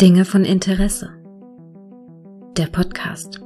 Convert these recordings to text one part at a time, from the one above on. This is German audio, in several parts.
Dinge von Interesse. Der Podcast.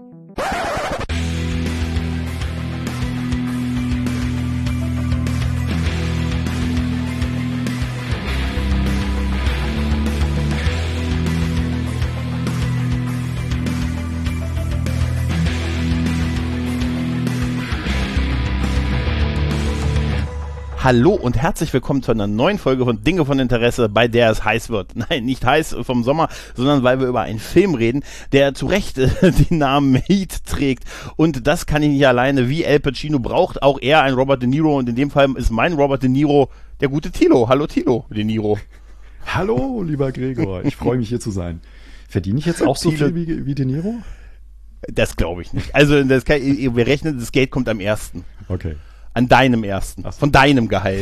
Hallo und herzlich willkommen zu einer neuen Folge von Dinge von Interesse, bei der es heiß wird. Nein, nicht heiß vom Sommer, sondern weil wir über einen Film reden, der zu Recht den Namen Heat trägt. Und das kann ich nicht alleine. Wie Al Pacino braucht auch er einen Robert De Niro. Und in dem Fall ist mein Robert De Niro der gute Thilo. Hallo Thilo De Niro. Hallo, lieber Gregor. Ich freue mich, hier zu sein. Verdiene ich jetzt auch so viel wie De Niro? Das glaube ich nicht. Also wir rechnen, das Geld kommt am 1. Okay. An deinem ersten, von deinem Gehalt.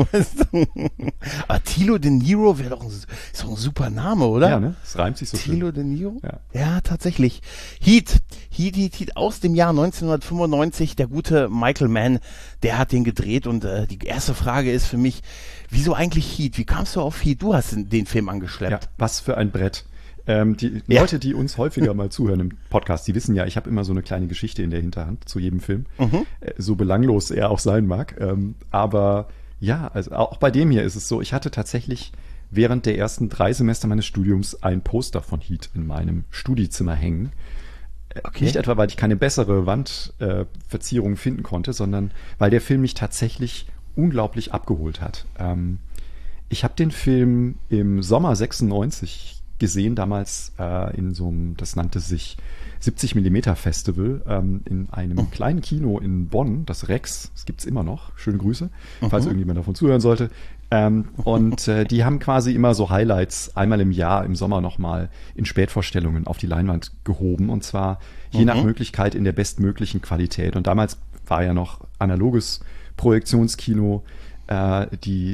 Aber Thilo De Niro wäre doch ist doch ein super Name, oder? Ja, ne? Das reimt sich so schön. Thilo De Niro? Ja, tatsächlich. Heat aus dem Jahr 1995. Der gute Michael Mann, der hat den gedreht. Und die erste Frage ist für mich, wieso eigentlich Heat? Wie kamst du auf Heat? Du hast den Film angeschleppt. Ja, was für ein Brett. Die Leute, die uns häufiger mal zuhören im Podcast, die wissen ja, ich habe immer so eine kleine Geschichte in der Hinterhand zu jedem Film. So belanglos er auch sein mag. Aber ja, also auch bei dem hier ist es so, ich hatte tatsächlich während der ersten 3 Semester meines Studiums ein Poster von Heat in meinem Studiezimmer hängen. Okay. Nicht etwa, weil ich keine bessere Wandverzierung finden konnte, sondern weil der Film mich tatsächlich unglaublich abgeholt hat. Ich habe den Film im Sommer 96 gesehen, damals in so einem, das nannte sich 70mm Festival, in einem kleinen Kino in Bonn, das Rex, das gibt's immer noch, schöne Grüße, falls irgendjemand davon zuhören sollte. Und die haben quasi immer so Highlights einmal im Jahr im Sommer nochmal in Spätvorstellungen auf die Leinwand gehoben, und zwar je nach Möglichkeit in der bestmöglichen Qualität. Und damals war ja noch analoges Projektionskino die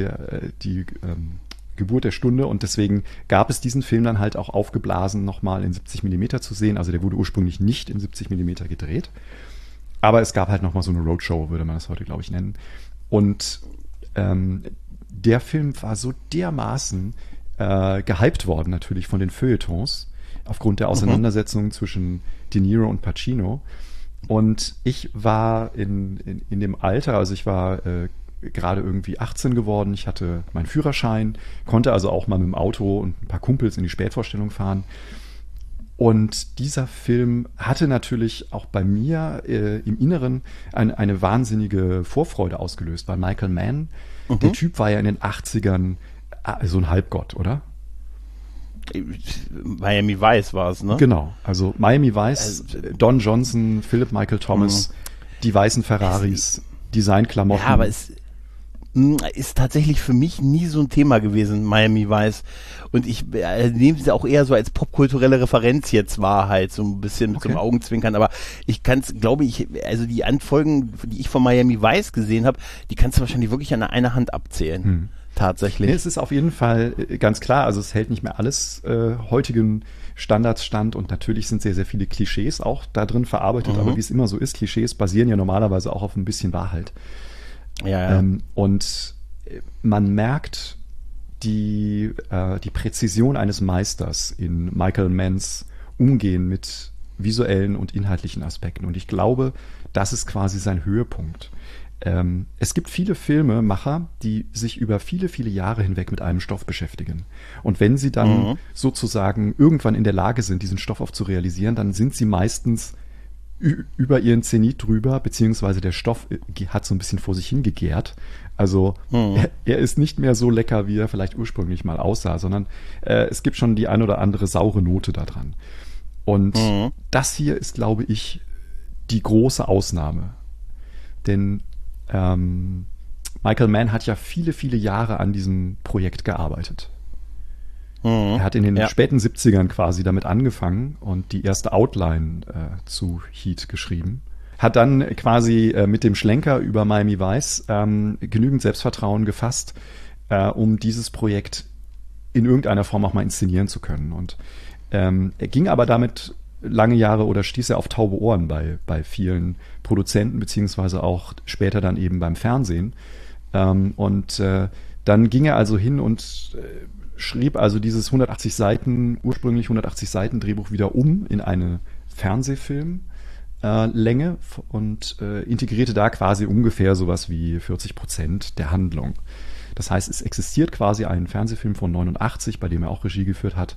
Geburt der Stunde, und deswegen gab es diesen Film dann halt auch aufgeblasen nochmal in 70mm zu sehen. Also der wurde ursprünglich nicht in 70mm gedreht, aber es gab halt nochmal so eine Roadshow, würde man das heute, glaube ich, nennen. Und der Film war so dermaßen gehypt worden natürlich von den Feuilletons aufgrund der Auseinandersetzung zwischen De Niro und Pacino. Und ich war in dem Alter, also ich war gerade irgendwie 18 geworden. Ich hatte meinen Führerschein, konnte also auch mal mit dem Auto und ein paar Kumpels in die Spätvorstellung fahren. Und dieser Film hatte natürlich auch bei mir im Inneren eine wahnsinnige Vorfreude ausgelöst, weil Michael Mann, der Typ war ja in den 80ern so ein Halbgott, oder? Miami Vice war es, ne? Genau, also Miami Vice, Don Johnson, Philip Michael Thomas, die weißen Ferraris, Designklamotten. Ja, aber es ist tatsächlich für mich nie so ein Thema gewesen, Miami Vice. Und ich nehme es auch eher so als popkulturelle Referenz jetzt wahr, halt, so ein bisschen mit so einem Augenzwinkern. Aber ich kann es, glaube ich, also die Folgen, die ich von Miami Vice gesehen habe, die kannst du wahrscheinlich wirklich an einer Hand abzählen. Tatsächlich. Nee, es ist auf jeden Fall ganz klar, also es hält nicht mehr alles heutigen Standards stand, und natürlich sind sehr, sehr viele Klischees auch da drin verarbeitet, aber wie es immer so ist, Klischees basieren ja normalerweise auch auf ein bisschen Wahrheit. Ja. Und man merkt die Präzision eines Meisters in Michael Manns Umgehen mit visuellen und inhaltlichen Aspekten, und ich glaube, das ist quasi sein Höhepunkt. Es gibt viele Filmemacher, die sich über viele, viele Jahre hinweg mit einem Stoff beschäftigen. Und wenn sie dann sozusagen irgendwann in der Lage sind, diesen Stoff auch zu realisieren, dann sind sie meistens über ihren Zenit drüber, beziehungsweise der Stoff hat so ein bisschen vor sich hingegärt. Also er ist nicht mehr so lecker, wie er vielleicht ursprünglich mal aussah, sondern es gibt schon die ein oder andere saure Note da dran. Und das hier ist, glaube ich, die große Ausnahme. Denn Michael Mann hat ja viele, viele Jahre an diesem Projekt gearbeitet. Er hat in den späten 70ern quasi damit angefangen und die erste Outline zu Heat geschrieben. Hat dann quasi mit dem Schlenker über Miami Vice genügend Selbstvertrauen gefasst, um dieses Projekt in irgendeiner Form auch mal inszenieren zu können. Und er ging aber damit lange Jahre oder stieß er auf taube Ohren bei vielen Produzenten, beziehungsweise auch später dann eben beim Fernsehen. Dann ging er also hin und schrieb also dieses ursprünglich 180 Seiten Drehbuch wieder in eine Fernsehfilm-Länge und integrierte da quasi ungefähr sowas wie 40% der Handlung. Das heißt, es existiert quasi ein Fernsehfilm von 89, bei dem er auch Regie geführt hat,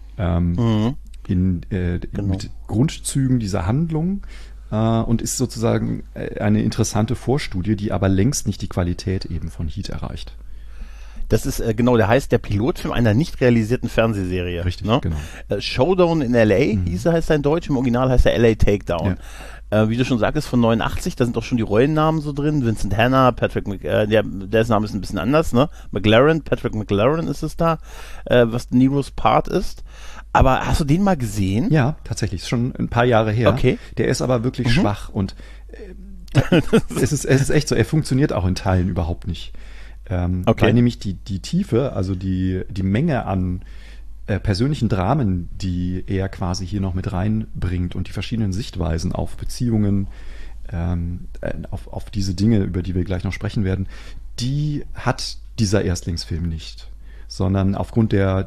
mit Grundzügen dieser Handlung und ist sozusagen eine interessante Vorstudie, die aber längst nicht die Qualität eben von Heat erreicht. Das ist der heißt der Pilotfilm einer nicht realisierten Fernsehserie. Richtig, ne? genau. Showdown in L.A. heißt er in Deutsch, im Original heißt er L.A. Takedown. Ja. Wie du schon sagtest, von 89, da sind auch schon die Rollennamen so drin. Vincent Hanna, dessen Name ist ein bisschen anders, ne? Patrick McLaren ist es da, was Neros Part ist. Aber hast du den mal gesehen? Ja, tatsächlich, ist schon ein paar Jahre her. Okay. Der ist aber wirklich schwach und es ist echt so, er funktioniert auch in Teilen überhaupt nicht. Weil nämlich die Tiefe, also die Menge an persönlichen Dramen, die er quasi hier noch mit reinbringt und die verschiedenen Sichtweisen auf Beziehungen, auf diese Dinge, über die wir gleich noch sprechen werden, die hat dieser Erstlingsfilm nicht. Sondern aufgrund der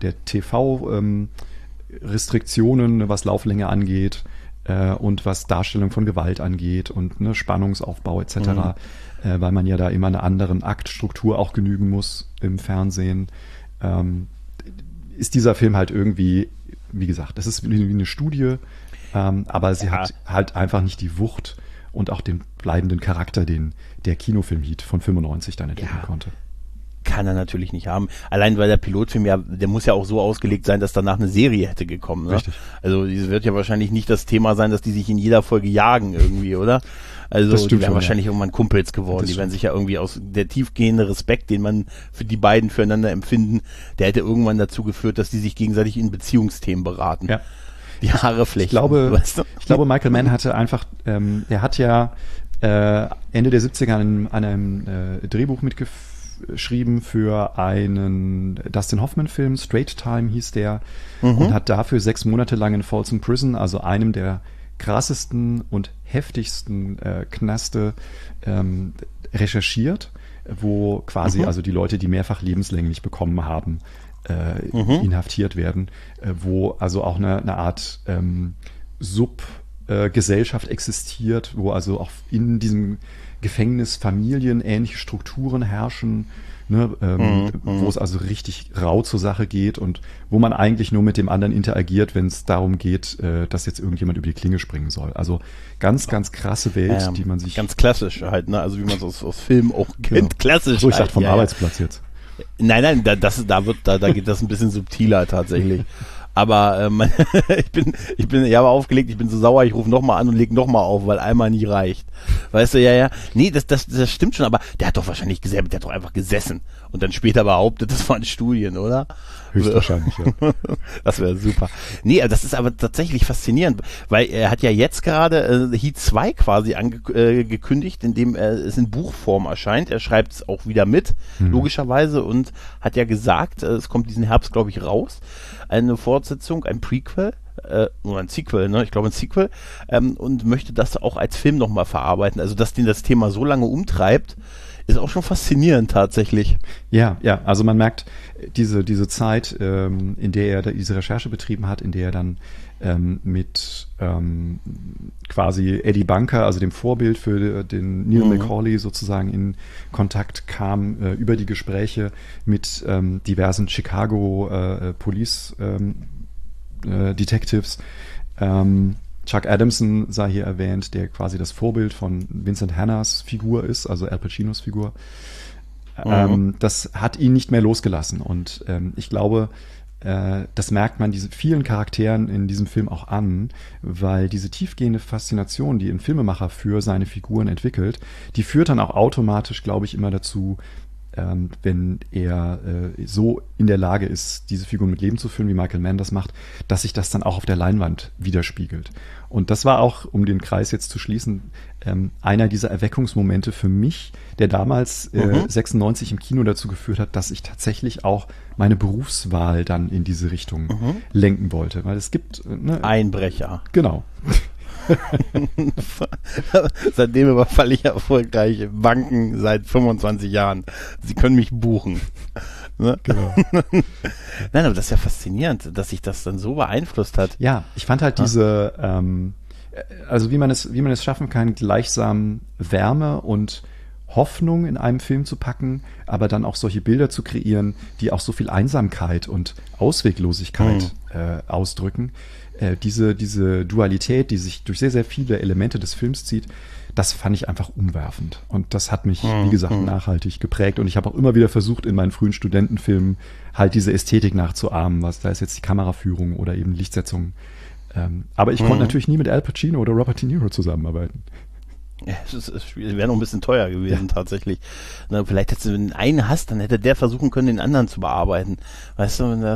TV-Restriktionen, was Lauflänge angeht und was Darstellung von Gewalt angeht und Spannungsaufbau etc., weil man ja da immer einer anderen Aktstruktur auch genügen muss im Fernsehen, ist dieser Film halt irgendwie, wie gesagt, das ist wie eine Studie, aber sie hat halt einfach nicht die Wucht und auch den bleibenden Charakter, den der Kinofilm Heat von 95 dann entwickeln konnte. Kann er natürlich nicht haben. Allein weil der Pilotfilm der muss ja auch so ausgelegt sein, dass danach eine Serie hätte gekommen. Ne? Richtig. Also es wird ja wahrscheinlich nicht das Thema sein, dass die sich in jeder Folge jagen irgendwie, oder? Also die wären wahrscheinlich irgendwann Kumpels geworden. Die werden sich ja irgendwie aus der tiefgehende Respekt, den man für die beiden füreinander empfinden, der hätte irgendwann dazu geführt, dass die sich gegenseitig in Beziehungsthemen beraten. Ja. Die Haare flechten. Ich glaube, Michael Mann hatte einfach, er hat ja Ende der 70er an einem Drehbuch mitgeschrieben für einen Dustin Hoffman-Film, Straight Time hieß der, und hat dafür 6 Monate lang in Folsom Prison, also einem der krassesten und heftigsten Knaste recherchiert, wo quasi also die Leute, die mehrfach lebenslänglich bekommen haben, inhaftiert werden, wo also auch eine Art Subgesellschaft existiert, wo also auch in diesem Gefängnis familienähnliche Strukturen herrschen, wo es also richtig rau zur Sache geht und wo man eigentlich nur mit dem anderen interagiert, wenn es darum geht, dass jetzt irgendjemand über die Klinge springen soll. Also ganz, ganz krasse Welt, die man sich... Ganz klassisch halt, ne? Also wie man es aus Filmen auch kennt, klassisch. So, ich dachte vom Arbeitsplatz jetzt. Nein, da geht das ein bisschen subtiler tatsächlich. Aber ich bin aufgelegt, ich bin so sauer, ich rufe nochmal an und leg nochmal auf, weil einmal nie reicht. Weißt du, nee, das stimmt schon, aber der hat doch wahrscheinlich der hat doch einfach gesessen und dann später behauptet, das waren Studien, oder? Höchstwahrscheinlich, ja. Das wäre super. Nee, das ist aber tatsächlich faszinierend, weil er hat ja jetzt gerade Heat 2 quasi gekündigt, indem es in Buchform erscheint. Er schreibt es auch wieder mit, logischerweise, und hat ja gesagt, es kommt diesen Herbst, glaube ich, raus, eine Fortsetzung, ein Prequel, oder ein Sequel, ne? Ich glaube ein Sequel, und möchte das auch als Film nochmal verarbeiten. Also, dass den das Thema so lange umtreibt, ist auch schon faszinierend tatsächlich. Ja, also man merkt diese Zeit, in der er diese Recherche betrieben hat, in der er dann mit quasi Eddie Bunker, also dem Vorbild für den Neil McCauley sozusagen in Kontakt kam, über die Gespräche mit diversen Chicago Police Detectives. Chuck Adamson sei hier erwähnt, der quasi das Vorbild von Vincent Hannas Figur ist, also Al Pacinos Figur. Das hat ihn nicht mehr losgelassen. Und ich glaube, das merkt man diese vielen Charakteren in diesem Film auch an, weil diese tiefgehende Faszination, die ein Filmemacher für seine Figuren entwickelt, die führt dann auch automatisch, glaube ich, immer dazu, wenn er so in der Lage ist, diese Figuren mit Leben zu füllen, wie Michael Mann das macht, dass sich das dann auch auf der Leinwand widerspiegelt. Und das war auch, um den Kreis jetzt zu schließen, einer dieser Erweckungsmomente für mich, der damals 96 im Kino dazu geführt hat, dass ich tatsächlich auch meine Berufswahl dann in diese Richtung lenken wollte. Weil es gibt... Einbrecher. Genau. Seitdem überfalle ich erfolgreich Banken seit 25 Jahren. Sie können mich buchen. Ne? Genau. Nein, aber das ist ja faszinierend, dass sich das dann so beeinflusst hat. Ja, ich fand halt diese, also wie man es schaffen kann, gleichsam Wärme und Hoffnung in einem Film zu packen, aber dann auch solche Bilder zu kreieren, die auch so viel Einsamkeit und Ausweglosigkeit ausdrücken. Diese Dualität, die sich durch sehr, sehr viele Elemente des Films zieht, das fand ich einfach umwerfend. Und das hat mich, wie gesagt, nachhaltig geprägt. Und ich habe auch immer wieder versucht, in meinen frühen Studentenfilmen halt diese Ästhetik nachzuahmen, was da ist jetzt die Kameraführung oder eben Lichtsetzung. Aber ich konnte natürlich nie mit Al Pacino oder Robert De Niro zusammenarbeiten. Ja, es wäre noch ein bisschen teuer gewesen, tatsächlich. Na, vielleicht hättest du, wenn du einen hast, dann hätte der versuchen können, den anderen zu bearbeiten. Weißt du,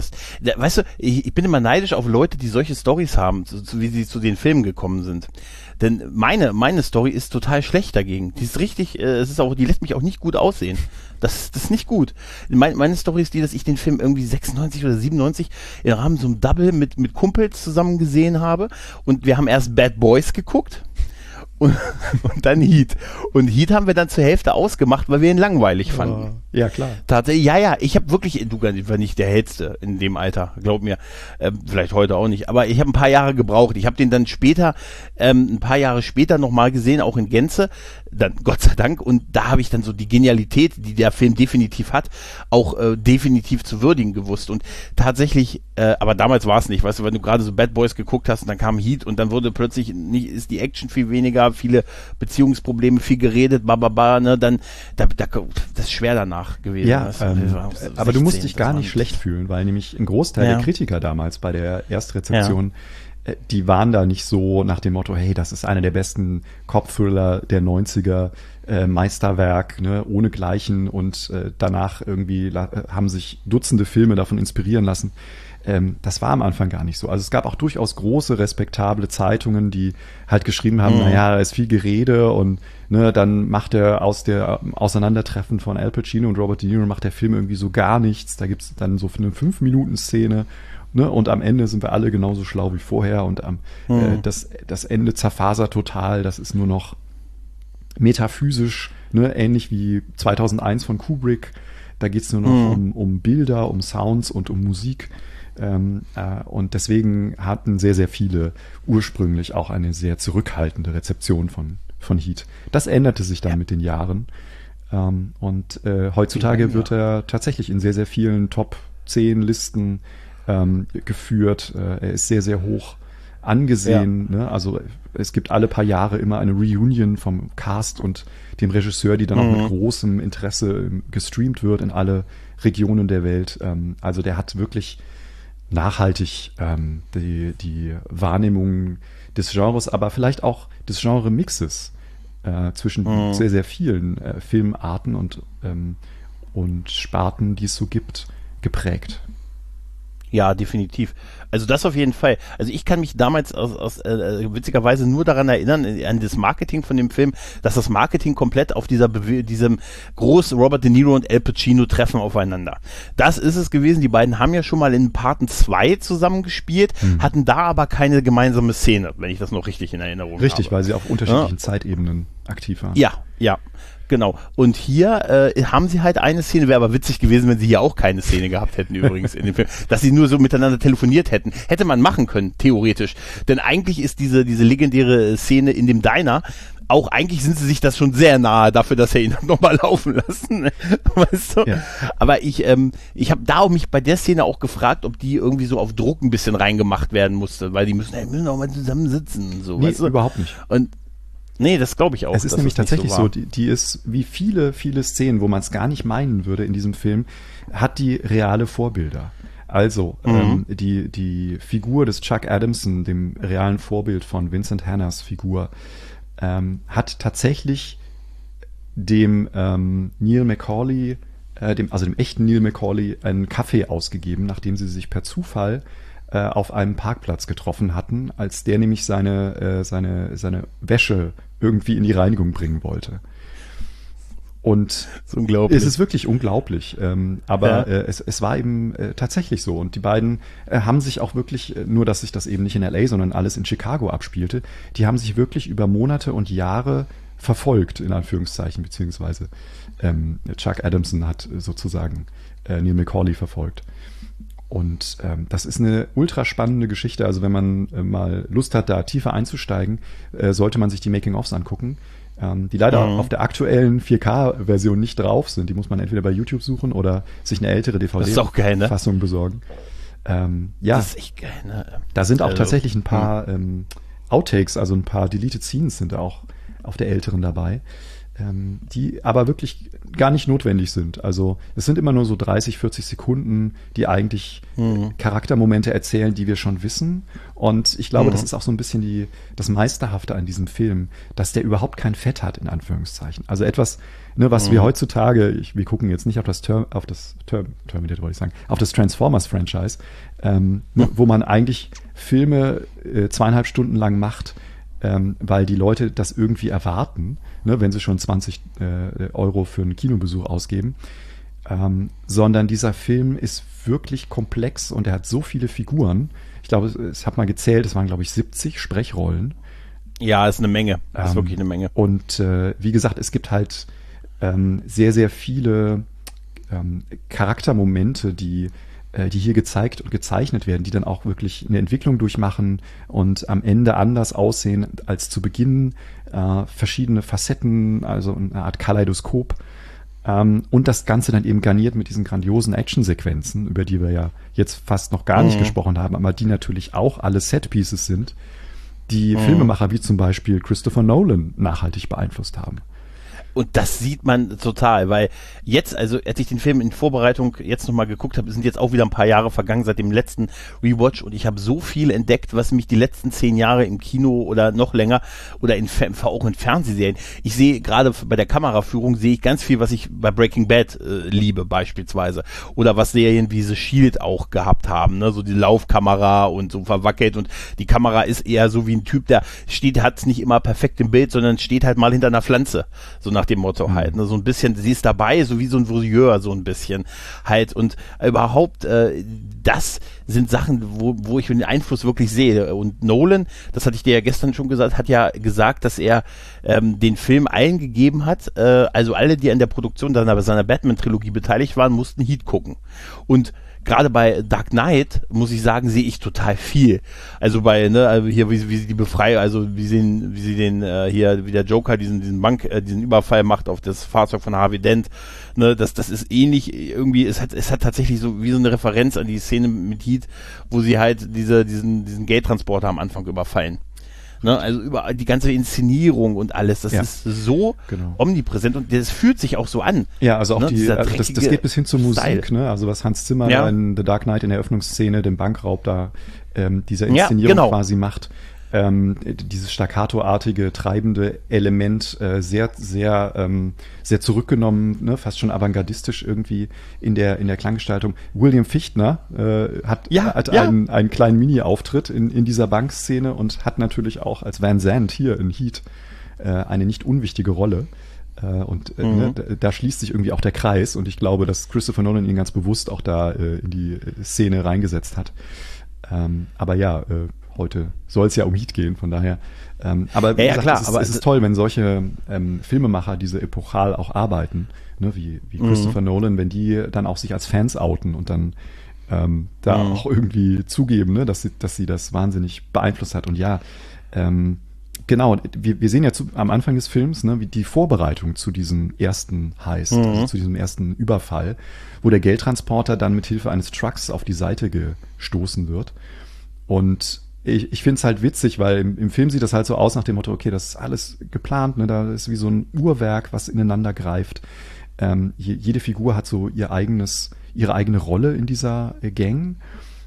ich bin immer neidisch auf Leute, die solche Storys haben, wie sie zu den Filmen gekommen sind. Denn meine Story ist total schlecht dagegen. Die ist richtig, die lässt mich auch nicht gut aussehen. Das ist nicht gut. Meine Story ist die, dass ich den Film irgendwie 96 oder 97 im Rahmen so einem Double mit Kumpels zusammen gesehen habe. Und wir haben erst Bad Boys geguckt. Und dann Heat. Und Heat haben wir dann zur Hälfte ausgemacht, weil wir ihn langweilig fanden. Ja, klar. Tatsächlich, ja, ich habe wirklich, du war nicht der Hellste in dem Alter, glaub mir. Vielleicht heute auch nicht, aber ich habe ein paar Jahre gebraucht. Ich habe den dann später, ein paar Jahre später nochmal gesehen, auch in Gänze, dann Gott sei Dank. Und da habe ich dann so die Genialität, die der Film definitiv hat, auch definitiv zu würdigen gewusst. Und tatsächlich, aber damals war es nicht, weißt du, wenn du gerade so Bad Boys geguckt hast und dann kam Heat und dann wurde plötzlich, ist die Action viel weniger, viele Beziehungsprobleme, viel geredet, ne, dann, das ist schwer danach gewesen. Ja, aber du musst dich gar nicht schlecht fühlen, weil nämlich ein Großteil der Kritiker damals bei der Erstrezeption, die waren da nicht so nach dem Motto, hey, das ist einer der besten Cop-Thriller der 90er, Meisterwerk, ne, ohnegleichen und danach irgendwie haben sich Dutzende Filme davon inspirieren lassen. Das war am Anfang gar nicht so. Also es gab auch durchaus große, respektable Zeitungen, die halt geschrieben haben, naja, da ist viel Gerede und ne, dann macht er aus der Auseinandertreffen von Al Pacino und Robert De Niro macht der Film irgendwie so gar nichts. Da gibt's dann so eine 5-Minuten-Szene, ne, und am Ende sind wir alle genauso schlau wie vorher und das Ende zerfasert total. Das ist nur noch metaphysisch, ne, ähnlich wie 2001 von Kubrick. Da geht's nur noch um Bilder, um Sounds und um Musik. Und deswegen hatten sehr, sehr viele ursprünglich auch eine sehr zurückhaltende Rezeption von Heat. Das änderte sich dann mit den Jahren. Und heutzutage wird er tatsächlich in sehr, sehr vielen Top 10 Listen geführt. Er ist sehr, sehr hoch angesehen. Ne? Also es gibt alle paar Jahre immer eine Reunion vom Cast und dem Regisseur, die dann auch mit großem Interesse gestreamt wird in alle Regionen der Welt. Also der hat wirklich nachhaltig die Wahrnehmung des Genres, aber vielleicht auch des Genre-Mixes zwischen sehr, sehr vielen Filmarten und Sparten, die es so gibt, geprägt. Ja, definitiv. Also das auf jeden Fall. Also ich kann mich damals witzigerweise nur daran erinnern, an das Marketing von dem Film, dass das Marketing komplett auf diesem großen Robert De Niro und Al Pacino treffen aufeinander. Das ist es gewesen. Die beiden haben ja schon mal in Parten 2 zusammengespielt, hatten da aber keine gemeinsame Szene, wenn ich das noch richtig in Erinnerung habe. Richtig, weil sie auf unterschiedlichen Zeitebenen aktiv waren. Ja. Genau. Und hier haben sie halt eine Szene, wäre aber witzig gewesen, wenn sie hier auch keine Szene gehabt hätten übrigens in dem Film, dass sie nur so miteinander telefoniert hätten. Hätte man machen können, theoretisch. Denn eigentlich ist diese legendäre Szene in dem Diner, auch eigentlich sind sie sich das schon sehr nahe dafür, dass er ihn nochmal laufen lassen. Weißt du? Ja. Aber ich habe da auch mich bei der Szene auch gefragt, ob die irgendwie so auf Druck ein bisschen reingemacht werden musste, weil die müssen auch mal zusammen sitzen und so. Nee, weißt du? Überhaupt nicht. Und nee, das glaube ich auch. Es ist nämlich tatsächlich so, die ist wie viele Szenen, wo man es gar nicht meinen würde in diesem Film, hat die reale Vorbilder. Also die Figur des Chuck Adamson, dem realen Vorbild von Vincent Hannas Figur, hat tatsächlich dem Neil McCauley, dem echten Neil McCauley, einen Kaffee ausgegeben, nachdem sie sich per Zufall auf einem Parkplatz getroffen hatten, als der nämlich seine Wäsche irgendwie in die Reinigung bringen wollte. Und es ist wirklich unglaublich. Aber es war eben tatsächlich so. Und die beiden haben sich auch wirklich, nur dass sich das eben nicht in LA, sondern alles in Chicago abspielte, die haben sich wirklich über Monate und Jahre verfolgt, in Anführungszeichen, beziehungsweise Chuck Adamson hat sozusagen Neil McCauley verfolgt. Und das ist eine ultra spannende Geschichte. Also wenn man mal Lust hat, da tiefer einzusteigen, sollte man sich die Making-ofs angucken, die leider auf der aktuellen 4K-Version nicht drauf sind. Die muss man entweder bei YouTube suchen oder sich eine ältere DVD-Fassung besorgen. Das ist echt geil, ne? Da sind auch tatsächlich ein paar Outtakes, also ein paar Deleted Scenes sind auch auf der älteren dabei, die aber wirklich gar nicht notwendig sind. Also es sind immer nur so 30, 40 Sekunden, die eigentlich Charaktermomente erzählen, die wir schon wissen. Und ich glaube, das ist auch so ein bisschen das Meisterhafte an diesem Film, dass der überhaupt kein Fett hat, in Anführungszeichen. Also etwas, ne, was wir heutzutage, wir gucken jetzt nicht auf das Terminator, wollte ich sagen, auf das Transformers-Franchise, wo man eigentlich Filme 2,5 Stunden lang macht, weil die Leute das irgendwie erwarten, ne, wenn sie schon 20 Euro für einen Kinobesuch ausgeben. Sondern dieser Film ist wirklich komplex und er hat so viele Figuren. Ich glaube, ich habe mal gezählt, es waren, glaube ich, 70 Sprechrollen. Ja, ist eine Menge. Das ist wirklich eine Menge. Und wie gesagt, es gibt halt sehr, sehr viele Charaktermomente, die hier gezeigt und gezeichnet werden, die dann auch wirklich eine Entwicklung durchmachen und am Ende anders aussehen als zu Beginn, verschiedene Facetten, also eine Art Kaleidoskop, und das Ganze dann eben garniert mit diesen grandiosen Actionsequenzen, über die wir ja jetzt fast noch gar nicht gesprochen haben, aber die natürlich auch alle Setpieces sind, die Filmemacher wie zum Beispiel Christopher Nolan nachhaltig beeinflusst haben. Und das sieht man total, weil jetzt, also als ich den Film in Vorbereitung jetzt nochmal geguckt habe, sind jetzt auch wieder ein paar Jahre vergangen seit dem letzten Rewatch und ich habe so viel entdeckt, was mich die letzten 10 Jahre im Kino oder noch länger oder auch in Fernsehserien, ich sehe gerade bei der Kameraführung, sehe ich ganz viel, was ich bei Breaking Bad liebe beispielsweise oder was Serien wie The Shield auch gehabt haben, ne? So die Laufkamera und so verwackelt und die Kamera ist eher so wie ein Typ, der steht, hat es nicht immer perfekt im Bild, sondern steht halt mal hinter einer Pflanze, so nach dem Motto halt, ne? So ein bisschen, sie ist dabei, so wie so ein Voyeur, so ein bisschen halt und überhaupt, das sind Sachen, wo ich den Einfluss wirklich sehe und Nolan, das hatte ich dir ja gestern schon gesagt, hat ja gesagt, dass er den Film allen gegeben hat, also alle, die an der Produktion seiner Batman-Trilogie beteiligt waren, mussten Heat gucken und gerade bei Dark Knight, muss ich sagen, sehe ich total viel. Also bei, ne, also hier, wie sie die befreien, also wie sie den hier, wie der Joker diesen Überfall macht auf das Fahrzeug von Harvey Dent, ne, das ist ähnlich, irgendwie, es hat tatsächlich so wie so eine Referenz an die Szene mit Heat, wo sie halt diesen Geldtransporter am Anfang überfallen. Ne, also über die ganze Inszenierung und alles, das ist so omnipräsent und das fühlt sich auch so an. Ja, also auch ne, das geht bis hin zur Musik, ne? Also was Hans Zimmer in The Dark Knight in der Eröffnungsszene, dem Bankraub da, dieser Inszenierung quasi macht. Dieses staccatoartige, treibende Element sehr, sehr, sehr zurückgenommen, ne, fast schon avantgardistisch irgendwie in der Klanggestaltung. William Fichtner hat einen kleinen Mini-Auftritt in dieser Bankszene und hat natürlich auch als Van Sant hier in Heat eine nicht unwichtige Rolle. Ne, da schließt sich irgendwie auch der Kreis und ich glaube, dass Christopher Nolan ihn ganz bewusst auch da in die Szene reingesetzt hat. Aber ja, heute soll es ja um Heat gehen, von daher. Aber wie gesagt, es ist toll, wenn solche Filmemacher diese epochal auch arbeiten, ne, wie Christopher Nolan, wenn die dann auch sich als Fans outen und dann da auch irgendwie zugeben, ne, dass sie das wahnsinnig beeinflusst hat. Und ja, genau, wir sehen ja am Anfang des Films, ne, wie die Vorbereitung zu diesem ersten Heist, also zu diesem ersten Überfall, wo der Geldtransporter dann mit Hilfe eines Trucks auf die Seite gestoßen wird. Und ich finde es halt witzig, weil im Film sieht das halt so aus nach dem Motto, okay, das ist alles geplant, ne, da ist wie so ein Uhrwerk, was ineinander greift. Jede Figur hat so ihre eigene Rolle in dieser Gang.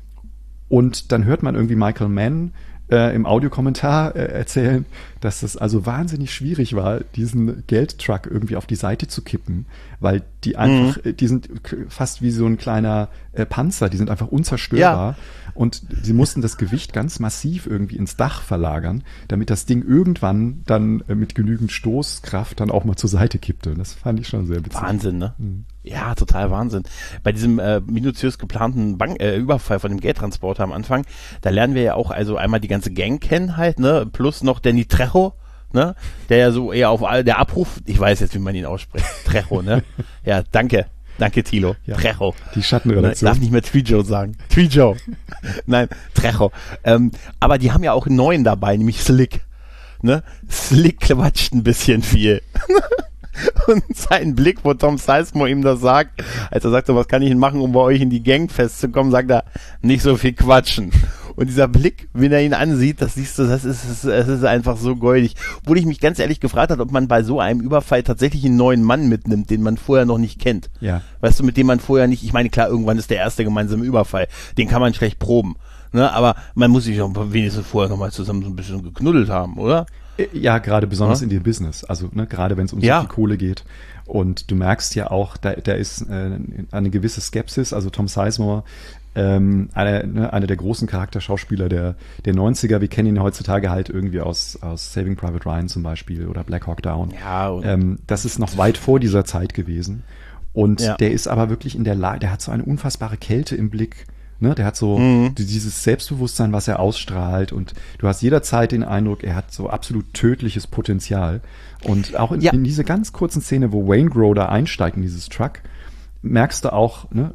Und dann hört man irgendwie Michael Mann im Audiokommentar erzählen, dass es also wahnsinnig schwierig war, diesen Geldtruck irgendwie auf die Seite zu kippen, weil die einfach, die sind fast wie so ein kleiner Panzer, die sind einfach unzerstörbar. Ja. Und sie mussten das Gewicht ganz massiv irgendwie ins Dach verlagern, damit das Ding irgendwann dann mit genügend Stoßkraft dann auch mal zur Seite kippte. Das fand ich schon sehr witzig. Wahnsinn, ne? Ja, total Wahnsinn. Bei diesem minutiös geplanten Überfall von dem Geldtransporter am Anfang, da lernen wir ja auch also einmal die ganze Gang kennen halt, ne? Plus noch Danny Trejo, ne? Der ja so eher auf der Abruf, ich weiß jetzt, wie man ihn ausspricht. Trejo, ne? Ja, danke. Danke, Thilo. Ja. Trejo. Die Schattenredaktion. Ich darf nicht mehr Trejo sagen. Trejo. Nein, Trejo. Aber die haben ja auch einen neuen dabei, nämlich Slick. Ne? Slick quatscht ein bisschen viel. Und sein Blick, wo Tom Sizemore ihm das sagt, als er sagt, so, was kann ich denn machen, um bei euch in die Gang festzukommen, sagt er, nicht so viel quatschen. Und dieser Blick, wenn er ihn ansieht, das siehst du, es ist einfach so goldig. Wo ich mich ganz ehrlich gefragt habe, ob man bei so einem Überfall tatsächlich einen neuen Mann mitnimmt, den man vorher noch nicht kennt. Ja. Weißt du, mit dem man vorher nicht, ich meine, klar, irgendwann ist der erste gemeinsame Überfall. Den kann man schlecht proben. Ne? Aber man muss sich auch wenigstens vorher nochmal zusammen so ein bisschen geknuddelt haben, oder? Ja, gerade besonders in dem Business. Also gerade wenn es um so viel Kohle geht. Und du merkst ja auch, da ist eine gewisse Skepsis. Also Tom Sizemore, einer der großen Charakterschauspieler der 90er. Wir kennen ihn heutzutage halt irgendwie aus Saving Private Ryan zum Beispiel oder Black Hawk Down. Ja, das ist noch weit vor dieser Zeit gewesen. Und der ist aber wirklich in der Lage, der hat so eine unfassbare Kälte im Blick. Ne, der hat so dieses Selbstbewusstsein, was er ausstrahlt, und du hast jederzeit den Eindruck, er hat so absolut tödliches Potenzial. Und auch in diese ganz kurzen Szene, wo Waingro da einsteigt in dieses Truck, merkst du auch, ne,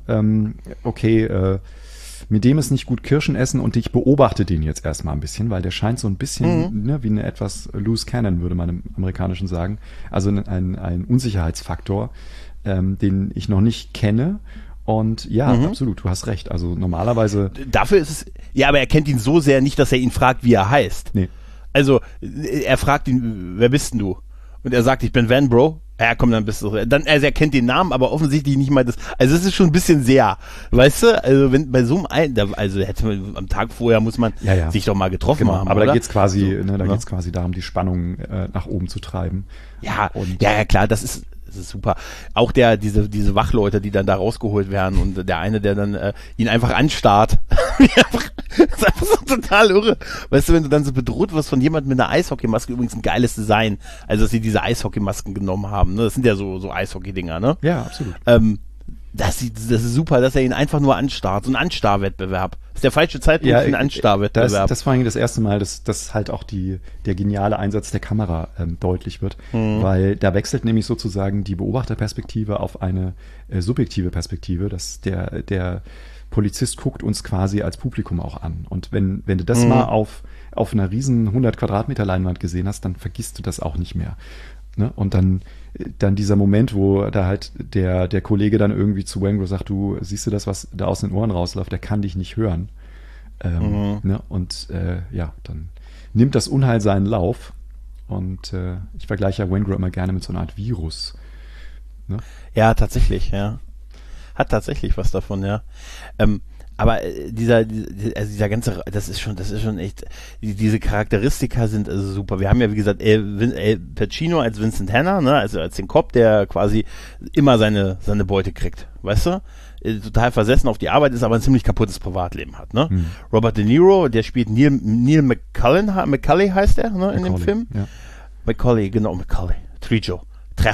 mit dem ist nicht gut Kirschen essen, und ich beobachte den jetzt erstmal ein bisschen, weil der scheint so ein bisschen wie eine etwas loose cannon, würde man im Amerikanischen sagen. Also ein Unsicherheitsfaktor, den ich noch nicht kenne. Und absolut, du hast recht. Also normalerweise... Dafür ist es... Ja, aber er kennt ihn so sehr nicht, dass er ihn fragt, wie er heißt. Nee. Also, er fragt ihn, wer bist denn du? Und er sagt, ich bin Van, Bro. Ja, komm, dann bist du... Also er kennt den Namen, aber offensichtlich nicht mal das... Also es ist schon ein bisschen sehr, weißt du? Also wenn bei so einem... Also hätte man am Tag vorher muss man sich doch mal getroffen haben, aber oder? Da geht's quasi, geht's quasi darum, die Spannung nach oben zu treiben. Ja, ja, klar, das ist super. Auch diese Wachleute, die dann da rausgeholt werden, und der eine, der dann ihn einfach anstarrt. Das ist einfach so total irre. Weißt du, wenn du dann so bedroht wirst von jemandem mit einer Eishockeymaske, übrigens ein geiles Design, also dass sie diese Eishockeymasken genommen haben. Ne? Das sind ja so Eishockey-Dinger, ne? Ja, absolut. Das ist super, dass er ihn einfach nur anstarrt. So ein Anstarrwettbewerb. Das ist der falsche Zeitpunkt für einen Anstarrwettbewerb. Das war eigentlich das erste Mal, dass halt auch der geniale Einsatz der Kamera deutlich wird. Weil da wechselt nämlich sozusagen die Beobachterperspektive auf eine subjektive Perspektive, dass der Polizist guckt uns quasi als Publikum auch an. Und wenn du das mal auf einer riesen 100 Quadratmeter Leinwand gesehen hast, dann vergisst du das auch nicht mehr. Ne? Und dann dieser Moment, wo da halt der Kollege dann irgendwie zu Waingro sagt, du siehst du das, was da aus den Ohren rausläuft, der kann dich nicht hören. Ne? Und dann nimmt das Unheil seinen Lauf. Und ich vergleiche ja Waingro immer gerne mit so einer Art Virus. Ne? Ja, tatsächlich, ja. Hat tatsächlich was davon, ja. Aber dieser ganze, das ist schon echt, diese Charakteristika sind also super. Wir haben ja, wie gesagt, El Pacino als Vincent Hanna, ne, also als den Cop, der quasi immer seine Beute kriegt, weißt du? Total versessen auf die Arbeit ist, aber ein ziemlich kaputtes Privatleben hat, ne? Robert De Niro, der spielt Neil McCauley heißt er, ne, in dem Film? Ja. Macaulay. Trejo.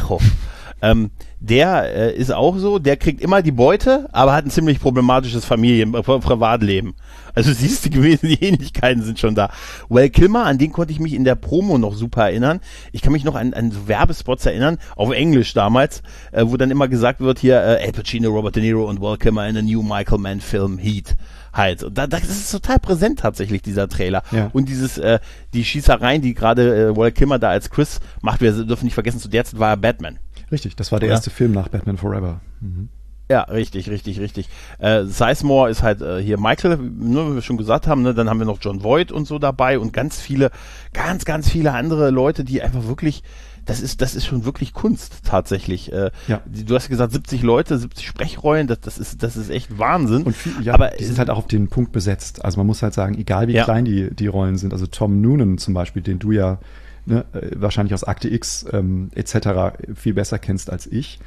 Der ist auch so, der kriegt immer die Beute, aber hat ein ziemlich problematisches Privatleben. Also siehst du, die Ähnlichkeiten sind schon da. Val Kilmer, an den konnte ich mich in der Promo noch super erinnern. Ich kann mich noch an so Werbespots erinnern, auf Englisch damals, wo dann immer gesagt wird hier, Al Pacino, Robert De Niro und Val Kilmer in a new Michael Mann Film Heat. Halt. Und das ist total präsent tatsächlich, dieser Trailer. Ja. Und die Schießereien, die gerade Val Kilmer da als Chris macht, wir dürfen nicht vergessen, zu der Zeit war er Batman. Richtig, das war der erste Film nach Batman Forever. Ja, richtig. Sizemore ist halt hier Michael, ne, wie wir schon gesagt haben, ne, dann haben wir noch John Voight und so dabei und ganz viele andere Leute, die einfach wirklich, das ist schon wirklich Kunst tatsächlich. Du hast gesagt 70 Leute, 70 Sprechrollen, das ist echt Wahnsinn. Und aber die sind halt auch auf den Punkt besetzt. Also man muss halt sagen, egal wie klein die Rollen sind, also Tom Noonan zum Beispiel, den du ja wahrscheinlich aus Akte X etc. viel besser kennst als ich,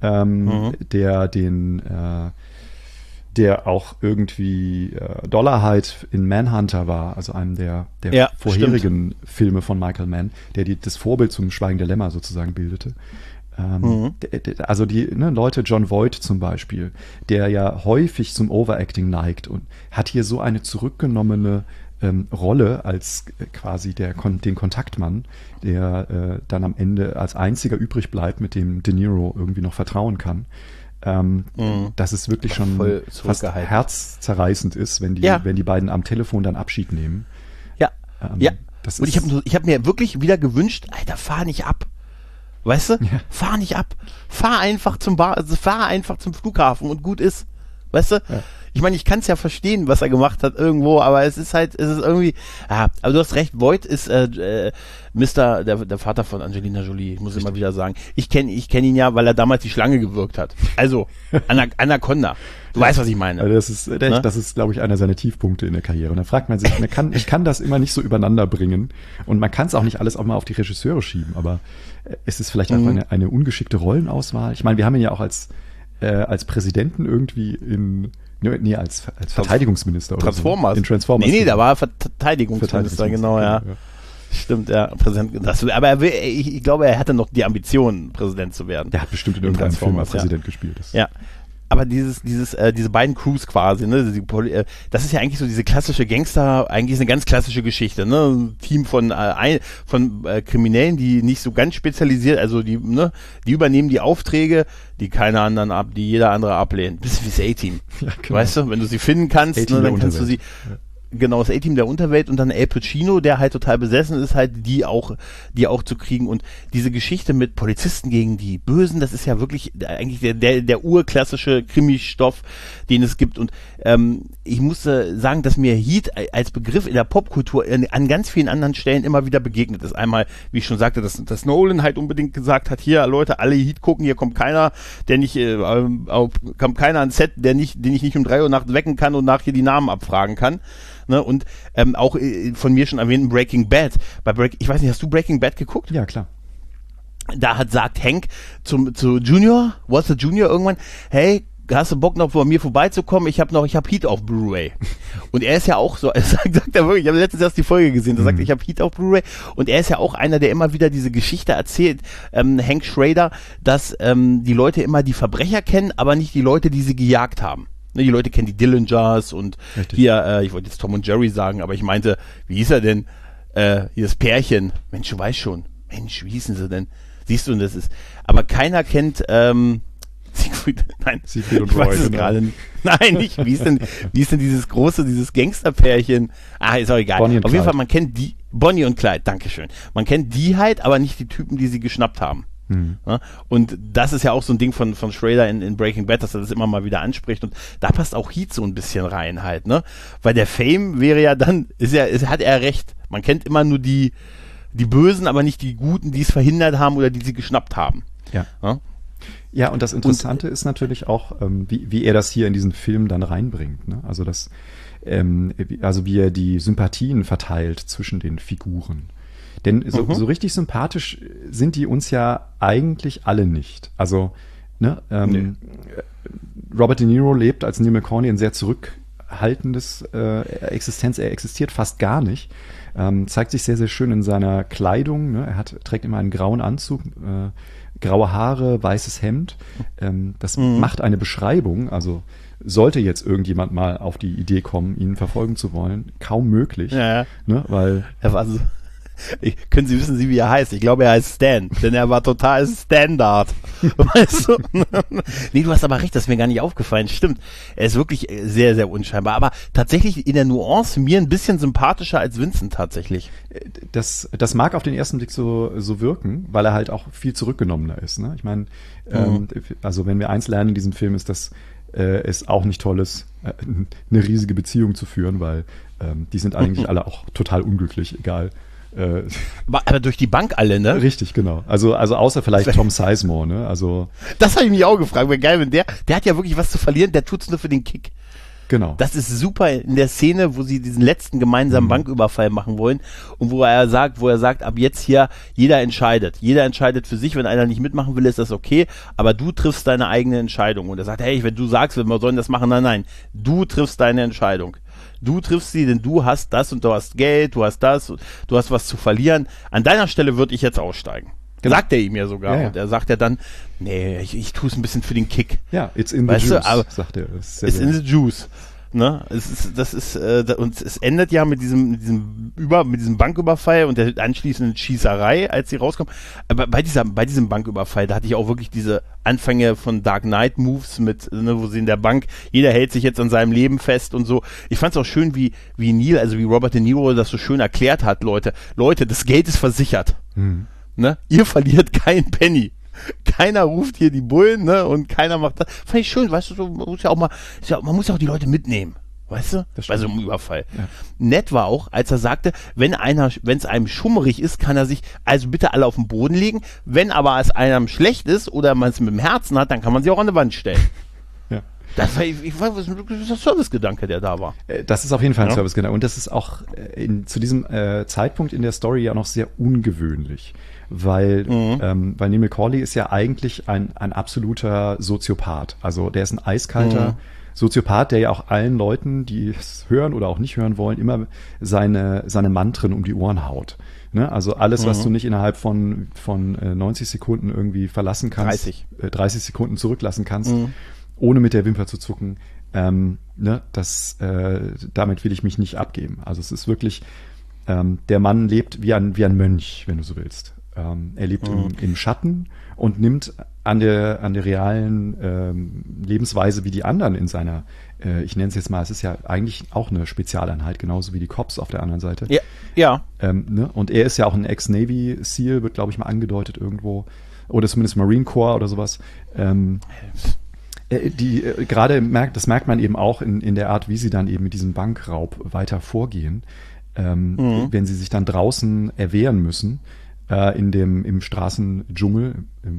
der auch irgendwie Dollarhide in Manhunter war, also einem der vorherigen Filme von Michael Mann, der das Vorbild zum Schweigen der Lämmer sozusagen bildete. Also die Leute, John Voight zum Beispiel, der ja häufig zum Overacting neigt und hat hier so eine zurückgenommene Rolle als quasi den Kontaktmann, der dann am Ende als einziger übrig bleibt, mit dem De Niro irgendwie noch vertrauen kann. dass es wirklich schon fast herzzerreißend ist, wenn die beiden am Telefon dann Abschied nehmen. Ja, und ich hab mir wirklich wieder gewünscht, Alter, fahr nicht ab. Weißt du? Ja. Fahr nicht ab. Fahr einfach zum Flughafen und gut ist. Weißt du? Ja. Ich meine, ich kann es ja verstehen, was er gemacht hat irgendwo, aber es ist irgendwie, aber du hast recht, Voight ist der Vater von Angelina Jolie, ich muss immer wieder sagen. Ich kenn ihn ja, weil er damals die Schlange gewirkt hat. Also, Anaconda. Du weißt, was ich meine. Also das ist, glaube ich, einer seiner Tiefpunkte in der Karriere. Und da fragt man sich, ich kann das immer nicht so übereinander bringen und man kann es auch nicht alles auch mal auf die Regisseure schieben, aber es ist vielleicht einfach eine ungeschickte Rollenauswahl. Ich meine, wir haben ihn ja auch als Präsidenten irgendwie als Verteidigungsminister oder Transformers. So. In Transformers. Nee, da war Verteidigungsminister, genau, ja. Stimmt, ja. Aber ich glaube, er hatte noch die Ambition, Präsident zu werden. Der hat bestimmt in irgendeinem Film als Präsident gespielt. Ja. Aber diese beiden Crews quasi, ne, das ist ja eigentlich so diese klassische Gangster, eigentlich ist eine ganz klassische Geschichte, ne, ein Team von Kriminellen, die nicht so ganz spezialisiert, also die übernehmen die Aufträge, die die jeder andere ablehnt. Bisschen wie das A-Team. Ja, genau. Weißt du, wenn du sie finden kannst, ne, dann kannst du sie. Genau, das A-Team der Unterwelt und dann Al Pacino, der halt total besessen ist, halt die auch zu kriegen. Und diese Geschichte mit Polizisten gegen die Bösen, das ist ja wirklich eigentlich der urklassische Krimi-Stoff, den es gibt. Und ich muss sagen, dass mir Heat als Begriff in der Popkultur an ganz vielen anderen Stellen immer wieder begegnet ist. Einmal, wie ich schon sagte, dass Nolan halt unbedingt gesagt hat, hier Leute, alle Heat gucken, hier kommt keiner, der nicht, kommt keiner ans Set, den ich nicht um 3 Uhr nachts wecken kann und nachher die Namen abfragen kann. Ne, und auch von mir schon erwähnten Breaking Bad. Ich weiß nicht, hast du Breaking Bad geguckt? Ja, klar. Da sagt Hank zu Junior, Walter Junior irgendwann, hey, hast du Bock noch bei mir vorbeizukommen? Ich hab Heat auf Blu-ray. Und er ist ja auch so, sagt er wirklich, ich habe letztens erst die Folge gesehen, da sagt er, ich habe Heat auf Blu-ray. Und er ist ja auch einer, der immer wieder diese Geschichte erzählt, Hank Schrader, dass die Leute immer die Verbrecher kennen, aber nicht die Leute, die sie gejagt haben. Die Leute kennen die Dillingers und richtig. Hier, ich wollte jetzt Tom und Jerry sagen, aber ich meinte, wie hieß er denn? Hier das Pärchen. Mensch, du weißt schon. Mensch, wie hießen sie denn? Siehst du, und das ist, aber keiner kennt, Siegfried und Roy. Weiß es gerade nicht. Nein, nicht. Wie ist denn dieses Gangsterpärchen? Ist auch egal. Auf jeden Fall, man kennt die, Bonnie und Clyde, dankeschön. Man kennt die halt, aber nicht die Typen, die sie geschnappt haben. Ja, und das ist ja auch so ein Ding von Schrader in Breaking Bad, dass er das immer mal wieder anspricht, und da passt auch Heat so ein bisschen rein halt, ne? Weil der Fame wäre ja dann, hat er recht, man kennt immer nur die Bösen, aber nicht die Guten, die es verhindert haben oder die sie geschnappt haben. Ja. Ja, und das Interessante ist natürlich auch, wie er das hier in diesen Film dann reinbringt, ne? Also wie er die Sympathien verteilt zwischen den Figuren. Denn so richtig sympathisch sind die uns ja eigentlich alle nicht. Also, ne, Robert De Niro lebt als Neil McCauley ein sehr zurückhaltendes Existenz. Er existiert fast gar nicht. Zeigt sich sehr, sehr schön in seiner Kleidung. Ne? Trägt immer einen grauen Anzug, graue Haare, weißes Hemd. Das macht eine Beschreibung. Also sollte jetzt irgendjemand mal auf die Idee kommen, ihn verfolgen zu wollen, kaum möglich. Ja. Ne? Weil er war so. Wissen Sie, wie er heißt? Ich glaube, er heißt Stan, denn er war total Standard. Weißt du? Nee, du hast aber recht, das ist mir gar nicht aufgefallen. Stimmt, er ist wirklich sehr, sehr unscheinbar. Aber tatsächlich in der Nuance mir ein bisschen sympathischer als Vincent tatsächlich. Das mag auf den ersten Blick so wirken, weil er halt auch viel zurückgenommener ist. Ne? Ich meine, also wenn wir eins lernen in diesem Film, ist, dass es auch nicht toll ist, eine riesige Beziehung zu führen, weil die sind eigentlich alle auch total unglücklich, egal. Aber durch die Bank alle, ne? Richtig, genau. Also außer vielleicht Tom Sizemore, ne? Also das habe ich mich auch gefragt. Wäre geil, wenn der hat ja wirklich was zu verlieren, der tut's nur für den Kick. Genau. Das ist super in der Szene, wo sie diesen letzten gemeinsamen Banküberfall machen wollen und wo er sagt, ab jetzt hier, jeder entscheidet für sich, wenn einer nicht mitmachen will, ist das okay, aber du triffst deine eigene Entscheidung. Und er sagt, hey, wenn du sagst, wir sollen das machen, nein, du triffst deine Entscheidung. Du triffst sie, denn du hast das und du hast Geld, du hast das, du hast was zu verlieren. An deiner Stelle würde ich jetzt aussteigen. Genau. Sagt er ihm ja sogar. Ja. Und er sagt ja dann, nee, ich tue es ein bisschen für den Kick. Ja, it's in the juice, sagt er. It's in the juice. Ne? Und es endet ja mit diesem Banküberfall und der anschließenden Schießerei, als sie rauskommen. Aber bei diesem Banküberfall, da hatte ich auch wirklich diese Anfänge von Dark Knight Moves mit, ne, wo sie in der Bank, jeder hält sich jetzt an seinem Leben fest und so. Ich fand es auch schön, wie Robert De Niro das so schön erklärt hat, Leute, das Geld ist versichert. Ne? Ihr verliert keinen Penny. Keiner ruft hier die Bullen, ne, und keiner macht das. Fand ich schön, weißt du, so, man muss ja auch die Leute mitnehmen, weißt du, bei so einem Überfall. Ja. Nett war auch, als er sagte, wenn es einem schummerig ist, kann er sich also bitte alle auf den Boden legen, wenn aber es einem schlecht ist oder man es mit dem Herzen hat, dann kann man sie auch an die Wand stellen. Ja. Das war ein Servicegedanke, der da war. Das ist auf jeden Fall ein Servicegedanke und das ist auch zu diesem Zeitpunkt in der Story ja noch sehr ungewöhnlich. Weil Neil Corley ist ja eigentlich ein absoluter Soziopath. Also der ist ein eiskalter Soziopath, der ja auch allen Leuten, die es hören oder auch nicht hören wollen, immer seine Mantren um die Ohren haut. Ne? Also alles, was du nicht innerhalb von 90 Sekunden irgendwie verlassen kannst, 30 Sekunden zurücklassen kannst, ohne mit der Wimper zu zucken, damit will ich mich nicht abgeben. Also es ist wirklich, der Mann lebt wie ein Mönch, wenn du so willst. Er lebt im Schatten und nimmt an der realen Lebensweise wie die anderen in seiner, ich nenne es jetzt mal, es ist ja eigentlich auch eine Spezialeinheit, genauso wie die Cops auf der anderen Seite. Ja. Ne? Und er ist ja auch ein Ex-Navy SEAL, wird, glaube ich, mal angedeutet irgendwo. Oder zumindest Marine Corps oder sowas. Das merkt man eben auch in der Art, wie sie dann eben mit diesem Bankraub weiter vorgehen, wenn sie sich dann draußen erwehren müssen. Im Straßendschungel,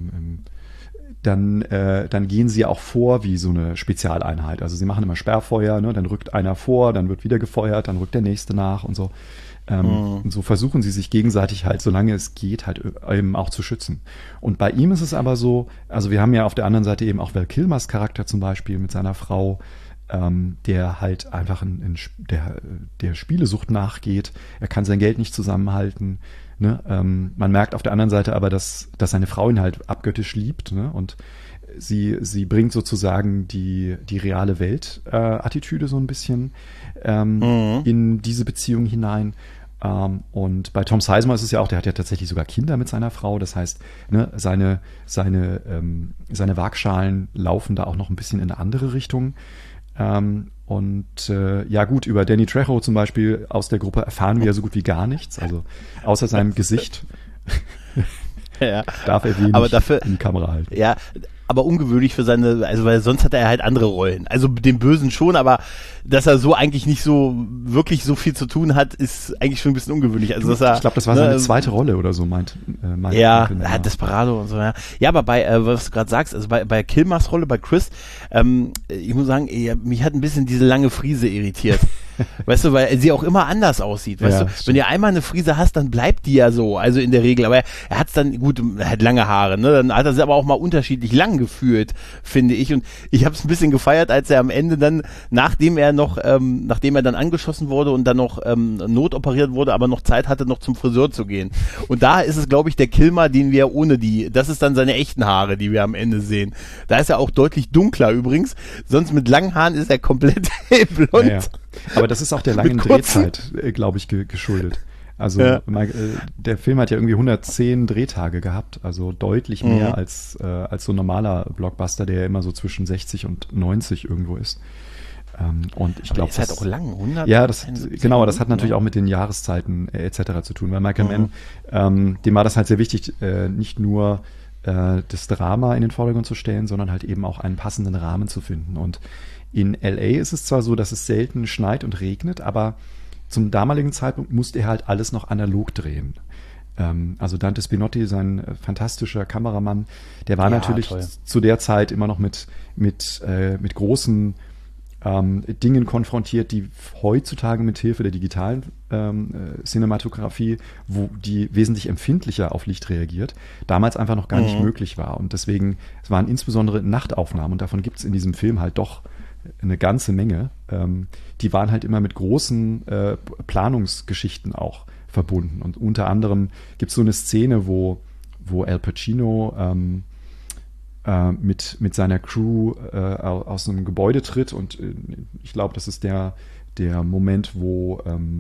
dann gehen sie auch vor wie so eine Spezialeinheit. Also sie machen immer Sperrfeuer, ne? Dann rückt einer vor, dann wird wieder gefeuert, dann rückt der nächste nach und so. Und so versuchen sie sich gegenseitig halt, solange es geht, halt eben auch zu schützen. Und bei ihm ist es aber so, also wir haben ja auf der anderen Seite eben auch Val Kilmers Charakter zum Beispiel mit seiner Frau, der halt einfach der Spielesucht nachgeht. Er kann sein Geld nicht zusammenhalten. Ne? Man merkt auf der anderen Seite aber, dass seine Frau ihn halt abgöttisch liebt, ne? Und sie bringt sozusagen die reale Welt-Attitüde so ein bisschen in diese Beziehung hinein. Und bei Tom Sizemore ist es ja auch, der hat ja tatsächlich sogar Kinder mit seiner Frau. Das heißt, ne, seine Waagschalen laufen da auch noch ein bisschen in eine andere Richtung. Gut, über Danny Trejo zum Beispiel aus der Gruppe erfahren wir ja so gut wie gar nichts, also außer seinem Gesicht darf er wenig in die Kamera halten. Ja, aber ungewöhnlich für weil sonst hat er halt andere Rollen. Also den Bösen schon, aber dass er so eigentlich nicht so wirklich so viel zu tun hat, ist eigentlich schon ein bisschen ungewöhnlich. Also dass ich glaube, das war seine zweite Rolle oder so, meint Desperado und so, ja. Ja, aber bei, was du gerade sagst, also bei Kilmers Rolle, bei Chris, ich muss sagen, mich hat ein bisschen diese lange Friese irritiert. Weißt du, weil sie auch immer anders aussieht. Weißt du, wenn du einmal eine Friese hast, dann bleibt die ja so, also in der Regel. Aber er hat es dann, gut, er hat lange Haare, ne? Dann hat er sie aber auch mal unterschiedlich lang gefühlt, finde ich. Und ich habe es ein bisschen gefeiert, als er am Ende dann, nachdem er dann angeschossen wurde und dann noch notoperiert wurde, aber noch Zeit hatte, noch zum Friseur zu gehen. Und da ist es, glaube ich, der Kilmer, den wir das ist dann seine echten Haare, die wir am Ende sehen. Da ist er auch deutlich dunkler übrigens. Sonst mit langen Haaren ist er komplett hellblond. Ja. Aber das ist auch der langen Drehzeit, glaube ich, geschuldet. Also der Film hat ja irgendwie 110 Drehtage gehabt, also deutlich mehr als so ein normaler Blockbuster, der ja immer so zwischen 60 und 90 irgendwo ist. Und ich glaube, das ist halt auch lang, 100. Ja, das hat natürlich auch mit den Jahreszeiten etc. zu tun, weil Michael Mann, dem war das halt sehr wichtig, nicht nur das Drama in den Vordergrund zu stellen, sondern halt eben auch einen passenden Rahmen zu finden. Und in L.A. ist es zwar so, dass es selten schneit und regnet, aber zum damaligen Zeitpunkt musste er halt alles noch analog drehen. Also Dante Spinotti, sein fantastischer Kameramann, der war natürlich zu der Zeit immer noch mit großen Dingen konfrontiert, die heutzutage mit Hilfe der digitalen Cinematografie, wo die wesentlich empfindlicher auf Licht reagiert, damals einfach noch gar nicht möglich war. Und deswegen, es waren insbesondere Nachtaufnahmen und davon gibt es in diesem Film halt doch eine ganze Menge. Die waren halt immer mit großen Planungsgeschichten auch verbunden. Und unter anderem gibt es so eine Szene, wo Al Pacino mit seiner Crew aus einem Gebäude tritt und ich glaube, das ist der Moment, wo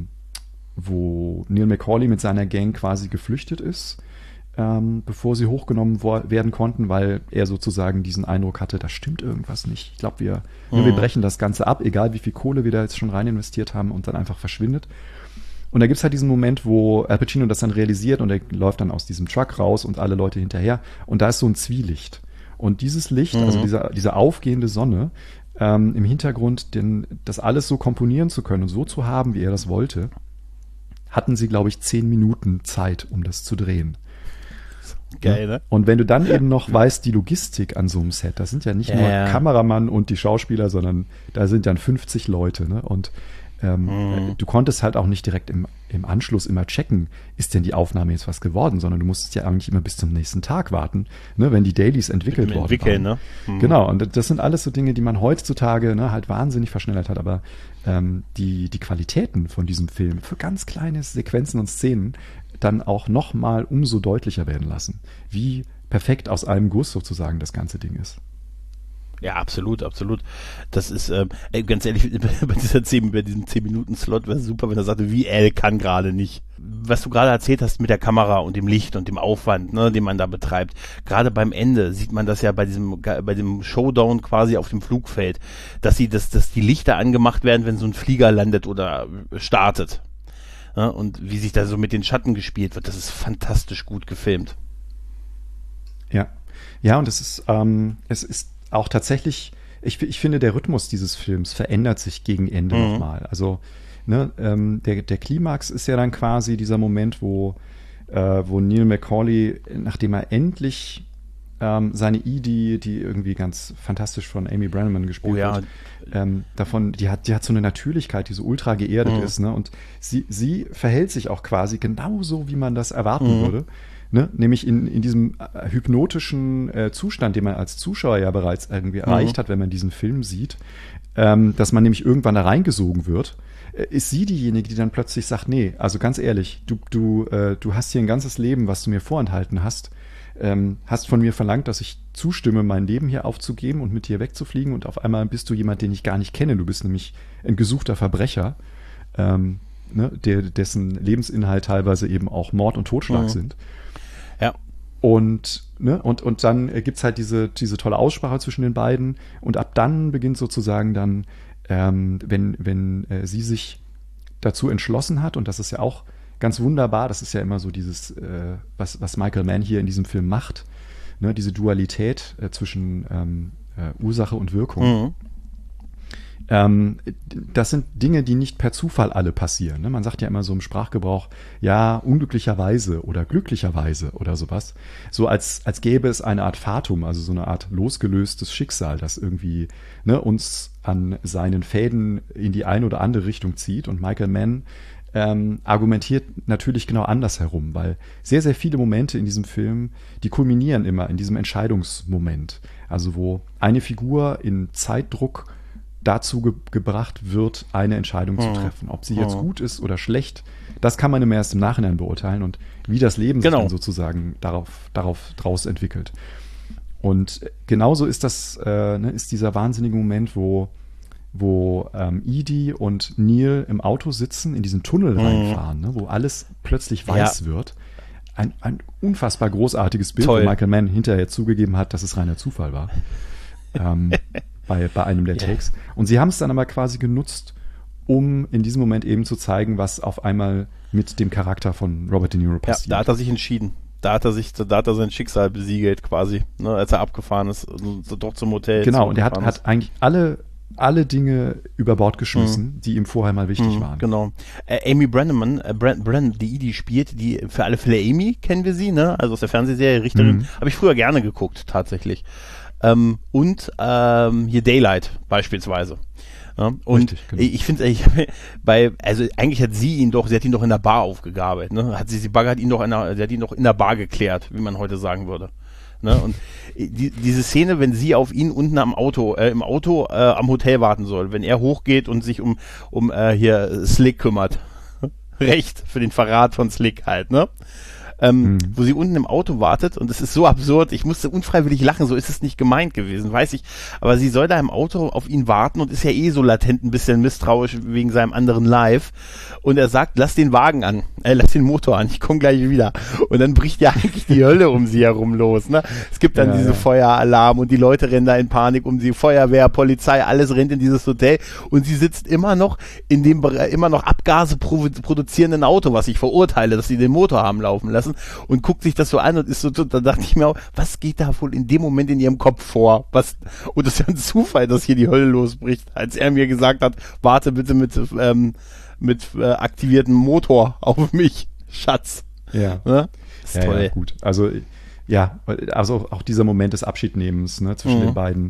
Neil McCauley mit seiner Gang quasi geflüchtet ist, bevor sie hochgenommen werden konnten, weil er sozusagen diesen Eindruck hatte, da stimmt irgendwas nicht. Ich glaube, wir brechen das Ganze ab, egal wie viel Kohle wir da jetzt schon rein investiert haben und dann einfach verschwindet. Und da gibt es halt diesen Moment, wo Al Pacino das dann realisiert und er läuft dann aus diesem Truck raus und alle Leute hinterher und da ist so ein Zwielicht. Und dieses Licht, also diese aufgehende Sonne, im Hintergrund, das alles so komponieren zu können und so zu haben, wie er das wollte, hatten sie, glaube ich, 10 Minuten Zeit, um das zu drehen. Geil, ne? Und wenn du dann eben noch weißt, die Logistik an so einem Set, das sind ja nicht nur Kameramann und die Schauspieler, sondern da sind dann 50 Leute, ne? Und du konntest halt auch nicht direkt im Anschluss immer checken, ist denn die Aufnahme jetzt was geworden, sondern du musstest ja eigentlich immer bis zum nächsten Tag warten, ne, wenn die Dailies entwickelt worden waren. Ne? Genau, und das sind alles so Dinge, die man heutzutage halt wahnsinnig verschnellert hat, aber die Qualitäten von diesem Film für ganz kleine Sequenzen und Szenen dann auch noch mal umso deutlicher werden lassen, wie perfekt aus einem Guss sozusagen das ganze Ding ist. Ja, absolut, absolut. Das ist, ganz ehrlich, bei diesem 10-Minuten-Slot wäre es super, wenn er sagte, wie Al kann gerade nicht. Was du gerade erzählt hast mit der Kamera und dem Licht und dem Aufwand, ne, den man da betreibt. Gerade beim Ende sieht man das ja bei dem Showdown quasi auf dem Flugfeld, dass die Lichter angemacht werden, wenn so ein Flieger landet oder startet. Ja, und wie sich da so mit den Schatten gespielt wird, das ist fantastisch gut gefilmt. Ja. Ja, und es ist auch tatsächlich, ich finde, der Rhythmus dieses Films verändert sich gegen Ende nochmal. Also, ne, der Klimax ist ja dann quasi dieser Moment, wo Neil McCauley, nachdem er endlich seine Edie, die irgendwie ganz fantastisch von Amy Brenneman gespielt wird, die hat so eine Natürlichkeit, die so ultra geerdet ist, ne? Und sie verhält sich auch quasi genauso, wie man das erwarten würde. Ne? Nämlich in diesem hypnotischen Zustand, den man als Zuschauer ja bereits irgendwie erreicht hat, wenn man diesen Film sieht, dass man nämlich irgendwann da reingesogen wird, ist sie diejenige, die dann plötzlich sagt, nee, also ganz ehrlich, du hast hier ein ganzes Leben, was du mir vorenthalten hast, hast von mir verlangt, dass ich zustimme, mein Leben hier aufzugeben und mit dir wegzufliegen und auf einmal bist du jemand, den ich gar nicht kenne, du bist nämlich ein gesuchter Verbrecher, ne? Dessen Lebensinhalt teilweise eben auch Mord und Totschlag sind. Ja. Und dann gibt's halt diese tolle Aussprache zwischen den beiden und ab dann beginnt sozusagen dann, wenn sie sich dazu entschlossen hat, und das ist ja auch ganz wunderbar, das ist ja immer so dieses, was Michael Mann hier in diesem Film macht, ne, diese Dualität zwischen Ursache und Wirkung. Das sind Dinge, die nicht per Zufall alle passieren. Ne? Man sagt ja immer so im Sprachgebrauch, ja, unglücklicherweise oder glücklicherweise oder sowas. So als gäbe es eine Art Fatum, also so eine Art losgelöstes Schicksal, das irgendwie, ne, uns an seinen Fäden in die eine oder andere Richtung zieht. Und Michael Mann argumentiert natürlich genau andersherum, weil sehr, sehr viele Momente in diesem Film, die kulminieren immer in diesem Entscheidungsmoment. Also wo eine Figur in Zeitdruck dazu gebracht wird, eine Entscheidung zu treffen. Ob sie jetzt gut ist oder schlecht, das kann man immer erst im Nachhinein beurteilen und wie das Leben sich dann sozusagen draus entwickelt. Und genauso ist das, ist dieser wahnsinnige Moment, wo Edie und Neil im Auto sitzen, in diesen Tunnel reinfahren, ne, wo alles plötzlich weiß wird. Ein unfassbar großartiges Bild, wo Michael Mann hinterher zugegeben hat, dass es reiner Zufall war. Bei einem der Takes. Und sie haben es dann aber quasi genutzt, um in diesem Moment eben zu zeigen, was auf einmal mit dem Charakter von Robert De Niro passiert. Ja, da hat er sich entschieden. Da hat er sein Schicksal besiegelt quasi, ne, als er abgefahren ist, so doch zum Hotel. Genau, und er hat eigentlich alle Dinge über Bord geschmissen, die ihm vorher mal wichtig waren. Genau. Amy Brenneman, die Edie spielt, die für alle Fälle Amy, kennen wir sie, ne? Also aus der Fernsehserie, Richterin. Habe ich früher gerne geguckt, tatsächlich. Und hier Daylight beispielsweise. Ja, und richtig, genau. Ich finde, eigentlich hat sie ihn doch in der Bar aufgegabelt, ne? Sie hat ihn doch in der Bar geklärt, wie man heute sagen würde. Ne? Und diese Szene, wenn sie auf ihn unten im Auto am Hotel warten soll, wenn er hochgeht und sich um hier Slick kümmert. Recht für den Verrat von Slick halt, ne? wo sie unten im Auto wartet und es ist so absurd, ich musste unfreiwillig lachen, so ist es nicht gemeint gewesen, weiß ich, aber sie soll da im Auto auf ihn warten und ist ja so latent ein bisschen misstrauisch wegen seinem anderen Live und er sagt, lass den Motor an, ich komme gleich wieder und dann bricht ja eigentlich die Hölle um sie herum los, ne? Es gibt dann diese Feueralarm und die Leute rennen da in Panik um sie, Feuerwehr, Polizei, alles rennt in dieses Hotel und sie sitzt immer noch in dem immer noch Abgase produzierenden Auto, was ich verurteile, dass sie den Motor haben laufen lassen und guckt sich das so an und ist so, da dachte ich mir auch, was geht da wohl in dem Moment in ihrem Kopf vor? Und das ist ja ein Zufall, dass hier die Hölle losbricht, als er mir gesagt hat, warte bitte mit aktiviertem Motor auf mich, Schatz. Ja. Ne? Das ist toll. Ja, gut. Also auch dieser Moment des Abschiednehmens, ne, zwischen den beiden.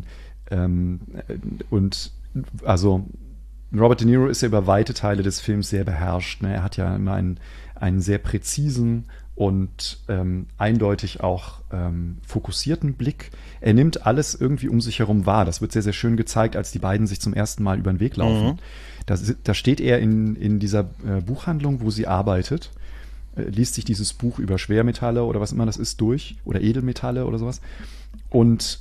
Und also Robert De Niro ist ja über weite Teile des Films sehr beherrscht. Ne? Er hat ja immer einen sehr präzisen und eindeutig auch fokussierten Blick. Er nimmt alles irgendwie um sich herum wahr. Das wird sehr, sehr schön gezeigt, als die beiden sich zum ersten Mal über den Weg laufen. Da steht er in dieser Buchhandlung, wo sie arbeitet, liest sich dieses Buch über Schwermetalle oder was immer das ist durch oder Edelmetalle oder sowas. Und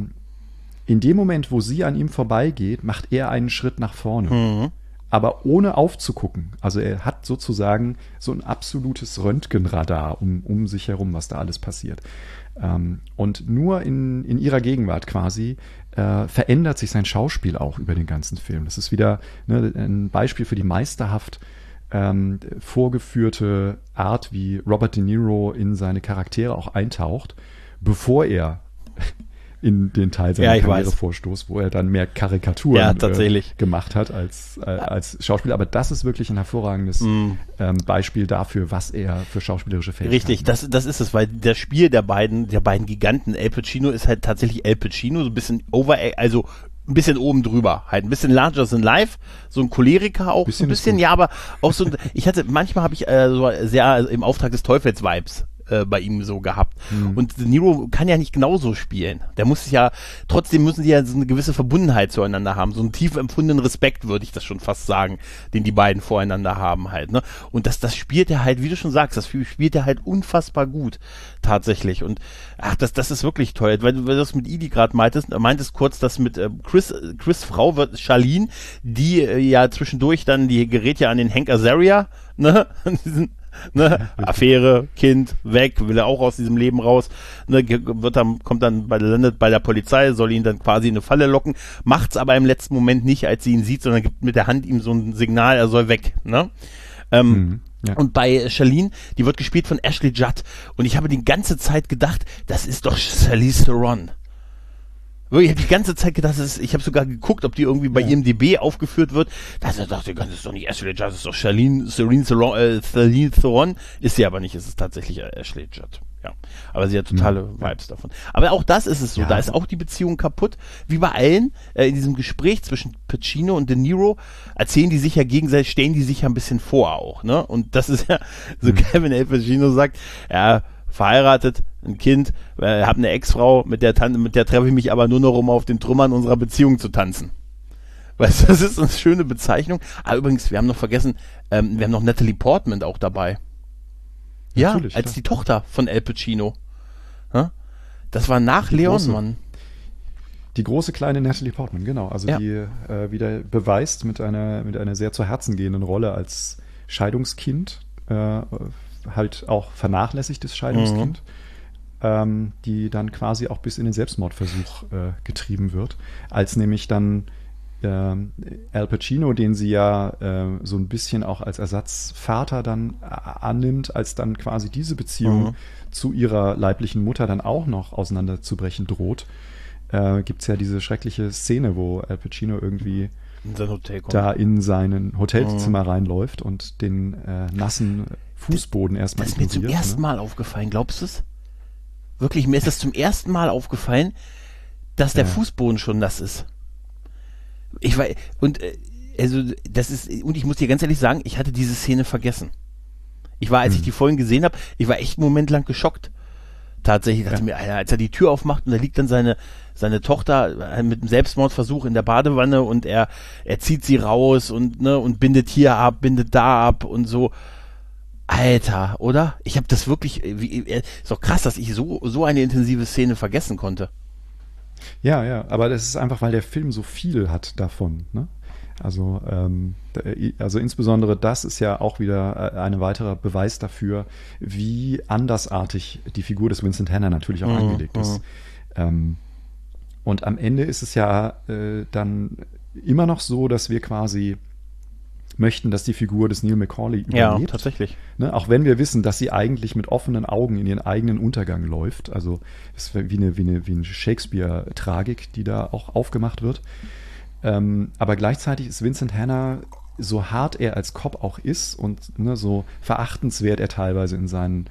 in dem Moment, wo sie an ihm vorbeigeht, macht er einen Schritt nach vorne. Aber ohne aufzugucken. Also er hat sozusagen so ein absolutes Röntgenradar um sich herum, was da alles passiert. Und nur in ihrer Gegenwart quasi verändert sich sein Schauspiel auch über den ganzen Film. Das ist wieder ein Beispiel für die meisterhaft vorgeführte Art, wie Robert De Niro in seine Charaktere auch eintaucht, bevor er in den Teil seiner Karriere vorstoßt, wo er dann mehr Karikaturen gemacht hat als Schauspieler. Aber das ist wirklich ein hervorragendes Beispiel dafür, was er für schauspielerische Fähigkeiten hat. Richtig, das ist es, weil das Spiel der beiden Giganten, Al Pacino ist halt tatsächlich Al Pacino, so ein bisschen ein bisschen oben drüber, halt ein bisschen larger than life, so ein Choleriker auch, so ein bisschen, ja, aber auch so, manchmal habe ich so sehr im Auftrag des Teufels Vibes bei ihm so gehabt. Und De Niro kann ja nicht genauso spielen. Trotzdem müssen die ja so eine gewisse Verbundenheit zueinander haben, so einen tief empfundenen Respekt, würde ich das schon fast sagen, den die beiden voreinander haben halt, ne? Und das spielt er halt, wie du schon sagst, das spielt er halt unfassbar gut, tatsächlich. Und das ist wirklich toll, weil du das mit Edie gerade meintest kurz, dass mit Chris Frau wird Charlene, die ja zwischendurch dann, die gerät ja an den Hank Azaria, ne? Affäre, Kind, weg, will er auch aus diesem Leben raus, ne, landet bei der Polizei, soll ihn dann quasi in eine Falle locken, macht's aber im letzten Moment nicht, als sie ihn sieht, sondern gibt mit der Hand ihm so ein Signal, er soll weg, ne? Und bei Charlene, die wird gespielt von Ashley Judd und ich habe die ganze Zeit gedacht, das ist doch Charlize Theron. Ich habe die ganze Zeit gedacht, ich habe sogar geguckt, ob die irgendwie bei IMDb aufgeführt wird. Da dachte ich, das ist doch nicht Ashley Judd, das ist doch Charlize Theron. Ist sie aber nicht, es ist tatsächlich Ashley Judd. Ja, aber sie hat totale Vibes davon. Aber auch das ist es so, da ist auch die Beziehung kaputt. Wie bei allen, in diesem Gespräch zwischen Pacino und De Niro stellen die sich ja ein bisschen vor auch, ne? Und das ist ja, so Kevin Al Pacino sagt, ja, verheiratet, ein Kind, habe eine Ex-Frau, mit der treffe ich mich aber nur noch, um auf den Trümmern unserer Beziehung zu tanzen. Weißt du, das ist eine schöne Bezeichnung. Aber übrigens, wir haben noch vergessen, wir haben noch Natalie Portman auch dabei. Ja, natürlich, als die Tochter von Al Pacino. Das war nach Leon, Mann. Die große kleine Natalie Portman, genau. Also die wieder beweist mit einer sehr zu Herzen gehenden Rolle als Scheidungskind, halt auch vernachlässigtes Scheidungskind, die dann quasi auch bis in den Selbstmordversuch getrieben wird, als nämlich dann Al Pacino, den sie ja so ein bisschen auch als Ersatzvater dann annimmt, als dann quasi diese Beziehung zu ihrer leiblichen Mutter dann auch noch auseinanderzubrechen droht, gibt es ja diese schreckliche Szene, wo Al Pacino irgendwie in sein Hotelzimmer reinläuft und den nassen Fußboden erstmal ignoriert. Das ist mir zum ersten Mal aufgefallen, glaubst du es? Wirklich, mir ist das zum ersten Mal aufgefallen, dass der Fußboden schon nass ist. Ich muss dir ganz ehrlich sagen, ich hatte diese Szene vergessen. Als ich die vorhin gesehen habe, ich war echt einen Moment lang geschockt. Tatsächlich dachte ich mir, als er die Tür aufmacht und da liegt dann seine Tochter mit einem Selbstmordversuch in der Badewanne und er zieht sie raus und bindet hier ab, bindet da ab und so. Alter, oder? Ich habe das wirklich, ist doch krass, dass ich so eine intensive Szene vergessen konnte. Ja, aber das ist einfach, weil der Film so viel hat davon, ne? Also insbesondere das ist ja auch wieder ein weiterer Beweis dafür, wie andersartig die Figur des Vincent Hanna natürlich auch angelegt ist. Und am Ende ist es ja dann immer noch so, dass wir quasi möchten, dass die Figur des Neil McCauley überlebt. Ja, tatsächlich. Ne, auch wenn wir wissen, dass sie eigentlich mit offenen Augen in ihren eigenen Untergang läuft. Also es ist wie eine Shakespeare-Tragik, die da auch aufgemacht wird. Aber gleichzeitig ist Vincent Hanna, so hart er als Cop auch ist und ne, so verachtenswert er teilweise in seinen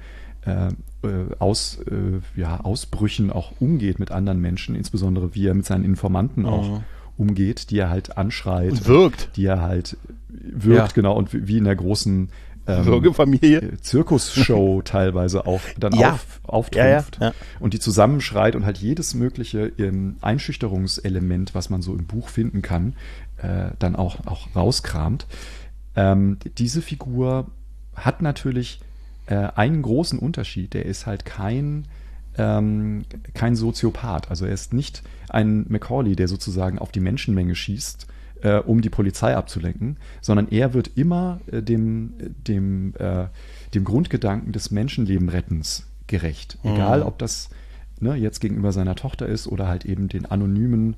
Ausbrüchen auch umgeht mit anderen Menschen, insbesondere wie er mit seinen Informanten auch umgeht, die er halt anschreit. Und wirkt. Die er halt wirkt, genau, und wie in der großen Würgefamilie. Zirkusshow teilweise auch dann auftrumpft und die zusammenschreit und halt jedes mögliche Einschüchterungselement, was man so im Buch finden kann, dann auch rauskramt. Diese Figur hat natürlich einen großen Unterschied. Der ist halt kein Soziopath. Also er ist nicht ein Macaulay, der sozusagen auf die Menschenmenge schießt, um die Polizei abzulenken, sondern er wird immer dem Grundgedanken des Menschenlebenrettens gerecht. Egal, ob das jetzt gegenüber seiner Tochter ist oder halt eben den anonymen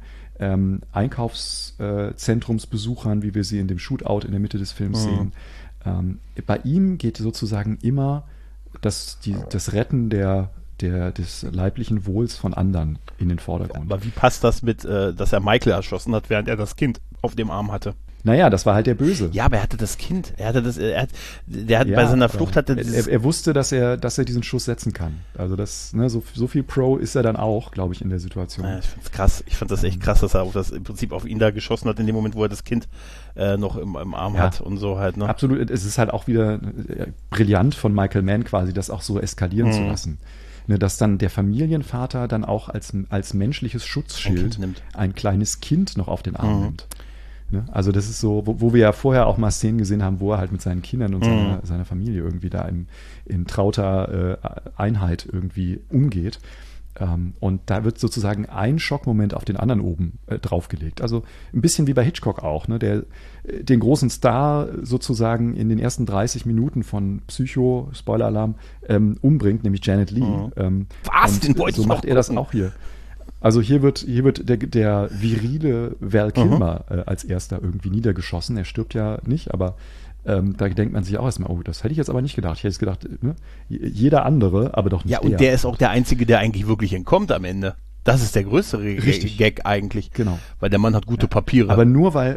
Einkaufszentrumsbesuchern, wie wir sie in dem Shootout in der Mitte des Films sehen. Bei ihm geht sozusagen immer das Retten des leiblichen Wohls von anderen in den Vordergrund. Aber wie passt das mit, dass er Michael erschossen hat, während er das Kind auf dem Arm hatte? Naja, das war halt der Böse. Ja, aber er hatte das Kind. Bei seiner Flucht hatte er wusste, dass er diesen Schuss setzen kann. Also das, ne, so viel Pro ist er dann auch, glaube ich, in der Situation. Ja, ich find's krass. Ich fand das echt krass, dass er im Prinzip auf ihn da geschossen hat, in dem Moment, wo er das Kind noch im Arm hat und so halt. Ne? Absolut. Es ist halt auch wieder brillant von Michael Mann quasi, das auch so eskalieren zu lassen. Ne, dass dann der Familienvater dann auch als menschliches Schutzschild ein kleines Kind noch auf den Arm nimmt. Ne? Also das ist so, wo wir ja vorher auch mal Szenen gesehen haben, wo er halt mit seinen Kindern und seiner Familie irgendwie da in trauter Einheit irgendwie umgeht. Und da wird sozusagen ein Schockmoment auf den anderen oben draufgelegt. Also ein bisschen wie bei Hitchcock auch, ne? Der den großen Star sozusagen in den ersten 30 Minuten von Psycho, Spoiler-Alarm, umbringt, nämlich Janet Leigh. Was? Den wollte so ich macht er das auch hier. Also hier wird der virile Val Kilmer als erster irgendwie niedergeschossen. Er stirbt ja nicht, aber da denkt man sich auch erstmal, oh, das hätte ich jetzt aber nicht gedacht. Ich hätte jetzt gedacht, ne? Jeder andere, aber doch nicht der. Ja, und der ist auch der Einzige, der eigentlich wirklich entkommt am Ende. Das ist der größere Gag eigentlich. Genau. Weil der Mann hat gute Papiere. Aber nur weil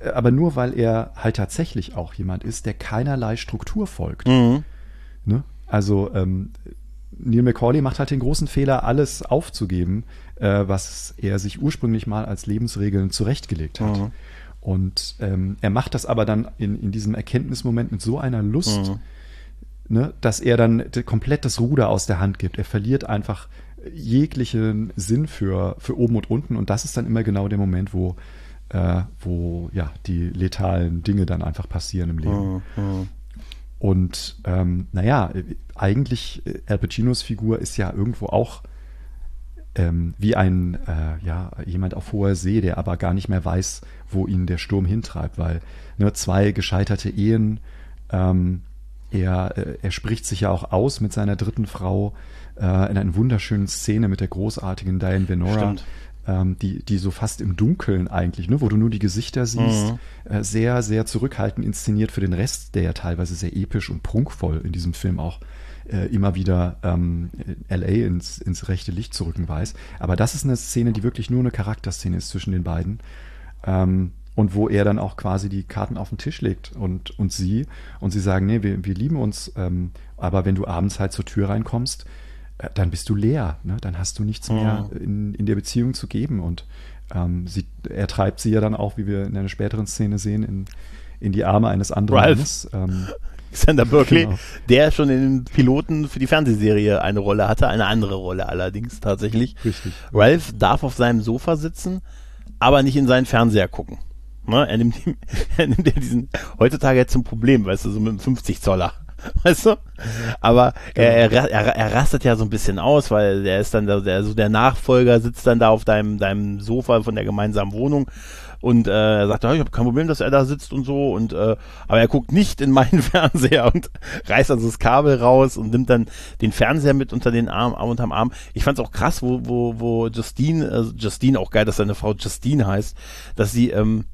er halt tatsächlich auch jemand ist, der keinerlei Struktur folgt. Ne? Also Neil McCauley macht halt den großen Fehler, alles aufzugeben, was er sich ursprünglich mal als Lebensregeln zurechtgelegt hat. Und er macht das aber dann in diesem Erkenntnismoment mit so einer Lust, ne, dass er dann komplett das Ruder aus der Hand gibt. Er verliert einfach jeglichen Sinn für oben und unten. Und das ist dann immer genau der Moment, wo die letalen Dinge dann einfach passieren im Leben. Und eigentlich Al Pacinos Figur ist ja irgendwo auch wie jemand auf hoher See, der aber gar nicht mehr weiß, wo ihn der Sturm hintreibt, weil 2 gescheiterte Ehen, er spricht sich ja auch aus mit seiner dritten Frau in einer wunderschönen Szene mit der großartigen Diane Venora, die so fast im Dunkeln eigentlich, ne, wo du nur die Gesichter siehst, sehr, sehr zurückhaltend inszeniert für den Rest, der ja teilweise sehr episch und prunkvoll in diesem Film auch immer wieder L.A. ins rechte Licht zu rücken weiß. Aber das ist eine Szene, die wirklich nur eine Charakterszene ist zwischen den beiden. Und wo er dann auch quasi die Karten auf den Tisch legt und sie sagen, nee, wir lieben uns, aber wenn du abends halt zur Tür reinkommst, dann bist du leer, ne? Dann hast du nichts mehr in der Beziehung zu geben. Und er treibt sie ja dann auch, wie wir in einer späteren Szene sehen, in die Arme eines anderen Mannes. Xander Berkeley, genau. Der schon in den Piloten für die Fernsehserie eine Rolle hatte, eine andere Rolle allerdings tatsächlich. Richtig. Ralph darf auf seinem Sofa sitzen, aber nicht in seinen Fernseher gucken. Ne? Er nimmt ja diesen, heutzutage jetzt zum Problem, weißt du, so mit einem 50 Zoller. weißt du? Aber er rastet ja so ein bisschen aus, weil er ist dann der Nachfolger, sitzt dann da auf deinem Sofa von der gemeinsamen Wohnung und er sagt, ich habe kein Problem, dass er da sitzt und so und aber er guckt nicht in meinen Fernseher und reißt also das Kabel raus und nimmt dann den Fernseher mit unterm Arm. Ich fand's auch krass, wo Justine, auch geil, dass seine Frau Justine heißt, dass sie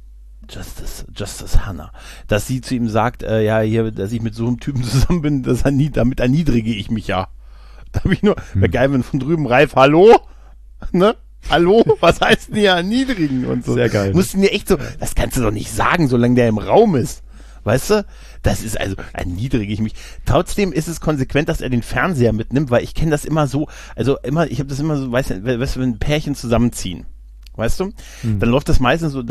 Justice Hannah, dass sie zu ihm sagt, dass ich mit so einem Typen zusammen bin, damit erniedrige ich mich ja. Da habe ich nur, wäre geil, wenn von drüben Ralf, hallo? Ne? Hallo? Was heißt denn hier erniedrigen und so? Sehr geil. Mussten dir echt so, das kannst du doch nicht sagen, solange der im Raum ist. Weißt du? Das ist also, erniedrige ich mich. Trotzdem ist es konsequent, dass er den Fernseher mitnimmt, weil ich kenne das immer so, ich habe das immer so, weißt du, wenn ein Pärchen zusammenziehen, weißt du? Dann läuft das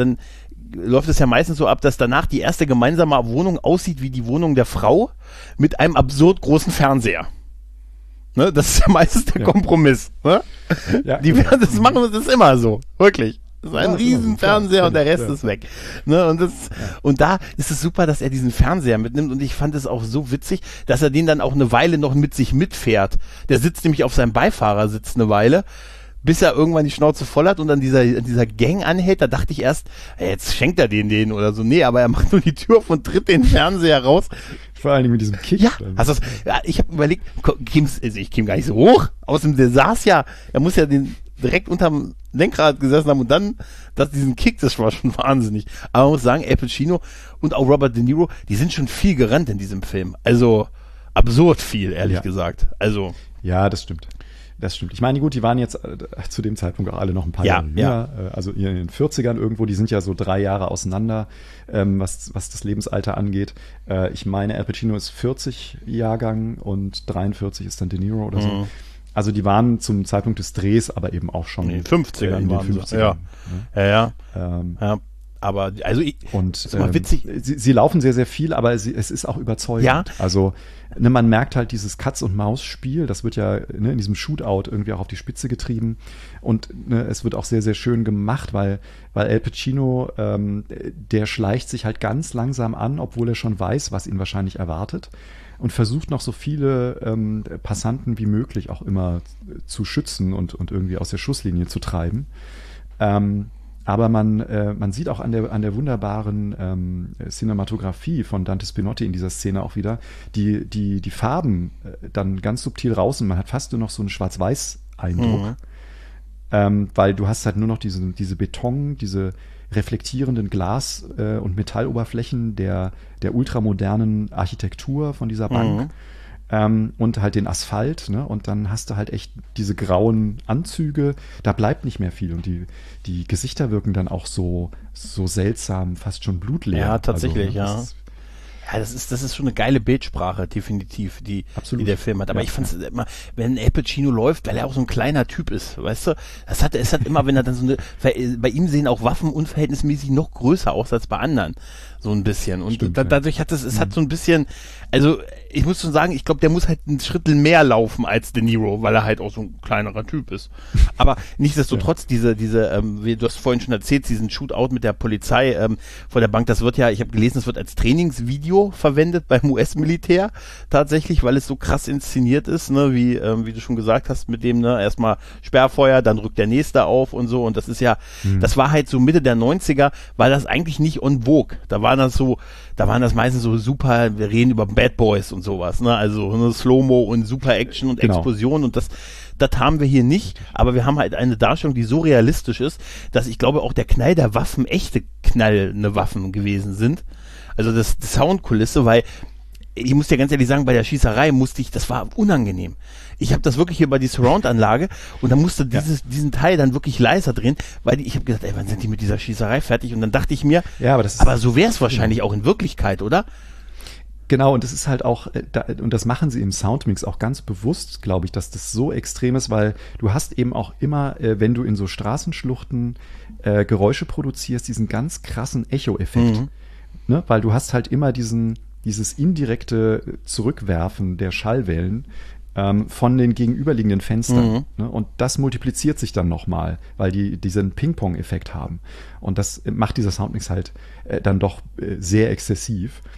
ja meistens so ab, dass danach die erste gemeinsame Wohnung aussieht wie die Wohnung der Frau mit einem absurd großen Fernseher. Ne? Das ist ja meistens der Kompromiss. Ne? Ja, das ist immer so. Wirklich. Das ist ein riesen Fernseher und der Rest ist weg. Ne? Und da ist es super, dass er diesen Fernseher mitnimmt und ich fand es auch so witzig, dass er den dann auch eine Weile noch mit sich mitfährt. Der sitzt nämlich auf seinem Beifahrersitz eine Weile, bis er irgendwann die Schnauze voll hat und dann dieser Gang anhält. Da dachte ich erst, jetzt schenkt er den oder so. Nee, aber er macht nur die Tür auf und tritt den Fernseher raus. Vor allen Dingen mit diesem Kick. Ja, ich habe überlegt, ich käme gar nicht so hoch. Außerdem, er muss ja den direkt unterm Lenkrad gesessen haben und dann diesen Kick, das war schon wahnsinnig. Aber man muss sagen, Al Pacino und auch Robert De Niro, die sind schon viel gerannt in diesem Film. Also absurd viel, ehrlich gesagt. Also ja, das stimmt. Das stimmt. Ich meine, gut, die waren jetzt zu dem Zeitpunkt auch alle noch ein paar Jahre jünger, also in den 40ern irgendwo, die sind ja so 3 Jahre auseinander, was das Lebensalter angeht. Ich meine, Al Pacino ist 40 Jahrgang und 43 ist dann De Niro oder so. Also die waren zum Zeitpunkt des Drehs aber eben auch schon in den 50ern. In den 50ern. Ja. Aber also ist mal witzig. Sie laufen sehr, sehr viel, aber es ist auch überzeugend. Ja. Also man merkt halt dieses Katz-und-Maus-Spiel, das wird ja in diesem Shootout irgendwie auch auf die Spitze getrieben und es wird auch sehr, sehr schön gemacht, weil Al Pacino, der schleicht sich halt ganz langsam an, obwohl er schon weiß, was ihn wahrscheinlich erwartet und versucht noch so viele Passanten wie möglich auch immer zu schützen und irgendwie aus der Schusslinie zu treiben. Aber man sieht auch an der wunderbaren Cinematografie von Dante Spinotti in dieser Szene auch wieder, die Farben dann ganz subtil raus und man hat fast nur noch so einen Schwarz-Weiß-Eindruck. Weil du hast halt nur noch diese Beton, diese reflektierenden Glas- und Metalloberflächen der ultramodernen Architektur von dieser Bank. Und halt den Asphalt, ne? Und dann hast du halt echt diese grauen Anzüge, da bleibt nicht mehr viel und die Gesichter wirken dann auch so seltsam, fast schon blutleer. Ja, tatsächlich, also, das ist schon eine geile Bildsprache, definitiv, die der Film hat. Aber ich fand es immer, wenn Al Pacino läuft, weil er auch so ein kleiner Typ ist, weißt du, es hat immer, wenn er dann bei ihm sehen auch Waffen unverhältnismäßig noch größer aus als bei anderen. So ein bisschen. Und stimmt, dadurch hat es hat so ein bisschen, also ich muss schon sagen, ich glaube, der muss halt einen Schritt mehr laufen als De Niro, weil er halt auch so ein kleinerer Typ ist. Aber nichtsdestotrotz, du hast vorhin schon erzählt, diesen Shootout mit der Polizei vor der Bank, das wird ja, ich habe gelesen, das wird als Trainingsvideo verwendet beim US-Militär tatsächlich, weil es so krass inszeniert ist, ne, wie du schon gesagt hast, mit dem, ne, erstmal Sperrfeuer, dann rückt der Nächste auf und so und das ist ja, das war halt so Mitte der 90er, war das eigentlich nicht en vogue. Da waren das meistens so super, wir reden über Bad Boys und sowas, ne, also Slow-Mo und super Action und Explosion und das haben wir hier nicht, aber wir haben halt eine Darstellung, die so realistisch ist, dass ich glaube auch der Knall der Waffen echte knallende Waffen gewesen sind. Also die Soundkulisse, weil ich muss dir ganz ehrlich sagen, bei der Schießerei das war unangenehm. Ich habe das wirklich über die Surround-Anlage und dann musste diesen Teil dann wirklich leiser drehen, weil ich habe gedacht, wann sind die mit dieser Schießerei fertig? Und dann dachte ich mir, aber so wäre es wahrscheinlich auch in Wirklichkeit, oder? Genau, und das ist halt auch, und das machen sie im Soundmix auch ganz bewusst, glaube ich, dass das so extrem ist, weil du hast eben auch immer, wenn du in so Straßenschluchten Geräusche produzierst, diesen ganz krassen Echo-Effekt. Ne? Weil du hast halt immer dieses indirekte Zurückwerfen der Schallwellen von den gegenüberliegenden Fenstern. Ne? Und das multipliziert sich dann nochmal, weil die diesen Ping-Pong-Effekt haben. Und das macht dieser Soundmix halt dann doch sehr exzessiv.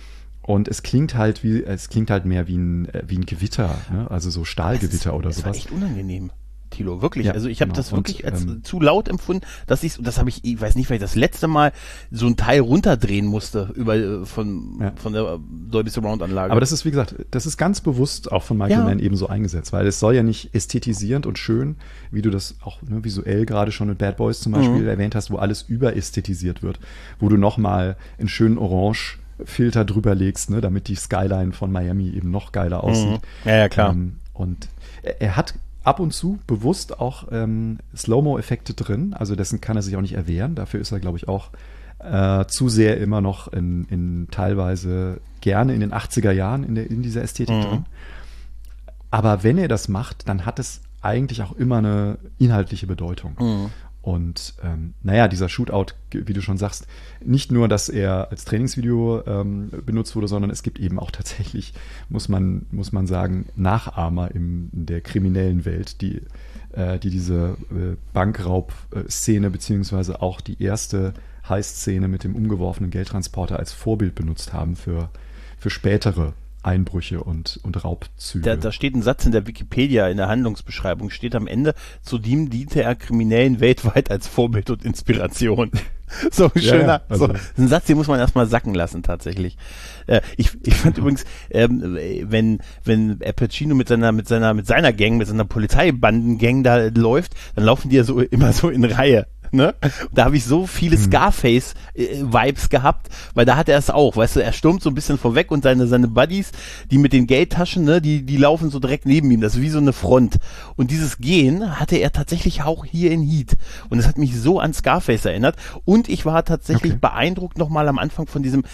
Und es klingt halt mehr wie ein Gewitter, ne? Also so Stahlgewitter oder sowas. Das war echt unangenehm. Thilo, wirklich. Ja, also ich habe genau. das wirklich Und, als zu laut empfunden, dass ich weiß nicht, weil ich das letzte Mal so ein Teil runterdrehen musste von der Dolby Surround Anlage. Aber das ist, wie gesagt, das ist ganz bewusst auch von Michael Mann eben so eingesetzt, weil es soll ja nicht ästhetisierend und schön, wie du das auch visuell gerade schon mit Bad Boys zum Beispiel erwähnt hast, wo alles überästhetisiert wird, wo du nochmal einen schönen Orange-Filter drüber legst, ne, damit die Skyline von Miami eben noch geiler aussieht. Ja, klar. Und er hat ab und zu bewusst auch Slow-Mo-Effekte drin, also dessen kann er sich auch nicht erwehren. Dafür ist er, glaube ich, auch zu sehr immer noch in teilweise gerne in den 80er Jahren in dieser Ästhetik drin. Aber wenn er das macht, dann hat es eigentlich auch immer eine inhaltliche Bedeutung. Und dieser Shootout, wie du schon sagst, nicht nur, dass er als Trainingsvideo benutzt wurde, sondern es gibt eben auch tatsächlich, muss man sagen, Nachahmer in der kriminellen Welt, die diese Bankraub-Szene beziehungsweise auch die erste Heist-Szene mit dem umgeworfenen Geldtransporter als Vorbild benutzt haben für spätere Einbrüche und Raubzüge. Da steht ein Satz in der Wikipedia, in der Handlungsbeschreibung, steht am Ende, zudem diente er Kriminellen weltweit als Vorbild und Inspiration. So ein schöner, so ein Satz, den muss man erstmal sacken lassen, tatsächlich. Ich fand übrigens, wenn Al Pacino mit seiner Gang, mit seiner Polizeibandengang da läuft, dann laufen die ja immer so in Reihe. Ne? Da habe ich so viele Scarface-Vibes gehabt, weil da hat er es auch, weißt du, er stürmt so ein bisschen vorweg und seine Buddies, die mit den Geldtaschen, ne, die laufen so direkt neben ihm, das ist wie so eine Front. Und dieses Gehen hatte er tatsächlich auch hier in Heat. Und das hat mich so an Scarface erinnert. Und ich war tatsächlich beeindruckt nochmal am Anfang von diesem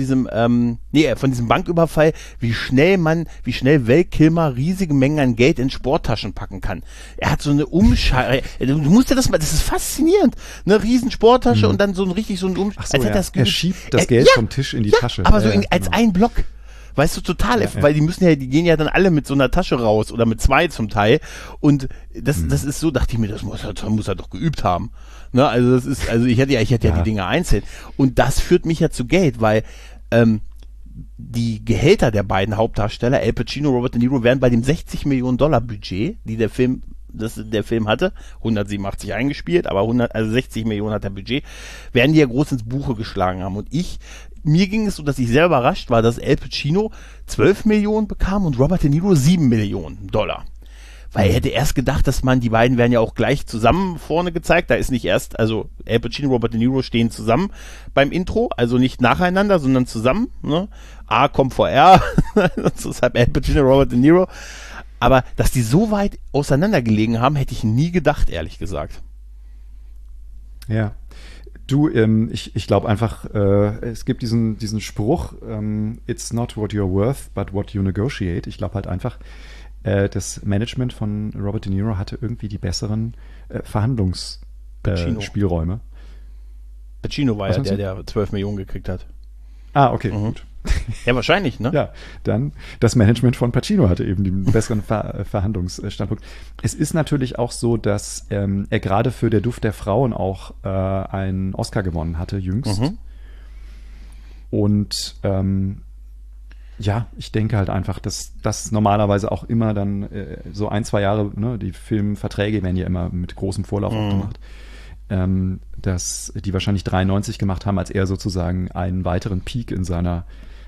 Banküberfall, wie schnell Val Kilmer riesige Mengen an Geld in Sporttaschen packen kann. Er hat so eine du musst dir das mal, das ist faszinierend. Eine riesen Sporttasche und dann er schiebt das Geld vom Tisch in die Tasche. Aber so als ein Block. Weißt du, total, weil die gehen ja dann alle mit so einer Tasche raus oder mit zwei zum Teil. Und das ist so, dachte ich mir, das muss er doch geübt haben. Ne, ich hätte ja die Dinge einzeln. Und das führt mich ja zu Geld, weil die Gehälter der beiden Hauptdarsteller, Al Pacino, Robert De Niro, wären bei dem $60 Millionen Budget, die der Film hatte, 187 eingespielt, aber 60 Millionen hat der Budget, werden die ja groß ins Buche geschlagen haben. Und mir ging es so, dass ich sehr überrascht war, dass Al Pacino 12 Millionen bekam und Robert De Niro $7 Millionen. Weil er hätte erst gedacht, die beiden werden ja auch gleich zusammen vorne gezeigt. Da ist nicht erst, also Al Pacino und Robert De Niro stehen zusammen beim Intro, also nicht nacheinander, sondern zusammen. Ne? A kommt vor R, deshalb Al Pacino und Robert De Niro. Aber dass die so weit auseinander gelegen haben, hätte ich nie gedacht, ehrlich gesagt. Ja. Du, ich glaube einfach, es gibt diesen Spruch, it's not what you're worth, but what you negotiate. Ich glaube halt einfach, das Management von Robert De Niro hatte irgendwie die besseren Verhandlungsspielräume. Pacino war ja der 12 Millionen gekriegt hat. Ah, okay, gut. Ja, wahrscheinlich, ne? Ja, dann das Management von Pacino hatte eben den besseren Verhandlungsstandpunkt. Es ist natürlich auch so, dass er gerade für Der Duft der Frauen auch einen Oscar gewonnen hatte, jüngst. Und ich denke halt einfach, dass das normalerweise auch immer dann so 1-2 Jahre, ne, die Filmverträge werden ja immer mit großem Vorlauf auch gemacht, dass die wahrscheinlich 93 gemacht haben, als er sozusagen einen weiteren Peak in seiner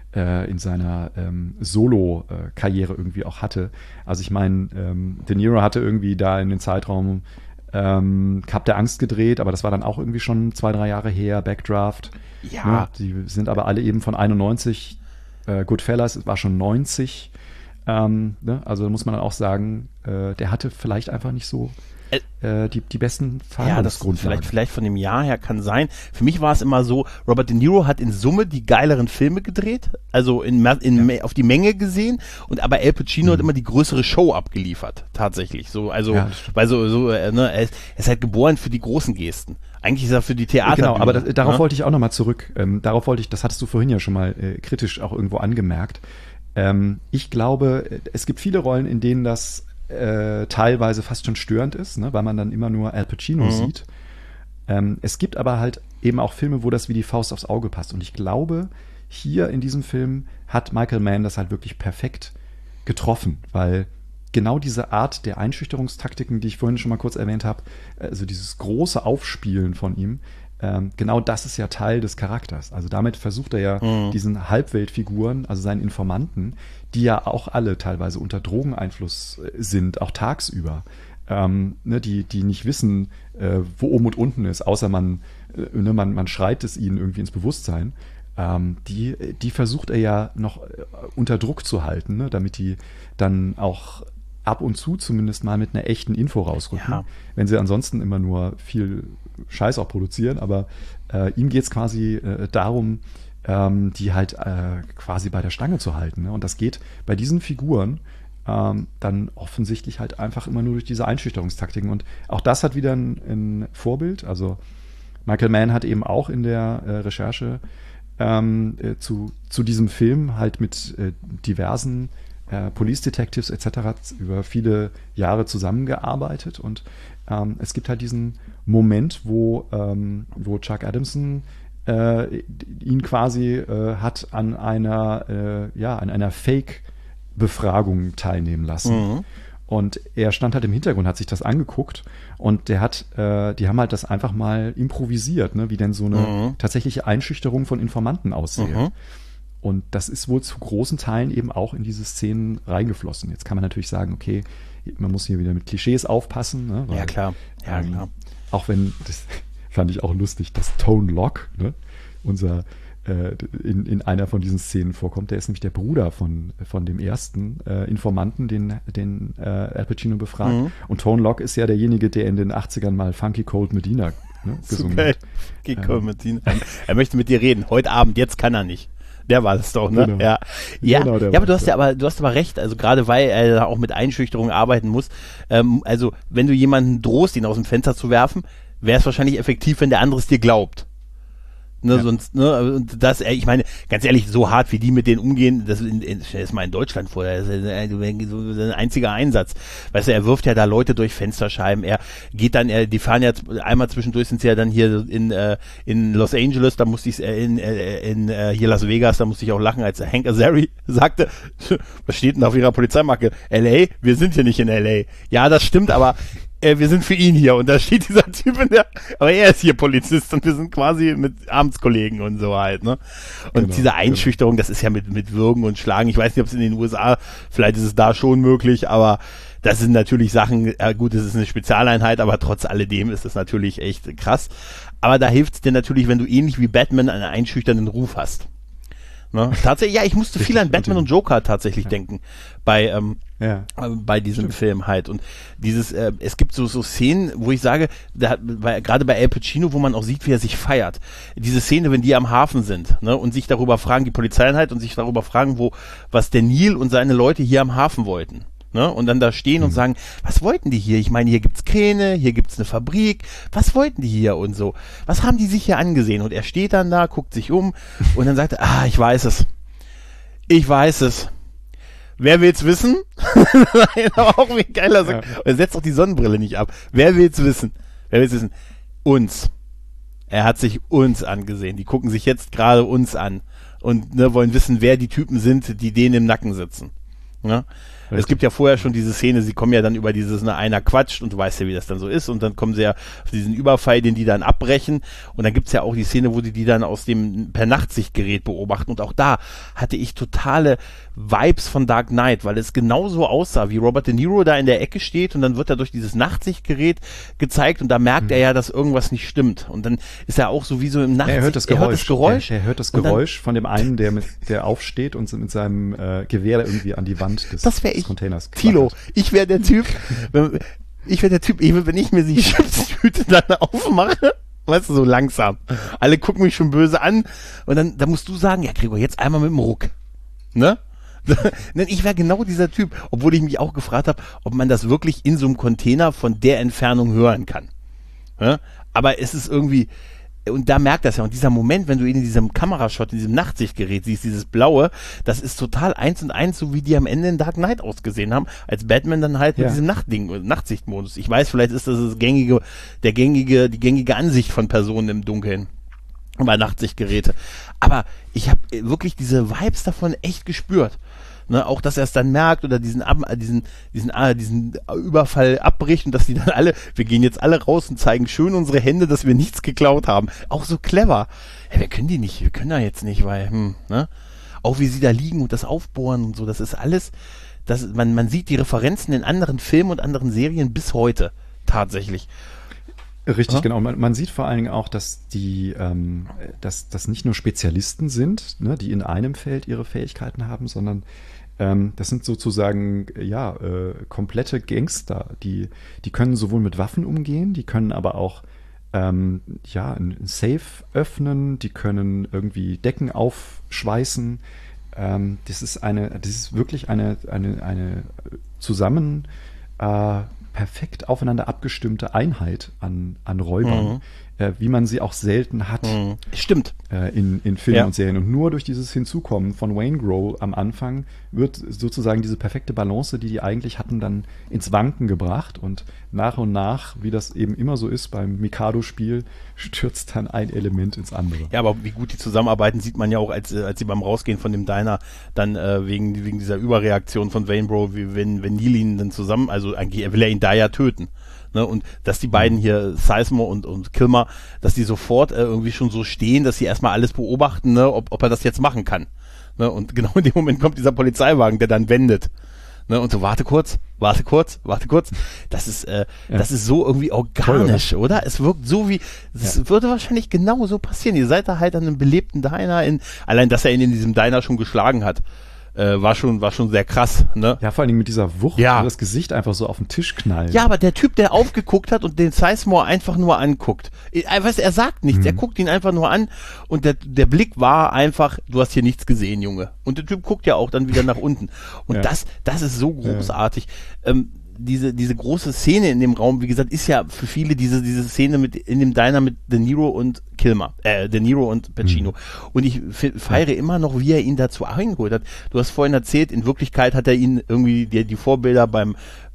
Solo-Karriere irgendwie auch hatte. Also ich meine, De Niro hatte irgendwie da in den Zeitraum Cup der Angst gedreht, aber das war dann auch irgendwie schon 2-3 Jahre her, Backdraft. Ja. Ne? Die sind aber alle eben von 91. Goodfellas war schon 90. Ne? Also muss man dann auch sagen, der hatte vielleicht einfach nicht so die besten Verhandlungsgrundlagen. Ja, das vielleicht von dem Jahr her kann sein. Für mich war es immer so, Robert De Niro hat in Summe die geileren Filme gedreht, also auf die Menge gesehen, aber Al Pacino hat immer die größere Show abgeliefert, tatsächlich. Er ist halt geboren für die großen Gesten. Eigentlich ist er für die Theater. Genau, aber darauf wollte ich auch nochmal zurück. Das hattest du vorhin ja schon mal kritisch auch irgendwo angemerkt. Ich glaube, es gibt viele Rollen, in denen das teilweise fast schon störend ist, ne, weil man dann immer nur Al Pacino sieht. Es gibt aber halt eben auch Filme, wo das wie die Faust aufs Auge passt. Und ich glaube, hier in diesem Film hat Michael Mann das halt wirklich perfekt getroffen, weil genau diese Art der Einschüchterungstaktiken, die ich vorhin schon mal kurz erwähnt habe, also dieses große Aufspielen von ihm, genau das ist ja Teil des Charakters. Also damit versucht er ja diesen Halbweltfiguren, also seinen Informanten, die ja auch alle teilweise unter Drogeneinfluss sind, auch tagsüber, die nicht wissen, wo oben und unten ist, außer man schreit es ihnen irgendwie ins Bewusstsein. Die versucht er ja noch unter Druck zu halten, ne, damit die dann auch ab und zu zumindest mal mit einer echten Info rausrücken, wenn sie ansonsten immer nur viel Scheiß auch produzieren, aber ihm geht es quasi darum, die halt quasi bei der Stange zu halten. Ne? Und das geht bei diesen Figuren dann offensichtlich halt einfach immer nur durch diese Einschüchterungstaktiken. Und auch das hat wieder ein Vorbild. Also Michael Mann hat eben auch in der Recherche zu diesem Film halt mit diversen Police Detectives etc. über viele Jahre zusammengearbeitet und es gibt halt diesen Moment, wo Chuck Adamson ihn quasi hat an einer Fake-Befragung teilnehmen lassen. Und er stand halt im Hintergrund, hat sich das angeguckt und die haben halt das einfach mal improvisiert, ne, wie denn so eine tatsächliche Einschüchterung von Informanten aussehe. Und das ist wohl zu großen Teilen eben auch in diese Szenen reingeflossen. Jetzt kann man natürlich sagen, okay, man muss hier wieder mit Klischees aufpassen. Ne, weil, klar. Auch wenn, das fand ich auch lustig, dass Tone Loc, ne, in einer von diesen Szenen vorkommt. Der ist nämlich der Bruder von dem ersten Informanten, den Al Pacino befragt. Und Tone Loc ist ja derjenige, der in den 80ern mal Funky Cold Medina gesungen hat. Funky Cold Medina. Er möchte mit dir reden. Heute Abend, jetzt kann er nicht. Der war es doch, ne? Genau. Genau, aber du hast aber recht, also gerade weil er da auch mit Einschüchterung arbeiten muss. Also wenn du jemanden drohst, ihn aus dem Fenster zu werfen, wäre es wahrscheinlich effektiv, wenn der andere es dir glaubt. Ne, sonst, ne, das, ich meine, ganz ehrlich, so hart wie die mit denen umgehen, stell es mal in Deutschland vor, das ist ein einziger Einsatz. Weißt du, er wirft ja da Leute durch Fensterscheiben, die fahren ja einmal zwischendurch, sind sie ja dann hier in Los Angeles, da musste ich hier Las Vegas, da musste ich auch lachen, als Hank Azaria sagte, was steht denn auf ihrer Polizeimarke? LA? Wir sind hier nicht in LA. Ja, das stimmt, aber wir sind für ihn hier und da steht dieser Typ aber er ist hier Polizist und wir sind quasi mit Amtskollegen und so halt, ne? Und diese Einschüchterung, das ist ja mit Würgen und Schlagen, ich weiß nicht, ob es in den USA, vielleicht ist es da schon möglich, aber das sind natürlich Sachen, gut, es ist eine Spezialeinheit, aber trotz alledem ist das natürlich echt krass. Aber da hilft es dir natürlich, wenn du ähnlich wie Batman einen einschüchternden Ruf hast. Ne? Tatsächlich, ich musste viel an Batman und Joker tatsächlich denken bei diesem Film halt. Und es gibt so Szenen, wo ich sage, gerade bei Al Pacino, wo man auch sieht, wie er sich feiert. Diese Szene, wenn die am Hafen sind, ne, und sich darüber fragen, die Polizeieinheit, und sich darüber fragen, was der Neil und seine Leute hier am Hafen wollten. Ne? Und dann da stehen und sagen, was wollten die hier? Ich meine, hier gibt's Kräne, hier gibt's eine Fabrik, was wollten die hier und so? Was haben die sich hier angesehen? Und er steht dann da, guckt sich um und dann sagt er, ich weiß es. Wer will's wissen? Nein, aber auch wie geil er sagt. Er setzt doch die Sonnenbrille nicht ab. Wer will's wissen? Uns. Er hat sich uns angesehen. Die gucken sich jetzt gerade uns an und wollen wissen, wer die Typen sind, die denen im Nacken sitzen. Ja? Es gibt ja vorher schon diese Szene, sie kommen ja dann über dieses, einer quatscht und du weißt ja, wie das dann so ist und dann kommen sie ja auf diesen Überfall, den die dann abbrechen und dann gibt's ja auch die Szene, wo die dann per Nachtsichtgerät beobachten und auch da hatte ich totale Vibes von Dark Knight, weil es genauso aussah, wie Robert De Niro da in der Ecke steht und dann wird er durch dieses Nachtsichtgerät gezeigt und da merkt er ja, dass irgendwas nicht stimmt und dann ist er auch so wie so im Nachtsicht. Er hört das Geräusch von dem einen, der aufsteht und mit seinem Gewehr irgendwie an die Wand des Containers klappert. Tilo, ich wäre der Typ, wenn ich mir die Chipstüte dann aufmache, weißt du, so langsam. Alle gucken mich schon böse an und dann musst du sagen, ja Gregor, jetzt einmal mit dem Ruck. Ne? Ich wäre genau dieser Typ, obwohl ich mich auch gefragt habe, ob man das wirklich in so einem Container von der Entfernung hören kann. Ja? Aber es ist irgendwie, und da merkt das ja, und dieser Moment, wenn du ihn in diesem Kamerashot, in diesem Nachtsichtgerät siehst, dieses Blaue, das ist total 1:1, so wie die am Ende in Dark Knight ausgesehen haben, als Batman dann halt mit diesem Nachtsichtmodus. Ich weiß, vielleicht ist das die gängige Ansicht von Personen im Dunkeln. bei Nachtsichtgeräte. Aber ich habe wirklich diese Vibes davon echt gespürt. Ne, auch, dass er es dann merkt oder diesen Überfall abbricht und dass die dann alle, wir gehen jetzt alle raus und zeigen schön unsere Hände, dass wir nichts geklaut haben. Auch so clever. Ja, wir können da jetzt nicht, weil, ne? Auch wie sie da liegen und das aufbohren und so, das ist alles, man sieht die Referenzen in anderen Filmen und anderen Serien bis heute, tatsächlich. Richtig, ja? Genau. Man sieht vor allen Dingen auch, dass dass nicht nur Spezialisten sind, ne, die in einem Feld ihre Fähigkeiten haben, sondern das sind sozusagen komplette Gangster, die können sowohl mit Waffen umgehen, die können aber auch ein Safe öffnen, die können irgendwie Decken aufschweißen. Das ist wirklich eine zusammen perfekt aufeinander abgestimmte Einheit an Räubern, wie man sie auch selten hat. Stimmt. In Filmen und Serien. Und nur durch dieses Hinzukommen von Waingro am Anfang wird sozusagen diese perfekte Balance, die eigentlich hatten, dann ins Wanken gebracht. Und nach, wie das eben immer so ist beim Mikado-Spiel, stürzt dann ein Element ins andere. Ja, aber wie gut die zusammenarbeiten, sieht man ja auch, als sie beim Rausgehen von dem Diner dann wegen dieser Überreaktion von Waingro, wenn Neil ihn dann zusammen, also eigentlich will er ihn da ja töten. Ne, und dass die beiden hier, Sizemore und Kilmer, dass die sofort irgendwie schon so stehen, dass sie erstmal alles beobachten, ne, ob er das jetzt machen kann. Ne, und genau in dem Moment kommt dieser Polizeiwagen, der dann wendet. Ne, und so, warte kurz. Das ist so irgendwie organisch, toll, oder? Es wirkt so wie, es würde wahrscheinlich genau so passieren. Ihr seid da halt an einem belebten Diner allein, dass er ihn in diesem Diner schon geschlagen hat. War schon sehr krass, ne? Ja, vor allem mit dieser Wucht, das Gesicht einfach so auf den Tisch knallt. Ja, aber der Typ, der aufgeguckt hat und den Sizemore einfach nur anguckt, er sagt nichts, er guckt ihn einfach nur an und der Blick war einfach, du hast hier nichts gesehen, Junge. Und der Typ guckt ja auch dann wieder nach unten. Und das ist so großartig. Diese große Szene in dem Raum, wie gesagt, ist ja für viele diese Szene in dem Diner mit De Niro und Kilmer, De Niro und Pacino. Und ich feiere immer noch, wie er ihn dazu eingeholt hat. Du hast vorhin erzählt, in Wirklichkeit hat er ihn irgendwie die Vorbilder beim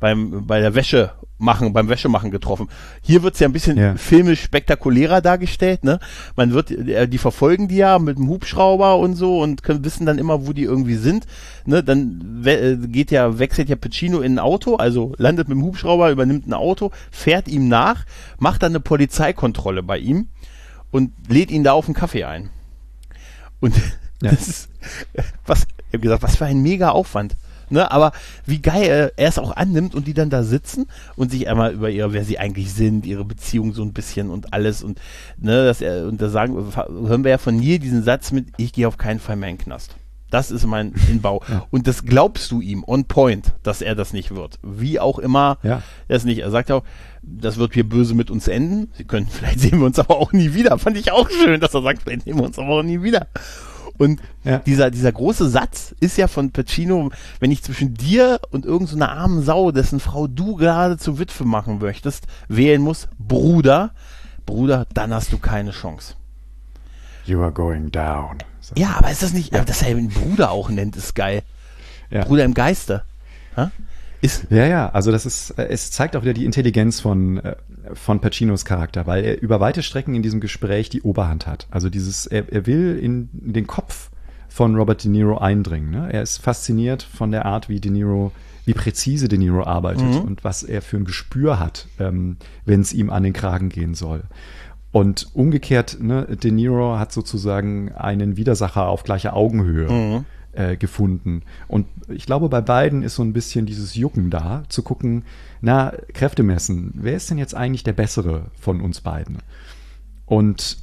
Wäschemachen getroffen. Hier wird's ja ein bisschen filmisch spektakulärer dargestellt, ne? Die verfolgen die ja mit dem Hubschrauber und so und wissen dann immer, wo die irgendwie sind, ne? Dann wechselt ja Pacino in ein Auto, also landet mit dem Hubschrauber, übernimmt ein Auto, fährt ihm nach, macht dann eine Polizeikontrolle bei ihm und lädt ihn da auf einen Kaffee ein. Und das ist, ich habe gesagt, was für ein mega Aufwand. Ne, aber wie geil er es auch annimmt und die dann da sitzen und sich einmal über wer sie eigentlich sind, ihre Beziehung so ein bisschen und alles und da hören wir ja von Neil diesen Satz mit, ich gehe auf keinen Fall mehr in den Knast. Das ist mein Inbau. Und das glaubst du ihm on point, dass er das nicht wird. Wie auch immer er es nicht. Er sagt auch, das wird hier böse mit uns enden. Vielleicht sehen wir uns aber auch nie wieder. Fand ich auch schön, dass er sagt, vielleicht sehen wir uns aber auch nie wieder. Und dieser große Satz ist ja von Pacino, wenn ich zwischen dir und irgend so einer armen Sau, dessen Frau du gerade zur Witwe machen möchtest, wählen muss, Bruder, dann hast du keine Chance. You are going down. Ja, aber ist das nicht, dass er ihn Bruder auch nennt, ist geil. Ja. Bruder im Geiste. Ha? Also es zeigt auch wieder die Intelligenz von Pacinos Charakter, weil er über weite Strecken in diesem Gespräch die Oberhand hat. Also er will in den Kopf von Robert De Niro eindringen. Ne? Er ist fasziniert von der Art, wie präzise De Niro arbeitet und was er für ein Gespür hat, wenn es ihm an den Kragen gehen soll. Und umgekehrt, ne, De Niro hat sozusagen einen Widersacher auf gleicher Augenhöhe gefunden. Und ich glaube, bei beiden ist so ein bisschen dieses Jucken da, zu gucken, Kräfte messen. Wer ist denn jetzt eigentlich der Bessere von uns beiden? Und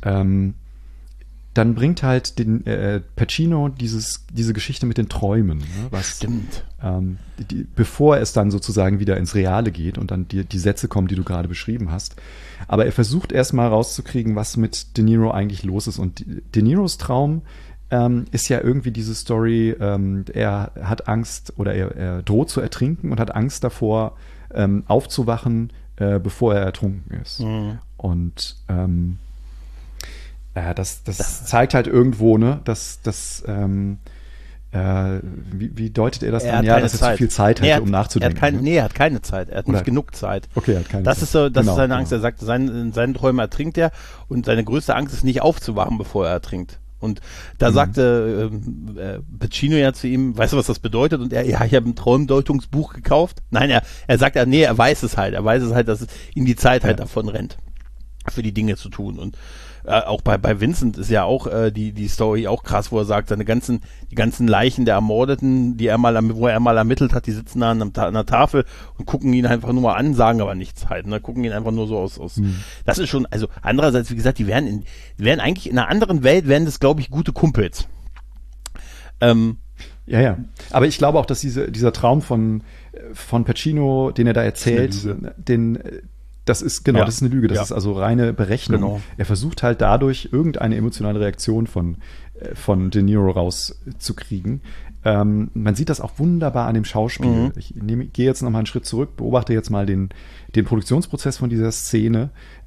dann bringt halt Pacino diese Geschichte mit den Träumen. Ne, was, stimmt. Bevor es dann sozusagen wieder ins Reale geht und dann die Sätze kommen, die du gerade beschrieben hast. Aber er versucht erstmal rauszukriegen, was mit De Niro eigentlich los ist. Und De Niros Traum ist ja irgendwie diese Story, er hat Angst oder er droht zu ertrinken und hat Angst davor, aufzuwachen, bevor er ertrunken ist. Und das zeigt halt irgendwo, ne, dass wie deutet er das Er dann? hat keine dass er Zeit. zu viel Zeit hätte, um nachzudenken. Er hat keine Zeit. Er hat nicht genug Zeit. Okay, er hat keine Das Zeit. ist so, das Genau, ist seine Angst. genau. Er sagt, seinen Träumen ertrinkt er und seine größte Angst ist nicht aufzuwachen, bevor er ertrinkt. Und da sagte Pacino ja zu ihm, weißt du, was das bedeutet? Und er, ja, ich habe ein Traumdeutungsbuch gekauft. Nein, er sagt, er weiß es halt. Er weiß es halt, dass ihm die Zeit halt davon rennt, für die Dinge zu tun. Und auch bei Vincent ist ja auch die Story auch krass, wo er sagt, die ganzen Leichen der Ermordeten, wo er mal ermittelt hat, die sitzen da an der Tafel und gucken ihn einfach nur mal an, sagen aber nichts halt, ne? Gucken ihn einfach nur so aus. Das ist schon, also andererseits, wie gesagt, die wären eigentlich in einer anderen Welt, wären das, glaube ich, gute Kumpels. Ja. Aber ich glaube auch, dass dieser Traum von Pacino, den er da erzählt, das ist eine Lüge. Das ist also reine Berechnung. Genau. Er versucht halt dadurch irgendeine emotionale Reaktion von De Niro rauszukriegen. Man sieht das auch wunderbar an dem Schauspiel. Ich gehe jetzt noch mal einen Schritt zurück, beobachte jetzt mal den Produktionsprozess von dieser Szene.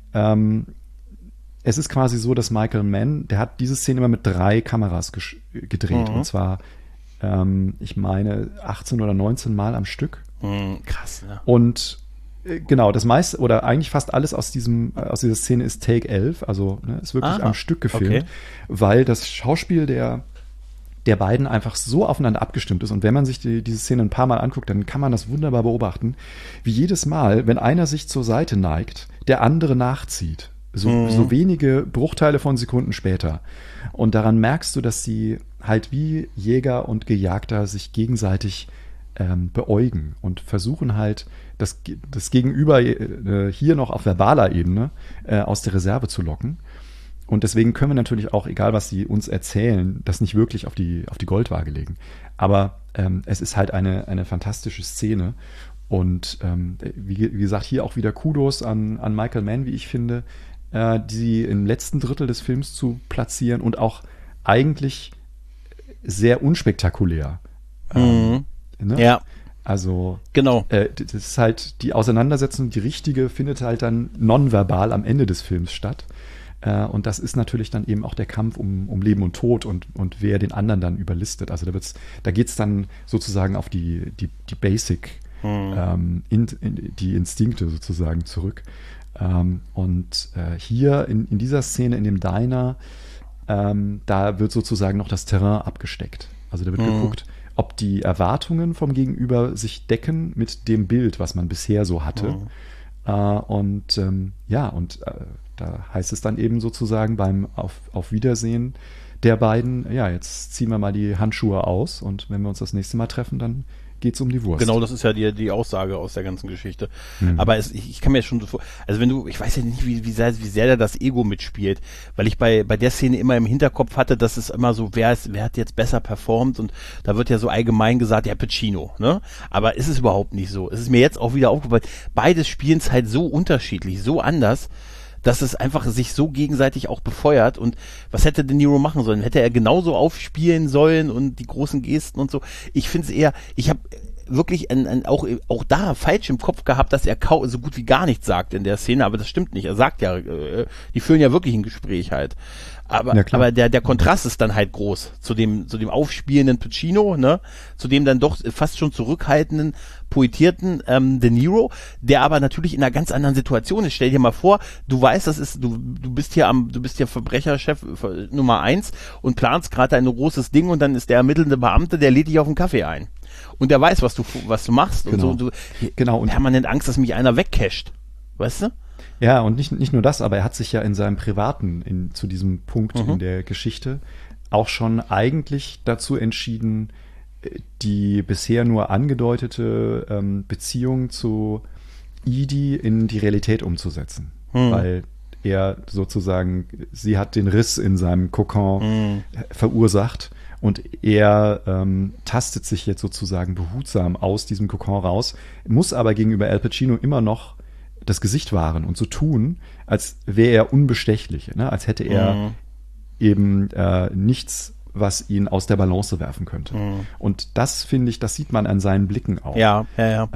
Es ist quasi so, dass Michael Mann, der hat diese Szene immer mit 3 Kameras gedreht. Und zwar, ich meine, 18 oder 19 Mal am Stück. Krass, ne? Und genau, das meiste oder eigentlich fast alles aus dieser Szene ist Take 11, also ist wirklich am Stück gefilmt, weil das Schauspiel der beiden einfach so aufeinander abgestimmt ist. Und wenn man sich diese Szene ein paar Mal anguckt, dann kann man das wunderbar beobachten, wie jedes Mal, wenn einer sich zur Seite neigt, der andere nachzieht. So wenige Bruchteile von Sekunden später. Und daran merkst du, dass sie halt wie Jäger und Gejagter sich gegenseitig beäugen und versuchen halt, das Gegenüber hier noch auf verbaler Ebene aus der Reserve zu locken. Und deswegen können wir natürlich auch, egal was sie uns erzählen, das nicht wirklich auf die Goldwaage legen. Aber es ist halt eine fantastische Szene. Und wie gesagt, hier auch wieder Kudos an Michael Mann, wie ich finde, die im letzten Drittel des Films zu platzieren und auch eigentlich sehr unspektakulär. Ne? Ja. Also genau. Das ist halt die Auseinandersetzung, die richtige, findet halt dann nonverbal am Ende des Films statt. Und das ist natürlich dann eben auch der Kampf um Leben und Tod und wer den anderen dann überlistet. Also da geht es dann sozusagen auf die Basic, die Instinkte sozusagen zurück. Und hier in dieser Szene in dem Diner, da wird sozusagen noch das Terrain abgesteckt. Also da wird geguckt, ob die Erwartungen vom Gegenüber sich decken mit dem Bild, was man bisher so hatte. Da heißt es dann eben sozusagen beim Auf Wiedersehen der beiden, ja, jetzt ziehen wir mal die Handschuhe aus und wenn wir uns das nächste Mal treffen, dann geht's um die Wurst. Genau, das ist ja die Aussage aus der ganzen Geschichte. Aber ich kann mir schon so vor, also ich weiß ja nicht, wie sehr da das Ego mitspielt, weil ich bei der Szene immer im Hinterkopf hatte, dass es immer so, wer hat jetzt besser performt und da wird ja so allgemein gesagt, ja, Pacino, ne? Aber ist es überhaupt nicht so. Es ist mir jetzt auch wieder aufgefallen, beides spielen es halt so unterschiedlich, so anders, dass es einfach sich so gegenseitig auch befeuert. Und was hätte De Niro machen sollen? Hätte er genauso aufspielen sollen und die großen Gesten und so? Ich finde es eher, ich habe wirklich auch da falsch im Kopf gehabt, dass er so gut wie gar nichts sagt in der Szene, aber das stimmt nicht. Er sagt ja, die führen ja wirklich ein Gespräch halt. Aber der Kontrast ist dann halt groß zu dem aufspielenden Pacino, ne, zu dem dann doch fast schon zurückhaltenden, poetierten De Niro, der aber natürlich in einer ganz anderen Situation ist. Stell dir mal vor, du weißt, du bist hier Verbrecherchef Nummer 1 und planst gerade ein großes Ding und dann ist der ermittelnde Beamte, der lädt dich auf einen Kaffee ein. Und der weiß, was du machst. Genau. Und so. Und permanent Angst, dass mich einer wegcasht. Weißt du? Ja, und nicht nur das, aber er hat sich ja in seinem Privaten zu diesem Punkt in der Geschichte auch schon eigentlich dazu entschieden, die bisher nur angedeutete Beziehung zu Edie in die Realität umzusetzen. Weil er sozusagen, sie hat den Riss in seinem Kokon verursacht und er tastet sich jetzt sozusagen behutsam aus diesem Kokon raus, muss aber gegenüber Al Pacino immer noch das Gesicht wahren und so tun, als wäre er unbestechlich, ne? Als hätte er eben nichts, was ihn aus der Balance werfen könnte. Und das, finde ich, das sieht man an seinen Blicken auch. Ja.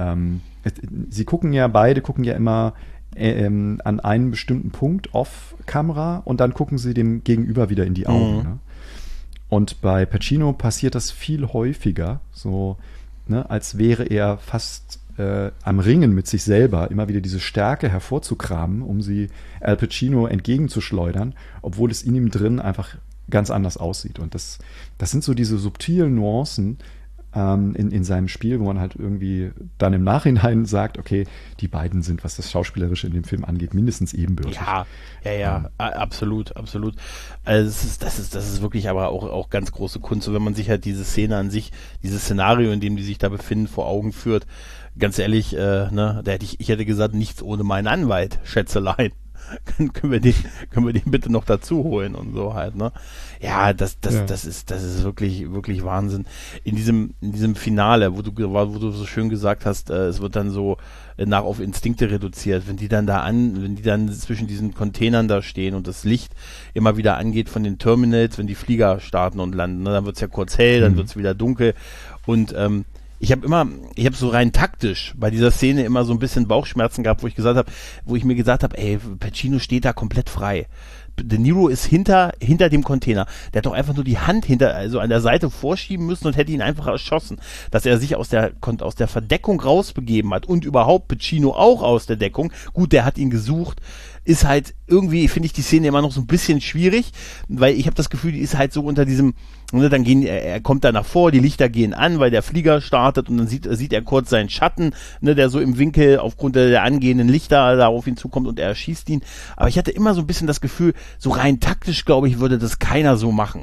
Beide gucken ja immer an einen bestimmten Punkt off Kamera und dann gucken sie dem Gegenüber wieder in die Augen. Ne? Und bei Pacino passiert das viel häufiger, so, ne, als wäre er fast am Ringen mit sich selber, immer wieder diese Stärke hervorzukramen, um sie Al Pacino entgegenzuschleudern, obwohl es in ihm drin einfach ganz anders aussieht. Und das sind so diese subtilen Nuancen in seinem Spiel, wo man halt irgendwie dann im Nachhinein sagt, okay, die beiden sind, was das Schauspielerische in dem Film angeht, mindestens ebenbürtig. Ja, absolut. Also das ist wirklich aber auch ganz große Kunst. Und wenn man sich halt diese Szene an sich, dieses Szenario, in dem die sich da befinden, vor Augen führt, ganz ehrlich, ich hätte gesagt, nichts ohne meinen Anwalt, Schätzelein. Können wir den bitte noch dazu holen und so halt, ne? Ja, das ist wirklich, wirklich Wahnsinn. In diesem Finale, wo du so schön gesagt hast, es wird dann so nach auf Instinkte reduziert, wenn die dann zwischen diesen Containern da stehen und das Licht immer wieder angeht von den Terminals, wenn die Flieger starten und landen, ne? Dann wird's ja kurz hell, dann wird's wieder dunkel und ich habe so rein taktisch bei dieser Szene immer so ein bisschen Bauchschmerzen gehabt, wo ich mir gesagt habe, ey, Pacino steht da komplett frei. De Niro ist hinter dem Container. Der hat doch einfach nur die Hand also an der Seite vorschieben müssen und hätte ihn einfach erschossen. Dass er sich aus der Verdeckung rausbegeben hat und überhaupt Pacino auch aus der Deckung. Gut, der hat ihn gesucht. Ist halt irgendwie, finde ich die Szene immer noch so ein bisschen schwierig, weil ich habe das Gefühl, die ist halt so unter diesem, ne, er kommt da nach vor, die Lichter gehen an, weil der Flieger startet und dann sieht er kurz seinen Schatten, ne, der so im Winkel aufgrund der angehenden Lichter da auf ihn zukommt und er erschießt ihn. Aber ich hatte immer so ein bisschen das Gefühl, so rein taktisch, glaube ich, würde das keiner so machen.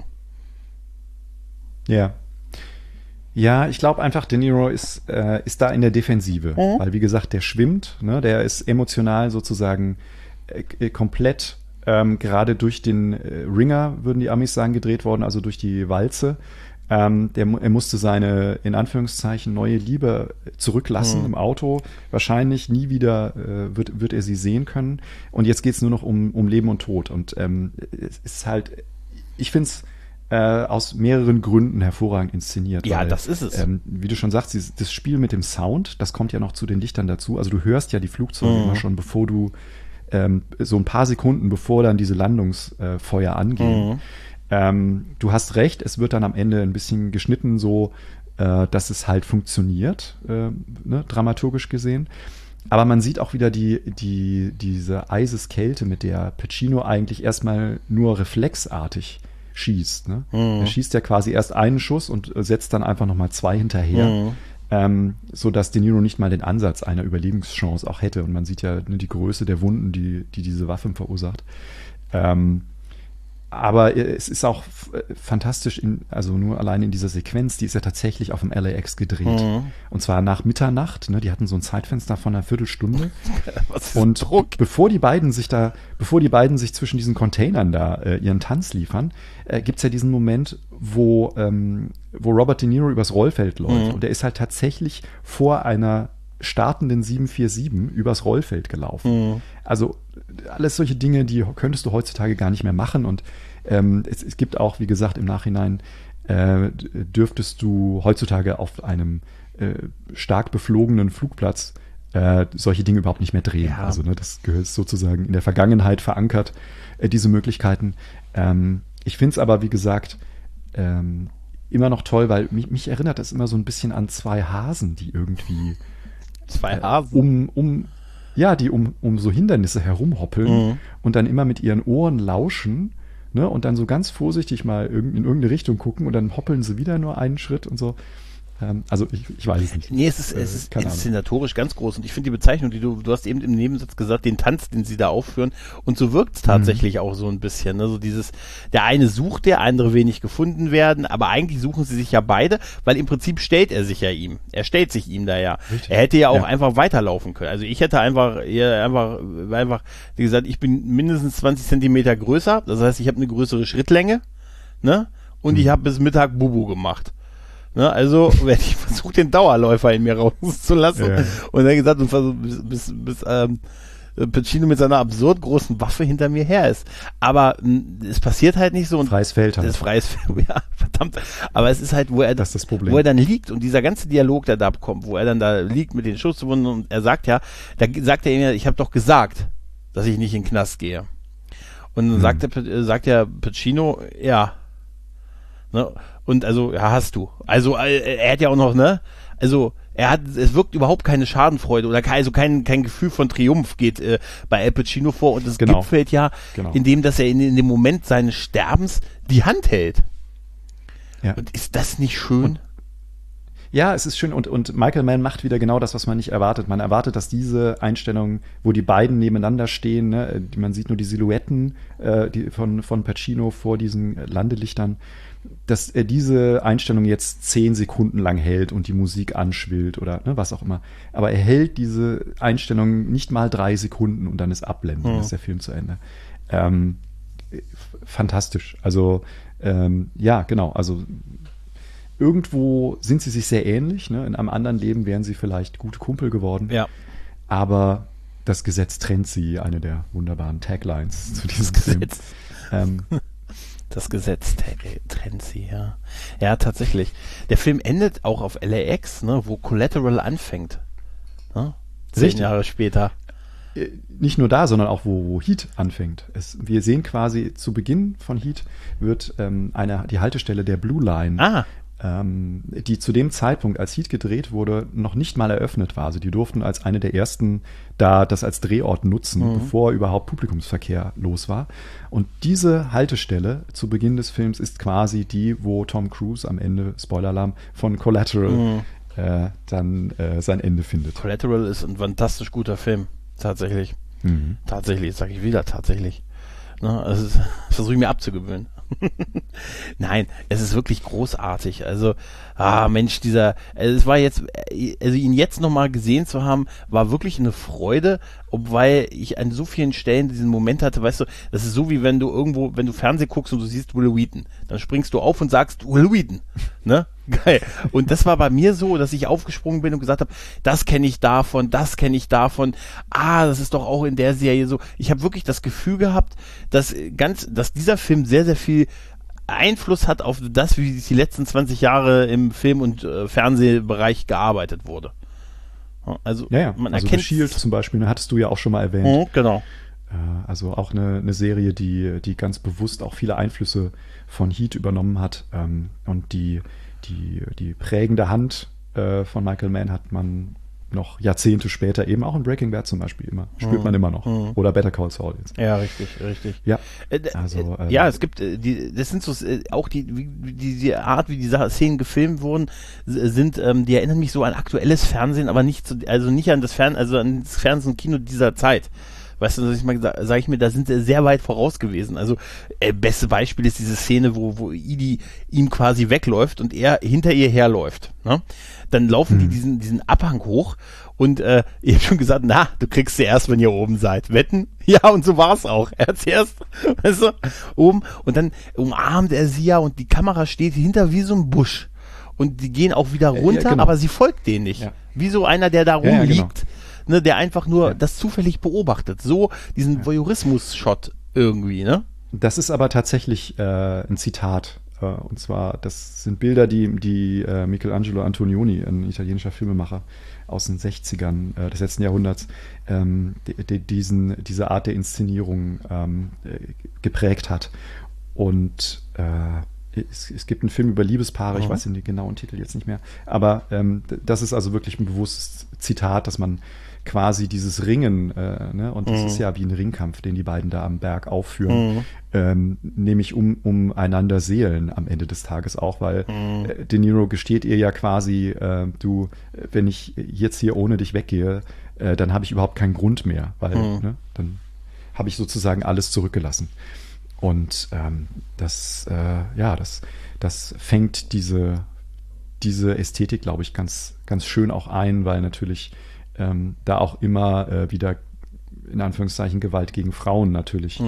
Ja. Ja, ich glaube einfach, De Niro ist da in der Defensive, weil wie gesagt, der schwimmt, ne, der ist emotional sozusagen komplett gerade durch den Ringer, würden die Amis sagen, gedreht worden, also durch die Walze. Er musste seine, in Anführungszeichen, neue Liebe zurücklassen im Auto. Wahrscheinlich nie wieder wird er sie sehen können. Und jetzt geht's nur noch um Leben und Tod. Und es ist halt, ich finde es aus mehreren Gründen hervorragend inszeniert. Ja, weil, das ist es. Wie du schon sagst, das Spiel mit dem Sound, das kommt ja noch zu den Lichtern dazu. Also du hörst ja die Flugzeuge immer schon, bevor du so ein paar Sekunden, bevor dann diese Landungsfeuer angehen. Du hast recht, es wird dann am Ende ein bisschen geschnitten, so dass es halt funktioniert, ne, dramaturgisch gesehen. Aber man sieht auch wieder diese Eiseskälte, mit der Pacino eigentlich erstmal nur reflexartig schießt. Ne? Er schießt ja quasi erst einen Schuss und setzt dann einfach nochmal 2 hinterher. So dass De Niro nicht mal den Ansatz einer Überlebenschance auch hätte. Und man sieht ja die Größe der Wunden, die diese Waffe verursacht. Aber es ist auch fantastisch, also nur allein in dieser Sequenz, die ist ja tatsächlich auf dem LAX gedreht. Und zwar nach Mitternacht, ne? Die hatten so ein Zeitfenster von einer Viertelstunde. Was ist und Druck? bevor die beiden sich zwischen diesen Containern da ihren Tanz liefern, gibt's ja diesen Moment, wo Robert De Niro übers Rollfeld läuft. Und er ist halt tatsächlich vor einer startenden 747 übers Rollfeld gelaufen. Also alles solche Dinge, die könntest du heutzutage gar nicht mehr machen. Und es gibt auch, wie gesagt, im Nachhinein dürftest du heutzutage auf einem stark beflogenen Flugplatz solche Dinge überhaupt nicht mehr drehen. Ja. Also das gehört sozusagen in der Vergangenheit verankert, diese Möglichkeiten. Ich finde es aber, wie gesagt, immer noch toll, weil mich erinnert das immer so ein bisschen an 2 Hasen, die irgendwie 2 Hasen? die um so Hindernisse herumhoppeln und dann immer mit ihren Ohren lauschen, ne, und dann so ganz vorsichtig mal in irgendeine Richtung gucken und dann hoppeln sie wieder nur einen Schritt und so. Also ich weiß es nicht. Nee, es ist inszenatorisch ganz groß und ich finde die Bezeichnung, die du hast eben im Nebensatz gesagt, den Tanz, den sie da aufführen und so wirkt es tatsächlich auch so ein bisschen, ne? So dieses, der eine sucht, der andere will nicht gefunden werden, aber eigentlich suchen sie sich ja beide, weil im Prinzip stellt er sich ja ihm. Er stellt sich ihm da ja. Richtig. Er hätte ja auch einfach weiterlaufen können. Also ich hätte einfach, wie gesagt, ich bin mindestens 20 Zentimeter größer, das heißt, ich habe eine größere Schrittlänge, ne? Und ich habe bis Mittag Bubu gemacht. Ne, also werde ich versucht, den Dauerläufer in mir rauszulassen. Ja. Und dann gesagt, bis Pacino mit seiner absurd großen Waffe hinter mir her ist. Aber es passiert halt nicht so. Und freies Feld halt. Das ist freies Feld, ja, verdammt. Aber es ist halt, wo er dann liegt und dieser ganze Dialog, der da kommt, wo er dann da liegt mit den Schusswunden und er sagt ja, da sagt er ihm ja, ich habe doch gesagt, dass ich nicht in den Knast gehe. Und dann sagt ja Pacino, ja, Ne? Und also, ja, hast du. Also, er hat ja auch noch, ne? Also, es wirkt überhaupt keine Schadenfreude oder kein Gefühl von Triumph geht bei Al Pacino vor und es gipfelt ja in dem, dass er in dem Moment seines Sterbens die Hand hält. Ja. Und ist das nicht schön? Ja, es ist schön und Michael Mann macht wieder genau das, was man nicht erwartet. Man erwartet, dass diese Einstellung, wo die beiden nebeneinander stehen, ne, man sieht nur die Silhouetten von Pacino vor diesen Landelichtern, dass er diese Einstellung jetzt 10 Sekunden lang hält und die Musik anschwillt oder ne, was auch immer. Aber er hält diese Einstellung nicht mal 3 Sekunden und dann ist Abblenden, dann ist der Film zu Ende. Fantastisch. Also ja, genau. Also irgendwo sind sie sich sehr ähnlich. Ne? In einem anderen Leben wären sie vielleicht gute Kumpel geworden. Ja. Aber das Gesetz trennt sie, eine der wunderbaren Taglines zu diesem Film. Das Gesetz trennt sie, ja. Ja, tatsächlich. Der Film endet auch auf LAX, ne, wo Collateral anfängt. Ne? 10 Jahre später. Nicht nur da, sondern auch, wo Heat anfängt. Wir sehen quasi, zu Beginn von Heat wird die Haltestelle der Blue Line, die zu dem Zeitpunkt, als Heat gedreht wurde, noch nicht mal eröffnet war. Also die durften als eine der ersten da das als Drehort nutzen, bevor überhaupt Publikumsverkehr los war. Und diese Haltestelle zu Beginn des Films ist quasi die, wo Tom Cruise am Ende, Spoiler-Alarm, von Collateral dann sein Ende findet. Collateral ist ein fantastisch guter Film, tatsächlich. Tatsächlich, sage ich wieder, tatsächlich. Ne, das versuche ich mir abzugewöhnen. Nein, es ist wirklich großartig. Also, Mensch, es war jetzt, also ihn jetzt nochmal gesehen zu haben, war wirklich eine Freude, weil ich an so vielen Stellen diesen Moment hatte, weißt du, das ist so wie wenn du Fernsehen guckst und du siehst Will Wheaton, dann springst du auf und sagst Will Wheaton, ne? Geil. Und das war bei mir so, dass ich aufgesprungen bin und gesagt habe, das kenne ich davon, das ist doch auch in der Serie so. Ich habe wirklich das Gefühl gehabt, dass dieser Film sehr, sehr viel Einfluss hat auf das, wie die letzten 20 Jahre im Film- und Fernsehbereich gearbeitet wurde. Also, man also erkennt... The Shield zum Beispiel, hattest du ja auch schon mal erwähnt. Genau. Also auch eine Serie, die ganz bewusst auch viele Einflüsse von Heat übernommen hat. Und die prägende Hand von Michael Mann hat man noch Jahrzehnte später eben auch in Breaking Bad zum Beispiel spürt man immer noch. Oder Better Call Saul jetzt. Ja, richtig. Ja, also, es gibt, das sind so, auch die Art, wie die Szenen gefilmt wurden, die erinnern mich so an aktuelles Fernsehen, aber nicht an das Fernsehen und Kino dieser Zeit. Weißt du, sag ich mir, da sind sie sehr weit voraus gewesen. Also, beste Beispiel ist diese Szene, wo Edie ihm quasi wegläuft und er hinter ihr herläuft. Ne? Dann laufen die diesen Abhang hoch und ihr habt schon gesagt, du kriegst sie erst, wenn ihr oben seid. Wetten? Ja, und so war's auch. Er hat's erst, weißt du, oben und dann umarmt er sie ja und die Kamera steht hinter wie so ein Busch. Und die gehen auch wieder runter, genau. Aber sie folgt denen nicht. Ja. Wie so einer, der da rumliegt. Ja, genau. Ne, der einfach nur das zufällig beobachtet. So diesen Voyeurismus-Shot irgendwie, ne? Das ist aber tatsächlich ein Zitat. Und zwar, das sind Bilder, die Michelangelo Antonioni, ein italienischer Filmemacher aus den 60ern des letzten Jahrhunderts, diese Art der Inszenierung geprägt hat. Und es gibt einen Film über Liebespaare, ich weiß den genauen Titel jetzt nicht mehr, aber das ist also wirklich ein bewusstes Zitat, dass man quasi dieses Ringen, und das ist ja wie ein Ringkampf, den die beiden da am Berg aufführen, nämlich um einander Seelen am Ende des Tages auch, weil De Niro gesteht ihr ja quasi, wenn ich jetzt hier ohne dich weggehe, dann habe ich überhaupt keinen Grund mehr, weil dann habe ich sozusagen alles zurückgelassen. Und das fängt diese Ästhetik, glaube ich, ganz, ganz schön auch ein, weil natürlich da auch immer wieder in Anführungszeichen Gewalt gegen Frauen natürlich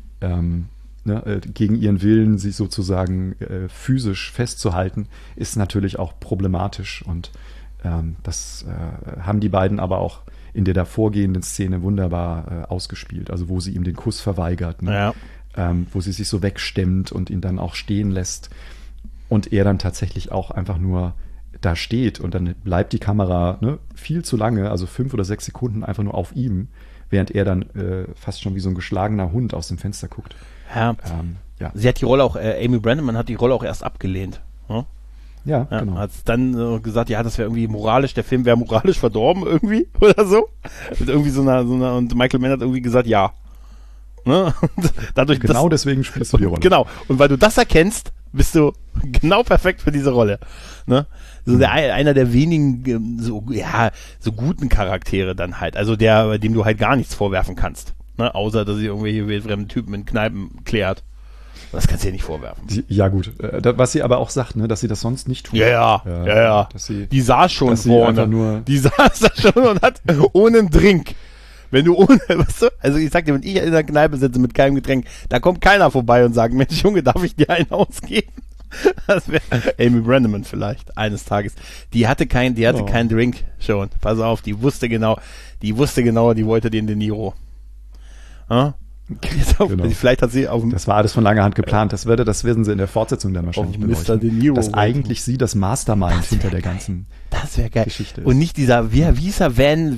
gegen ihren Willen, sie sozusagen physisch festzuhalten, ist natürlich auch problematisch. Und das haben die beiden aber auch in der davorgehenden Szene wunderbar ausgespielt. Also wo sie ihm den Kuss verweigert, wo sie sich so wegstemmt und ihn dann auch stehen lässt. Und er dann tatsächlich auch einfach nur da steht und dann bleibt die Kamera viel zu lange, also 5 oder 6 Sekunden einfach nur auf ihm, während er dann fast schon wie so ein geschlagener Hund aus dem Fenster guckt. Ja, Sie hat die Rolle auch, Amy Brenneman hat die Rolle auch erst abgelehnt. Hm? Ja, genau. Hat dann gesagt, ja, das wäre irgendwie moralisch, der Film wäre moralisch verdorben irgendwie oder so. Und irgendwie und Michael Mann hat irgendwie gesagt, ja. Ne? Und dadurch, genau deswegen spielst du die Rolle. Genau. Und weil du das erkennst, bist du genau perfekt für diese Rolle. Ne? So einer der wenigen so guten Charaktere dann halt. Also bei dem du halt gar nichts vorwerfen kannst. Ne? Außer, dass sie irgendwelche wildfremden Typen in Kneipen klärt. Das kannst du ihr nicht vorwerfen. Ja, gut. Was sie aber auch sagt, ne, dass sie das sonst nicht tut. Ja. Die saß schon vorne. Die saß da schon und hat ohne einen Drink. Wenn du weißt du, also ich sag dir, wenn ich in der Kneipe sitze mit keinem Getränk, da kommt keiner vorbei und sagt, Mensch, Junge, darf ich dir einen ausgeben? Das wäre Amy Brenneman vielleicht, eines Tages. Die hatte keinen Drink schon. Pass auf, die wusste genau, die wollte den De Niro. Ja? Genau. Vielleicht hat sie das war alles von langer Hand geplant. Das werden sie in der Fortsetzung dann wahrscheinlich beleuchten. Dass eigentlich sie das Mastermind hinter der ganzen Geschichte ist. Und nicht dieser, wie hieß er? Van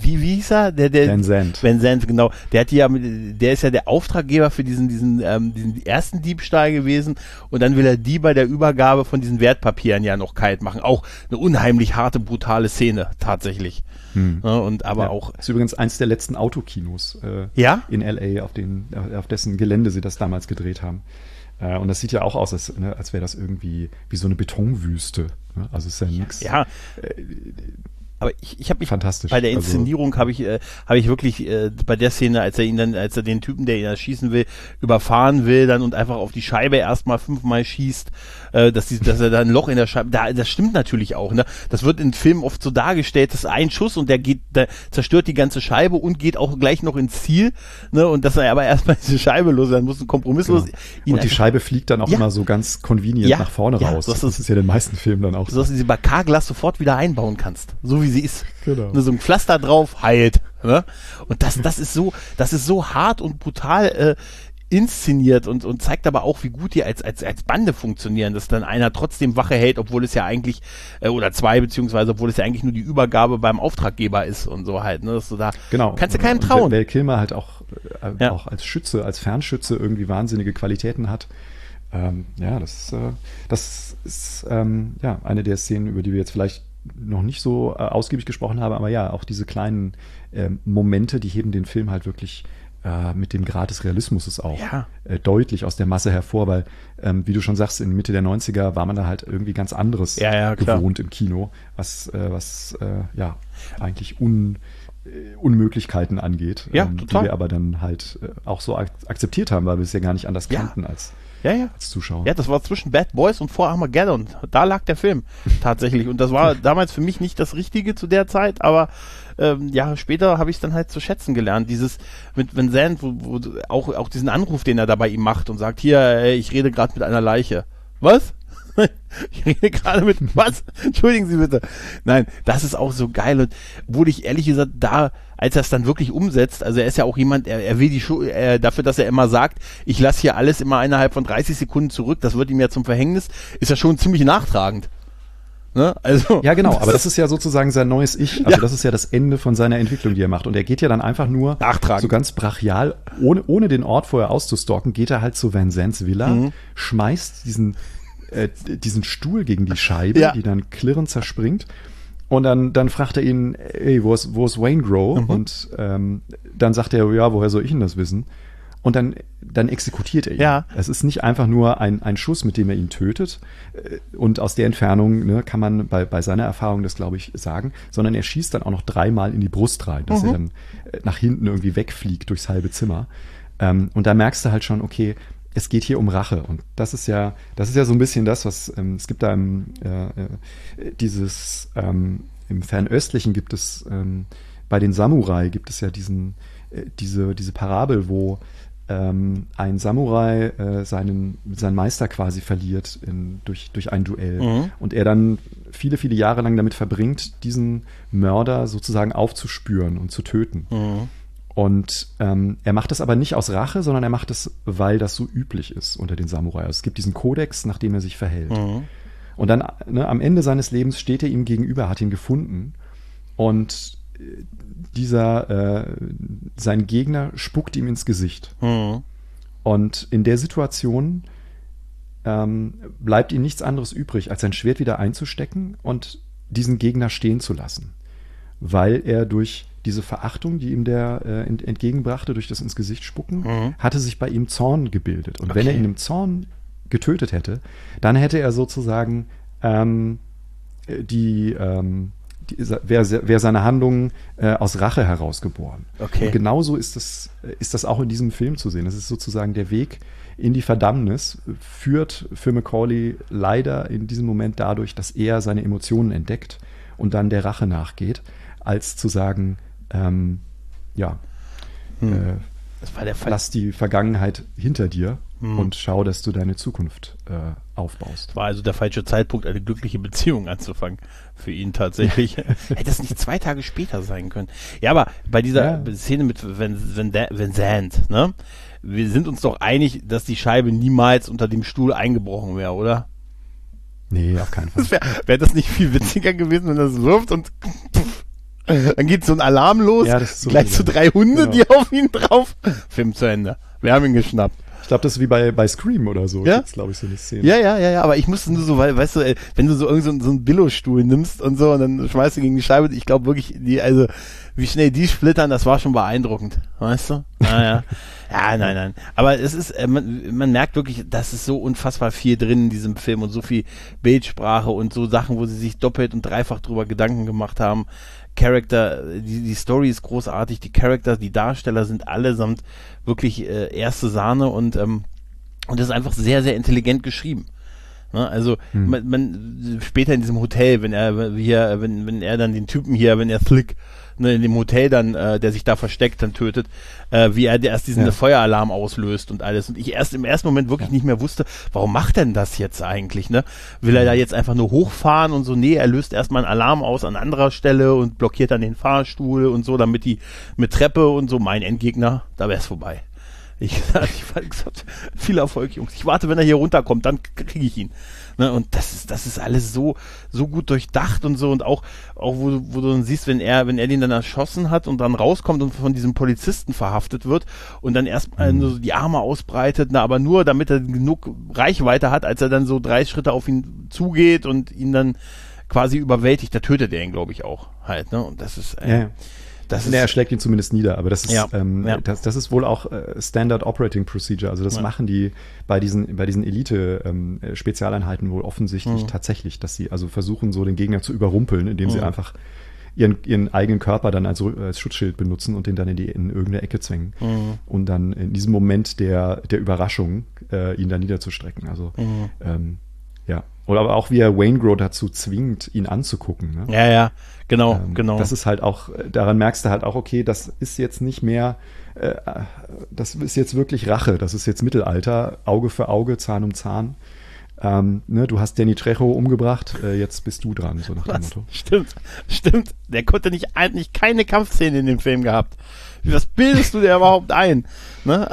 Zandt. Van Zandt, genau. Der ist ja der Auftraggeber für diesen ersten Diebstahl gewesen und dann will er die bei der Übergabe von diesen Wertpapieren ja noch kalt machen. Auch eine unheimlich harte, brutale Szene, tatsächlich. Ja, und aber auch. Das ist übrigens eins der letzten Autokinos in L.A., auf dessen Gelände sie das damals gedreht haben. Und das sieht ja auch aus, als wäre das irgendwie wie so eine Betonwüste. Ne? Also ist ja nichts. Ja. Aber ich habe mich fantastisch. Bei der Inszenierung habe ich wirklich bei der Szene, als er den Typen, der ihn erschießen will, überfahren will dann und einfach auf die Scheibe erstmal 5-mal schießt, dass er da ein Loch in der Scheibe, das stimmt natürlich auch, ne? Das wird in Filmen oft so dargestellt, dass ein Schuss und der zerstört die ganze Scheibe und geht auch gleich noch ins Ziel, ne? Und dass er aber erstmal diese Scheibe los, dann muss ein kompromisslos. Genau. Und die Scheibe fliegt dann auch immer so ganz convenient nach vorne raus. Das ist ja in den meisten Filmen dann auch so. Dass du sie bei Carglass sofort wieder einbauen kannst, so wie sie ist. Genau. So ein Pflaster drauf, heilt. Ne? Und das ist so hart und brutal inszeniert und zeigt aber auch, wie gut die als Bande funktionieren, dass dann einer trotzdem Wache hält, obwohl es ja eigentlich, oder zwei, beziehungsweise obwohl es ja eigentlich nur die Übergabe beim Auftraggeber ist und so halt. Ne? Dass du da kannst du keinem trauen. Val Kilmer halt auch als Schütze, als Fernschütze irgendwie wahnsinnige Qualitäten hat. Das ist eine der Szenen, über die wir jetzt vielleicht noch nicht so ausgiebig gesprochen haben, aber ja, auch diese kleinen Momente, die heben den Film halt wirklich mit dem Grad des Realismus auch deutlich aus der Masse hervor, weil, wie du schon sagst, in Mitte der 90er war man da halt irgendwie ganz anderes gewohnt im Kino, was eigentlich Unmöglichkeiten angeht, die wir aber dann halt auch so akzeptiert haben, weil wir es ja gar nicht anders kannten als Zuschauer. Ja, das war zwischen Bad Boys und vor Armageddon. Da lag der Film tatsächlich. Und das war damals für mich nicht das Richtige zu der Zeit, aber Jahre später habe ich es dann halt zu schätzen gelernt. Dieses mit Van Zandt, wo auch diesen Anruf, den er da bei ihm macht und sagt, hier, ich rede gerade mit einer Leiche. Was? Ich rede gerade mit was? Entschuldigen Sie bitte. Nein, das ist auch so geil. Und obwohl ich ehrlich gesagt als er es dann wirklich umsetzt, also er ist ja auch jemand, er will dafür, dass er immer sagt, ich lasse hier alles immer innerhalb von 30 Sekunden zurück, das wird ihm ja zum Verhängnis, ist ja schon ziemlich nachtragend. Ne? Also, ja, genau, aber das ist ja sozusagen sein neues Ich, also das ist ja das Ende von seiner Entwicklung, die er macht. Und er geht ja dann einfach nur so ganz brachial, ohne den Ort vorher auszustalken, geht er halt zu Van Zandts Villa, schmeißt diesen Stuhl gegen die Scheibe, die dann klirrend zerspringt. Und dann fragt er ihn, ey, wo ist Waingro? Und dann sagt er, ja, woher soll ich denn das wissen? Und dann exekutiert er ihn. Ja. Es ist nicht einfach nur ein Schuss, mit dem er ihn tötet. Und aus der Entfernung kann man bei seiner Erfahrung das, glaube ich, sagen, sondern er schießt dann auch noch 3-mal in die Brust rein, dass er dann nach hinten irgendwie wegfliegt durchs halbe Zimmer. Und da merkst du halt schon, okay, es geht hier um Rache. Und das ist ja so ein bisschen das, was es gibt da im Fernöstlichen gibt es bei den Samurai gibt es ja diese Parabel, wo ein Samurai seinen Meister quasi verliert durch ein Duell und er dann viele, viele Jahre lang damit verbringt, diesen Mörder sozusagen aufzuspüren und zu töten. Und er macht das aber nicht aus Rache, sondern er macht es, weil das so üblich ist unter den Samurai. Also es gibt diesen Kodex, nach dem er sich verhält. Und dann am Ende seines Lebens steht er ihm gegenüber, hat ihn gefunden und sein Gegner spuckt ihm ins Gesicht. Und in der Situation bleibt ihm nichts anderes übrig, als sein Schwert wieder einzustecken und diesen Gegner stehen zu lassen. Weil er durch diese Verachtung, die ihm der entgegenbrachte, durch das ins Gesicht spucken, hatte sich bei ihm Zorn gebildet. Und wenn er ihn im Zorn getötet hätte, dann hätte er sozusagen wäre seine Handlung aus Rache herausgeboren. Okay. Und genauso ist das auch in diesem Film zu sehen. Das ist sozusagen der Weg in die Verdammnis, führt für Macaulay leider in diesem Moment dadurch, dass er seine Emotionen entdeckt und dann der Rache nachgeht, als zu sagen, das war der Fall. Lass die Vergangenheit hinter dir und schau, dass du deine Zukunft aufbaust. War also der falsche Zeitpunkt, eine glückliche Beziehung anzufangen für ihn tatsächlich. Hätte es nicht 2 Tage später sein können. Ja, aber bei dieser Szene mit Vincent, ne? Wir sind uns doch einig, dass die Scheibe niemals unter dem Stuhl eingebrochen wäre, oder? Nee, auf keinen Fall. Wäre das nicht viel witziger gewesen, wenn das wirft und dann geht so ein Alarm los, so gleich so 3 Hunde, die auf ihn drauf. Film zu Ende. Wir haben ihn geschnappt. Ich glaube, das ist wie bei Scream oder so. Ja? Das ist, glaube ich, so eine Szene. Ja, aber ich musste nur so, weil, weißt du, wenn du so irgend so einen Billo-Stuhl nimmst und so und dann schmeißt du gegen die Scheibe, ich glaube wirklich, wie schnell die splittern, das war schon beeindruckend. Weißt du? Naja. Ja, nein. Aber es ist, man merkt wirklich, das ist so unfassbar viel drin in diesem Film und so viel Bildsprache und so Sachen, wo sie sich doppelt und dreifach drüber Gedanken gemacht haben. Charakter, die Story ist großartig, die Charakter, die Darsteller sind allesamt wirklich erste Sahne und das ist einfach sehr, sehr intelligent geschrieben. Ne? Also man später in diesem Hotel, wenn er dann den Typen hier, wenn er Slick in dem Hotel dann, der sich da versteckt, dann tötet, wie er erst diesen Feueralarm auslöst und alles. Und ich erst im ersten Moment wirklich nicht mehr wusste, warum macht denn das jetzt eigentlich, ne? Will er da jetzt einfach nur hochfahren und so? Nee, er löst erstmal einen Alarm aus an anderer Stelle und blockiert dann den Fahrstuhl und so, damit die mit Treppe und so, mein Endgegner, da wär's vorbei. Ich gesagt, viel Erfolg, Jungs. Ich warte, wenn er hier runterkommt, dann kriege ich ihn. Ne, und das ist alles so gut durchdacht und so und auch wo du dann siehst, wenn er den dann erschossen hat und dann rauskommt und von diesem Polizisten verhaftet wird und dann erstmal nur so die Arme ausbreitet, aber nur damit er genug Reichweite hat, als er dann so 3 Schritte auf ihn zugeht und ihn dann quasi überwältigt, da tötet er ihn, glaube ich, auch halt, ne? Und das ist er schlägt ihn zumindest nieder, aber das ist, das ist wohl auch Standard Operating Procedure. Also das machen die bei diesen Elite-Spezialeinheiten wohl offensichtlich tatsächlich, dass sie also versuchen, so den Gegner zu überrumpeln, indem sie einfach ihren eigenen Körper dann als Schutzschild benutzen und den dann in irgendeine Ecke zwängen. Und dann in diesem Moment der Überraschung ihn dann niederzustrecken. Also Oder aber auch, wie er Waingro dazu zwingt, ihn anzugucken. Ne? Ja, genau. Das ist halt auch, daran merkst du halt auch, okay, das ist jetzt nicht mehr, das ist jetzt wirklich Rache, das ist jetzt Mittelalter, Auge für Auge, Zahn um Zahn. Du hast Danny Trejo umgebracht, jetzt bist du dran, so nach dem Motto. Stimmt. Der konnte eigentlich keine Kampfszene in dem Film gehabt. Was bildest du dir überhaupt ein? Ne?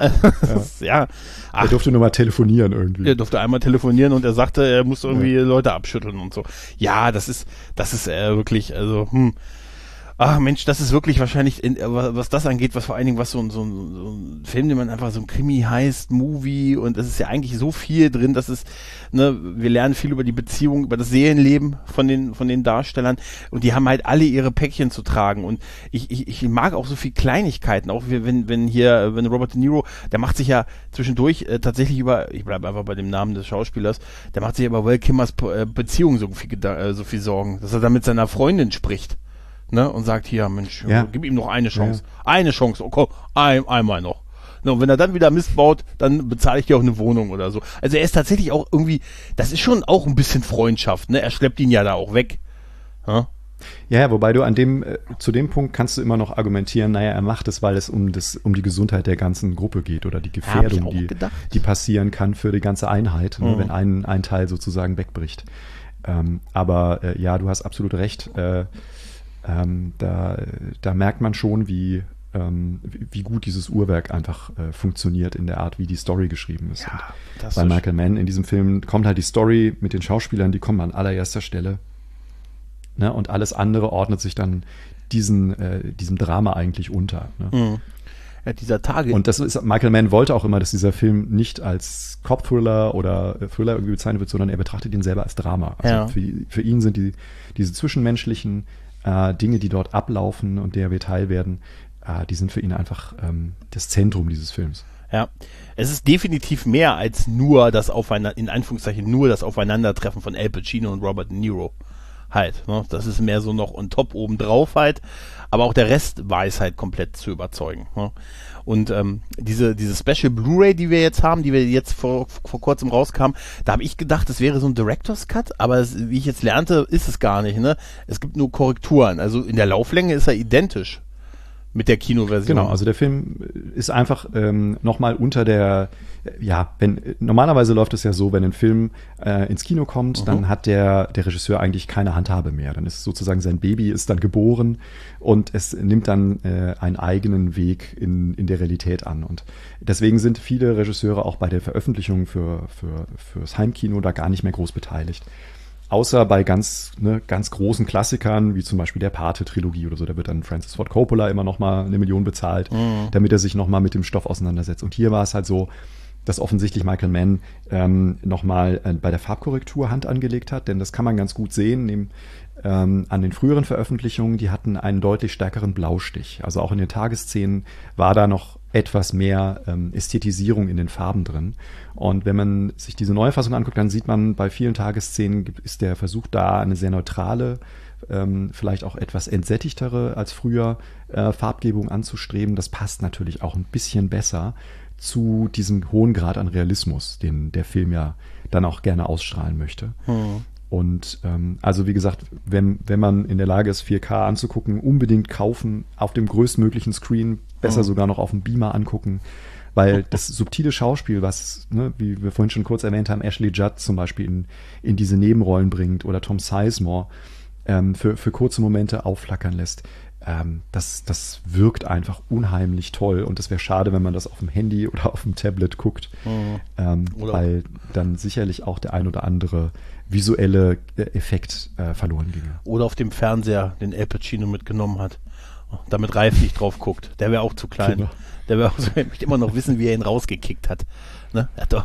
Er durfte nur mal telefonieren irgendwie. Er durfte einmal telefonieren und er sagte, er musste irgendwie Leute abschütteln und so. Ja, das ist wirklich, also, Ach Mensch, das ist wirklich wahrscheinlich, was das angeht, was vor allen Dingen, was so ein Film, den man einfach so ein Krimi heißt, Movie, und es ist ja eigentlich so viel drin, dass es, wir lernen viel über die Beziehung, über das Seelenleben von den Darstellern, und die haben halt alle ihre Päckchen zu tragen, und ich mag auch so viel Kleinigkeiten, auch wenn Robert De Niro, der macht sich ja zwischendurch tatsächlich ich bleibe einfach bei dem Namen des Schauspielers, der macht sich über Val Kilmers Beziehung so viel Sorgen, dass er dann mit seiner Freundin spricht. Ne, und sagt, hier, Mensch, gib ihm noch eine Chance. Ja. Eine Chance, komm, einmal noch. Ne, und wenn er dann wieder Mist baut, dann bezahle ich dir auch eine Wohnung oder so. Also er ist tatsächlich auch irgendwie, das ist schon auch ein bisschen Freundschaft, ne? Er schleppt ihn ja da auch weg. Ja, wobei du zu dem Punkt kannst du immer noch argumentieren, er macht es, weil es um die Gesundheit der ganzen Gruppe geht oder die Gefährdung, die passieren kann für die ganze Einheit, wenn ein Teil sozusagen wegbricht. Aber du hast absolut recht, da merkt man schon, wie gut dieses Uhrwerk einfach funktioniert in der Art, wie die Story geschrieben ist. Ja, bei Michael Mann in diesem Film kommt halt die Story mit den Schauspielern, die kommen an allererster Stelle. Ne? Und alles andere ordnet sich dann diesem Drama eigentlich unter. Ne? dieser Tage. Und Michael Mann wollte auch immer, dass dieser Film nicht als Cop-Thriller oder Thriller irgendwie bezeichnet wird, sondern er betrachtet ihn selber als Drama. Also für ihn sind diese zwischenmenschlichen Dinge, die dort ablaufen und der wir Teil werden, die sind für ihn einfach das Zentrum dieses Films. Ja, es ist definitiv mehr als nur das in Anführungszeichen nur das Aufeinandertreffen von Al Pacino und Robert De Niro halt. Ne? Das ist mehr so noch on top obendrauf halt, aber auch der Rest weiß halt komplett zu überzeugen. Ne? Und diese Special Blu-ray, die wir jetzt haben, die wir jetzt vor kurzem rauskamen, da habe ich gedacht, das wäre so ein Director's Cut, aber wie ich jetzt lernte, ist es gar nicht. Ne? Es gibt nur Korrekturen, also in der Lauflänge ist er identisch mit der Kinoversion. Genau, also der Film ist einfach nochmal unter der, normalerweise läuft es ja so, wenn ein Film ins Kino kommt, dann hat der Regisseur eigentlich keine Handhabe mehr. Dann ist sozusagen sein Baby ist dann geboren und es nimmt dann einen eigenen Weg in der Realität an. Und deswegen sind viele Regisseure auch bei der Veröffentlichung fürs Heimkino da gar nicht mehr groß beteiligt. Außer bei ganz großen Klassikern, wie zum Beispiel der Pate-Trilogie oder so, da wird dann Francis Ford Coppola immer noch mal 1 Million bezahlt, damit er sich noch mal mit dem Stoff auseinandersetzt. Und hier war es halt so, dass offensichtlich Michael Mann noch mal bei der Farbkorrektur Hand angelegt hat, denn das kann man ganz gut sehen, an den früheren Veröffentlichungen, die hatten einen deutlich stärkeren Blaustich. Also auch in den Tagesszenen war da noch etwas mehr Ästhetisierung in den Farben drin. Und wenn man sich diese neue Fassung anguckt, dann sieht man, bei vielen Tagesszenen ist der Versuch da, eine sehr neutrale, vielleicht auch etwas entsättigtere als früher Farbgebung anzustreben. Das passt natürlich auch ein bisschen besser zu diesem hohen Grad an Realismus, den der Film ja dann auch gerne ausstrahlen möchte. Und also wie gesagt, wenn man in der Lage ist, 4K anzugucken, unbedingt kaufen, auf dem größtmöglichen Screen, besser sogar noch auf dem Beamer angucken, weil das subtile Schauspiel, was, wie wir vorhin schon kurz erwähnt haben, Ashley Judd zum Beispiel in diese Nebenrollen bringt oder Tom Sizemore für kurze Momente aufflackern lässt, das wirkt einfach unheimlich toll und es wäre schade, wenn man das auf dem Handy oder auf dem Tablet guckt, weil dann sicherlich auch der ein oder andere visuelle Effekt verloren ginge. Oder auf dem Fernseher, den Al Pacino mitgenommen hat, damit Ralf nicht drauf guckt. Der wäre auch zu klein. Genau. Der wäre auch so, ich möchte immer noch wissen, wie er ihn rausgekickt hat. Ne?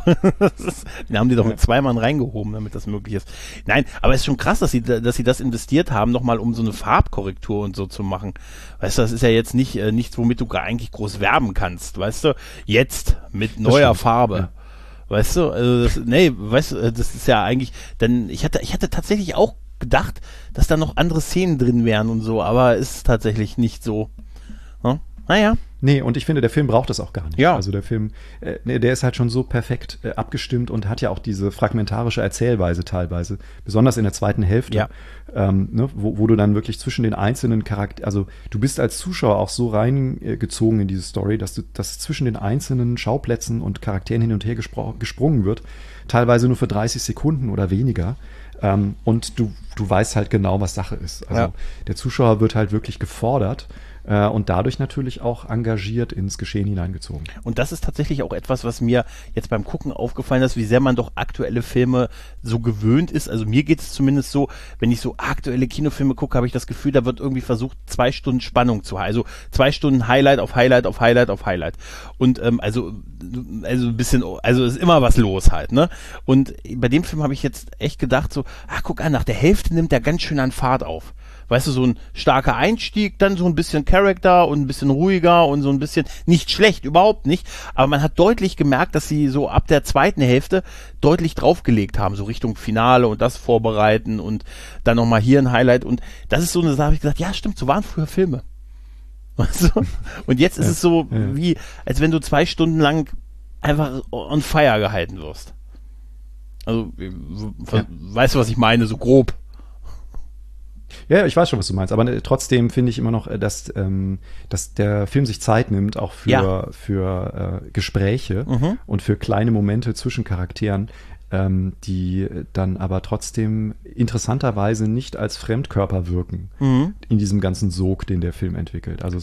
Den haben die doch mit 2 Mann reingehoben, damit das möglich ist. Nein, aber es ist schon krass, dass sie das investiert haben, nochmal um so eine Farbkorrektur und so zu machen. Weißt du, das ist ja jetzt nichts, womit du eigentlich groß werben kannst. Weißt du, jetzt mit neuer Farbe. Ja. Weißt du, also das ist ja eigentlich, denn ich hatte tatsächlich auch gedacht, dass da noch andere Szenen drin wären und so, aber ist tatsächlich nicht so. Hm? Naja. Nee, und ich finde, der Film braucht das auch gar nicht. Ja. Also der Film, der ist halt schon so perfekt abgestimmt und hat ja auch diese fragmentarische Erzählweise teilweise, besonders in der zweiten Hälfte, wo du dann wirklich zwischen den einzelnen Charakteren, also du bist als Zuschauer auch so reingezogen in diese Story, dass zwischen den einzelnen Schauplätzen und Charakteren hin und her gesprungen wird, teilweise nur für 30 Sekunden oder weniger. Und du weißt halt genau, was Sache ist. Also der Zuschauer wird halt wirklich gefordert und dadurch natürlich auch engagiert ins Geschehen hineingezogen. Und das ist tatsächlich auch etwas, was mir jetzt beim Gucken aufgefallen ist, wie sehr man doch aktuelle Filme so gewöhnt ist. Also mir geht es zumindest so, wenn ich so aktuelle Kinofilme gucke, habe ich das Gefühl, da wird irgendwie versucht, 2 Stunden Spannung zu haben. Also 2 Stunden Highlight auf Highlight auf Highlight auf Highlight. Und also ein bisschen, also ist immer was los halt, ne? Und bei dem Film habe ich jetzt echt gedacht so, guck an, nach der Hälfte nimmt der ganz schön an Fahrt auf. Weißt du, so ein starker Einstieg, dann so ein bisschen Charakter und ein bisschen ruhiger und so ein bisschen, nicht schlecht, überhaupt nicht, aber man hat deutlich gemerkt, dass sie so ab der zweiten Hälfte deutlich draufgelegt haben, so Richtung Finale und das vorbereiten und dann nochmal hier ein Highlight und das ist so eine Sache, habe ich gesagt, ja stimmt, so waren früher Filme. Weißt du? Und jetzt ist es so wie, als wenn du 2 Stunden lang einfach on fire gehalten wirst. Also, weißt du, was ich meine, so grob. Ja, ich weiß schon, was du meinst, aber trotzdem finde ich immer noch, dass der Film sich Zeit nimmt, auch für Gespräche und für kleine Momente zwischen Charakteren, die dann aber trotzdem interessanterweise nicht als Fremdkörper wirken in diesem ganzen Sog, den der Film entwickelt. Also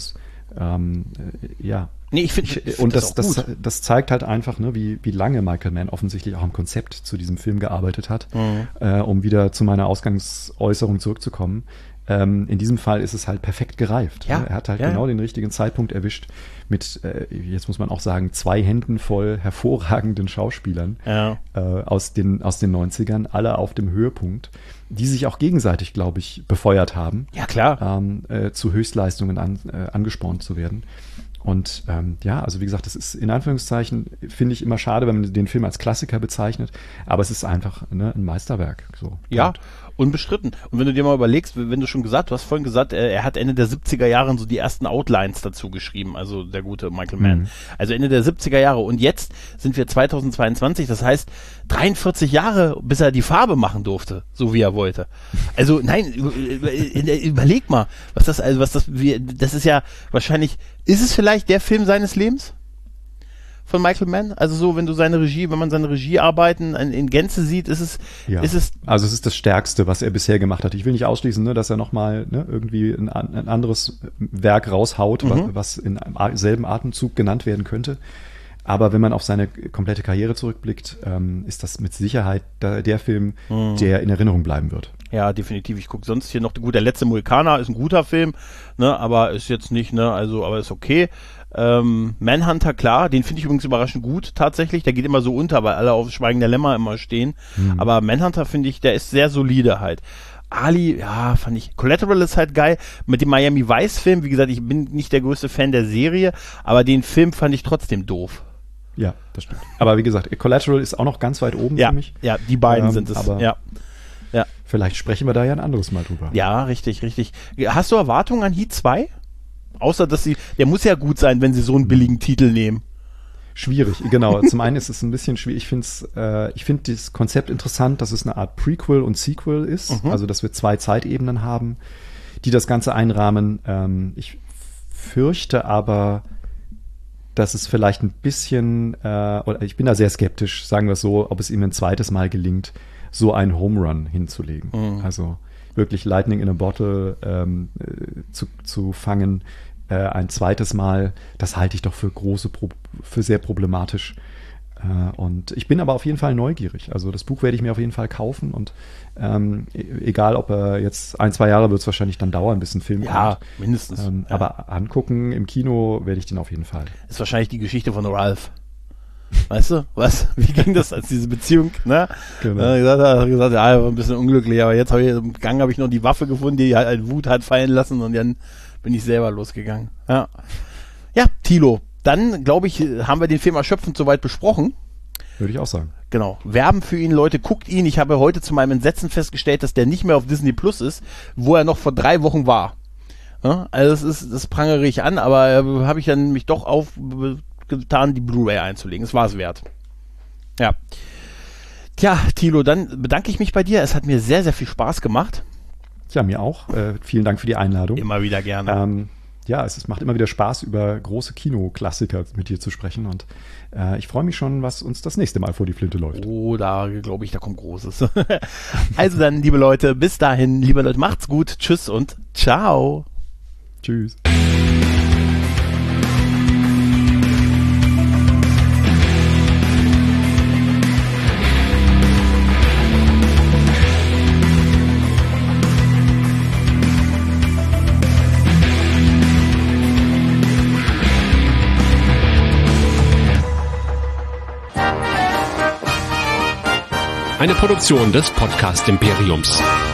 Nee, ich finde und das zeigt halt einfach, ne, wie lange Michael Mann offensichtlich auch am Konzept zu diesem Film gearbeitet hat, um wieder zu meiner Ausgangsäußerung zurückzukommen. In diesem Fall ist es halt perfekt gereift. Ja. Er hat halt genau den richtigen Zeitpunkt erwischt mit, jetzt muss man auch sagen, 2 Händen voll hervorragenden Schauspielern aus den 90ern, alle auf dem Höhepunkt, die sich auch gegenseitig, glaube ich, befeuert haben. Ja, klar. Zu Höchstleistungen angespornt zu werden. Und also wie gesagt, das ist in Anführungszeichen, finde ich immer schade, wenn man den Film als Klassiker bezeichnet, aber es ist einfach ein Meisterwerk. So. Ja, unbestritten. Und wenn du dir mal überlegst, du hast vorhin gesagt, er hat Ende der 70er Jahre so die ersten Outlines dazu geschrieben, also der gute Michael Mann. Also Ende der 70er Jahre. Und jetzt sind wir 2022, das heißt 43 Jahre, bis er die Farbe machen durfte, so wie er wollte. Also nein, überleg mal, das ist ja wahrscheinlich, ist es vielleicht der Film seines Lebens? Von Michael Mann? Also so, wenn man seine Regiearbeiten in Gänze sieht, ist es... Also es ist das Stärkste, was er bisher gemacht hat. Ich will nicht ausschließen, dass er nochmal irgendwie ein anderes Werk raushaut, was in einem selben Atemzug genannt werden könnte. Aber wenn man auf seine komplette Karriere zurückblickt, ist das mit Sicherheit der Film, der in Erinnerung bleiben wird. Ja, definitiv. Ich gucke sonst hier noch, gut, der letzte Mohikaner ist ein guter Film, ne, aber ist jetzt nicht, ne, also, aber ist okay. Manhunter, klar, den finde ich übrigens überraschend gut, tatsächlich. Der geht immer so unter, weil alle auf Schweigen der Lämmer immer stehen. Aber Manhunter finde ich, der ist sehr solide halt. Ali, ja, fand ich. Collateral ist halt geil. Mit dem Miami Vice Film, wie gesagt, ich bin nicht der größte Fan der Serie, aber den Film fand ich trotzdem doof. Ja, das stimmt. Aber wie gesagt, Collateral ist auch noch ganz weit oben für mich. Ja, die beiden sind es. Aber ja. Vielleicht sprechen wir da ja ein anderes Mal drüber. Ja, richtig. Hast du Erwartungen an Heat 2? Außer, dass der muss ja gut sein, wenn sie so einen billigen Titel nehmen. Schwierig, genau. Zum einen ist es ein bisschen schwierig. Ich finde das Konzept interessant, dass es eine Art Prequel und Sequel ist. Also, dass wir 2 Zeitebenen haben, die das Ganze einrahmen. Ich fürchte aber, dass es vielleicht ein bisschen, oder ich bin da sehr skeptisch, sagen wir es so, ob es ihm ein zweites Mal gelingt, so einen Home Run hinzulegen. Also wirklich Lightning in a Bottle zu fangen, ein zweites Mal, das halte ich doch für sehr problematisch. Und ich bin aber auf jeden Fall neugierig. Also das Buch werde ich mir auf jeden Fall kaufen und egal, ob er jetzt 1-2 Jahre wird es wahrscheinlich dann dauern, bis ein Film kommt. Ja, mindestens. Aber angucken im Kino werde ich den auf jeden Fall. Ist wahrscheinlich die Geschichte von Ralph. Weißt du, wie ging das als diese Beziehung, ne? Genau. Er hat gesagt, ja, war ein bisschen unglücklich, aber jetzt im Gang habe ich noch die Waffe gefunden, die halt Wut hat fallen lassen und dann bin ich selber losgegangen. Ja, Thilo, dann glaube ich, haben wir den Film erschöpfend soweit besprochen. Würde ich auch sagen. Genau. Werben für ihn, Leute, guckt ihn. Ich habe heute zu meinem Entsetzen festgestellt, dass der nicht mehr auf Disney Plus ist, wo er noch vor 3 Wochen war. Ja, also das prangere ich an, aber habe ich dann mich doch aufgetan, die Blu-ray einzulegen. Es war es wert. Ja. Tja, Thilo, dann bedanke ich mich bei dir. Es hat mir sehr, sehr viel Spaß gemacht. Ja, mir auch. Vielen Dank für die Einladung. Immer wieder gerne. Es macht immer wieder Spaß, über große Kinoklassiker mit dir zu sprechen und ich freue mich schon, was uns das nächste Mal vor die Flinte läuft. Oh, da glaube ich, da kommt Großes. Also dann, liebe Leute, bis dahin, liebe Leute, macht's gut, tschüss und ciao. Tschüss. Eine Produktion des Podcast Imperiums.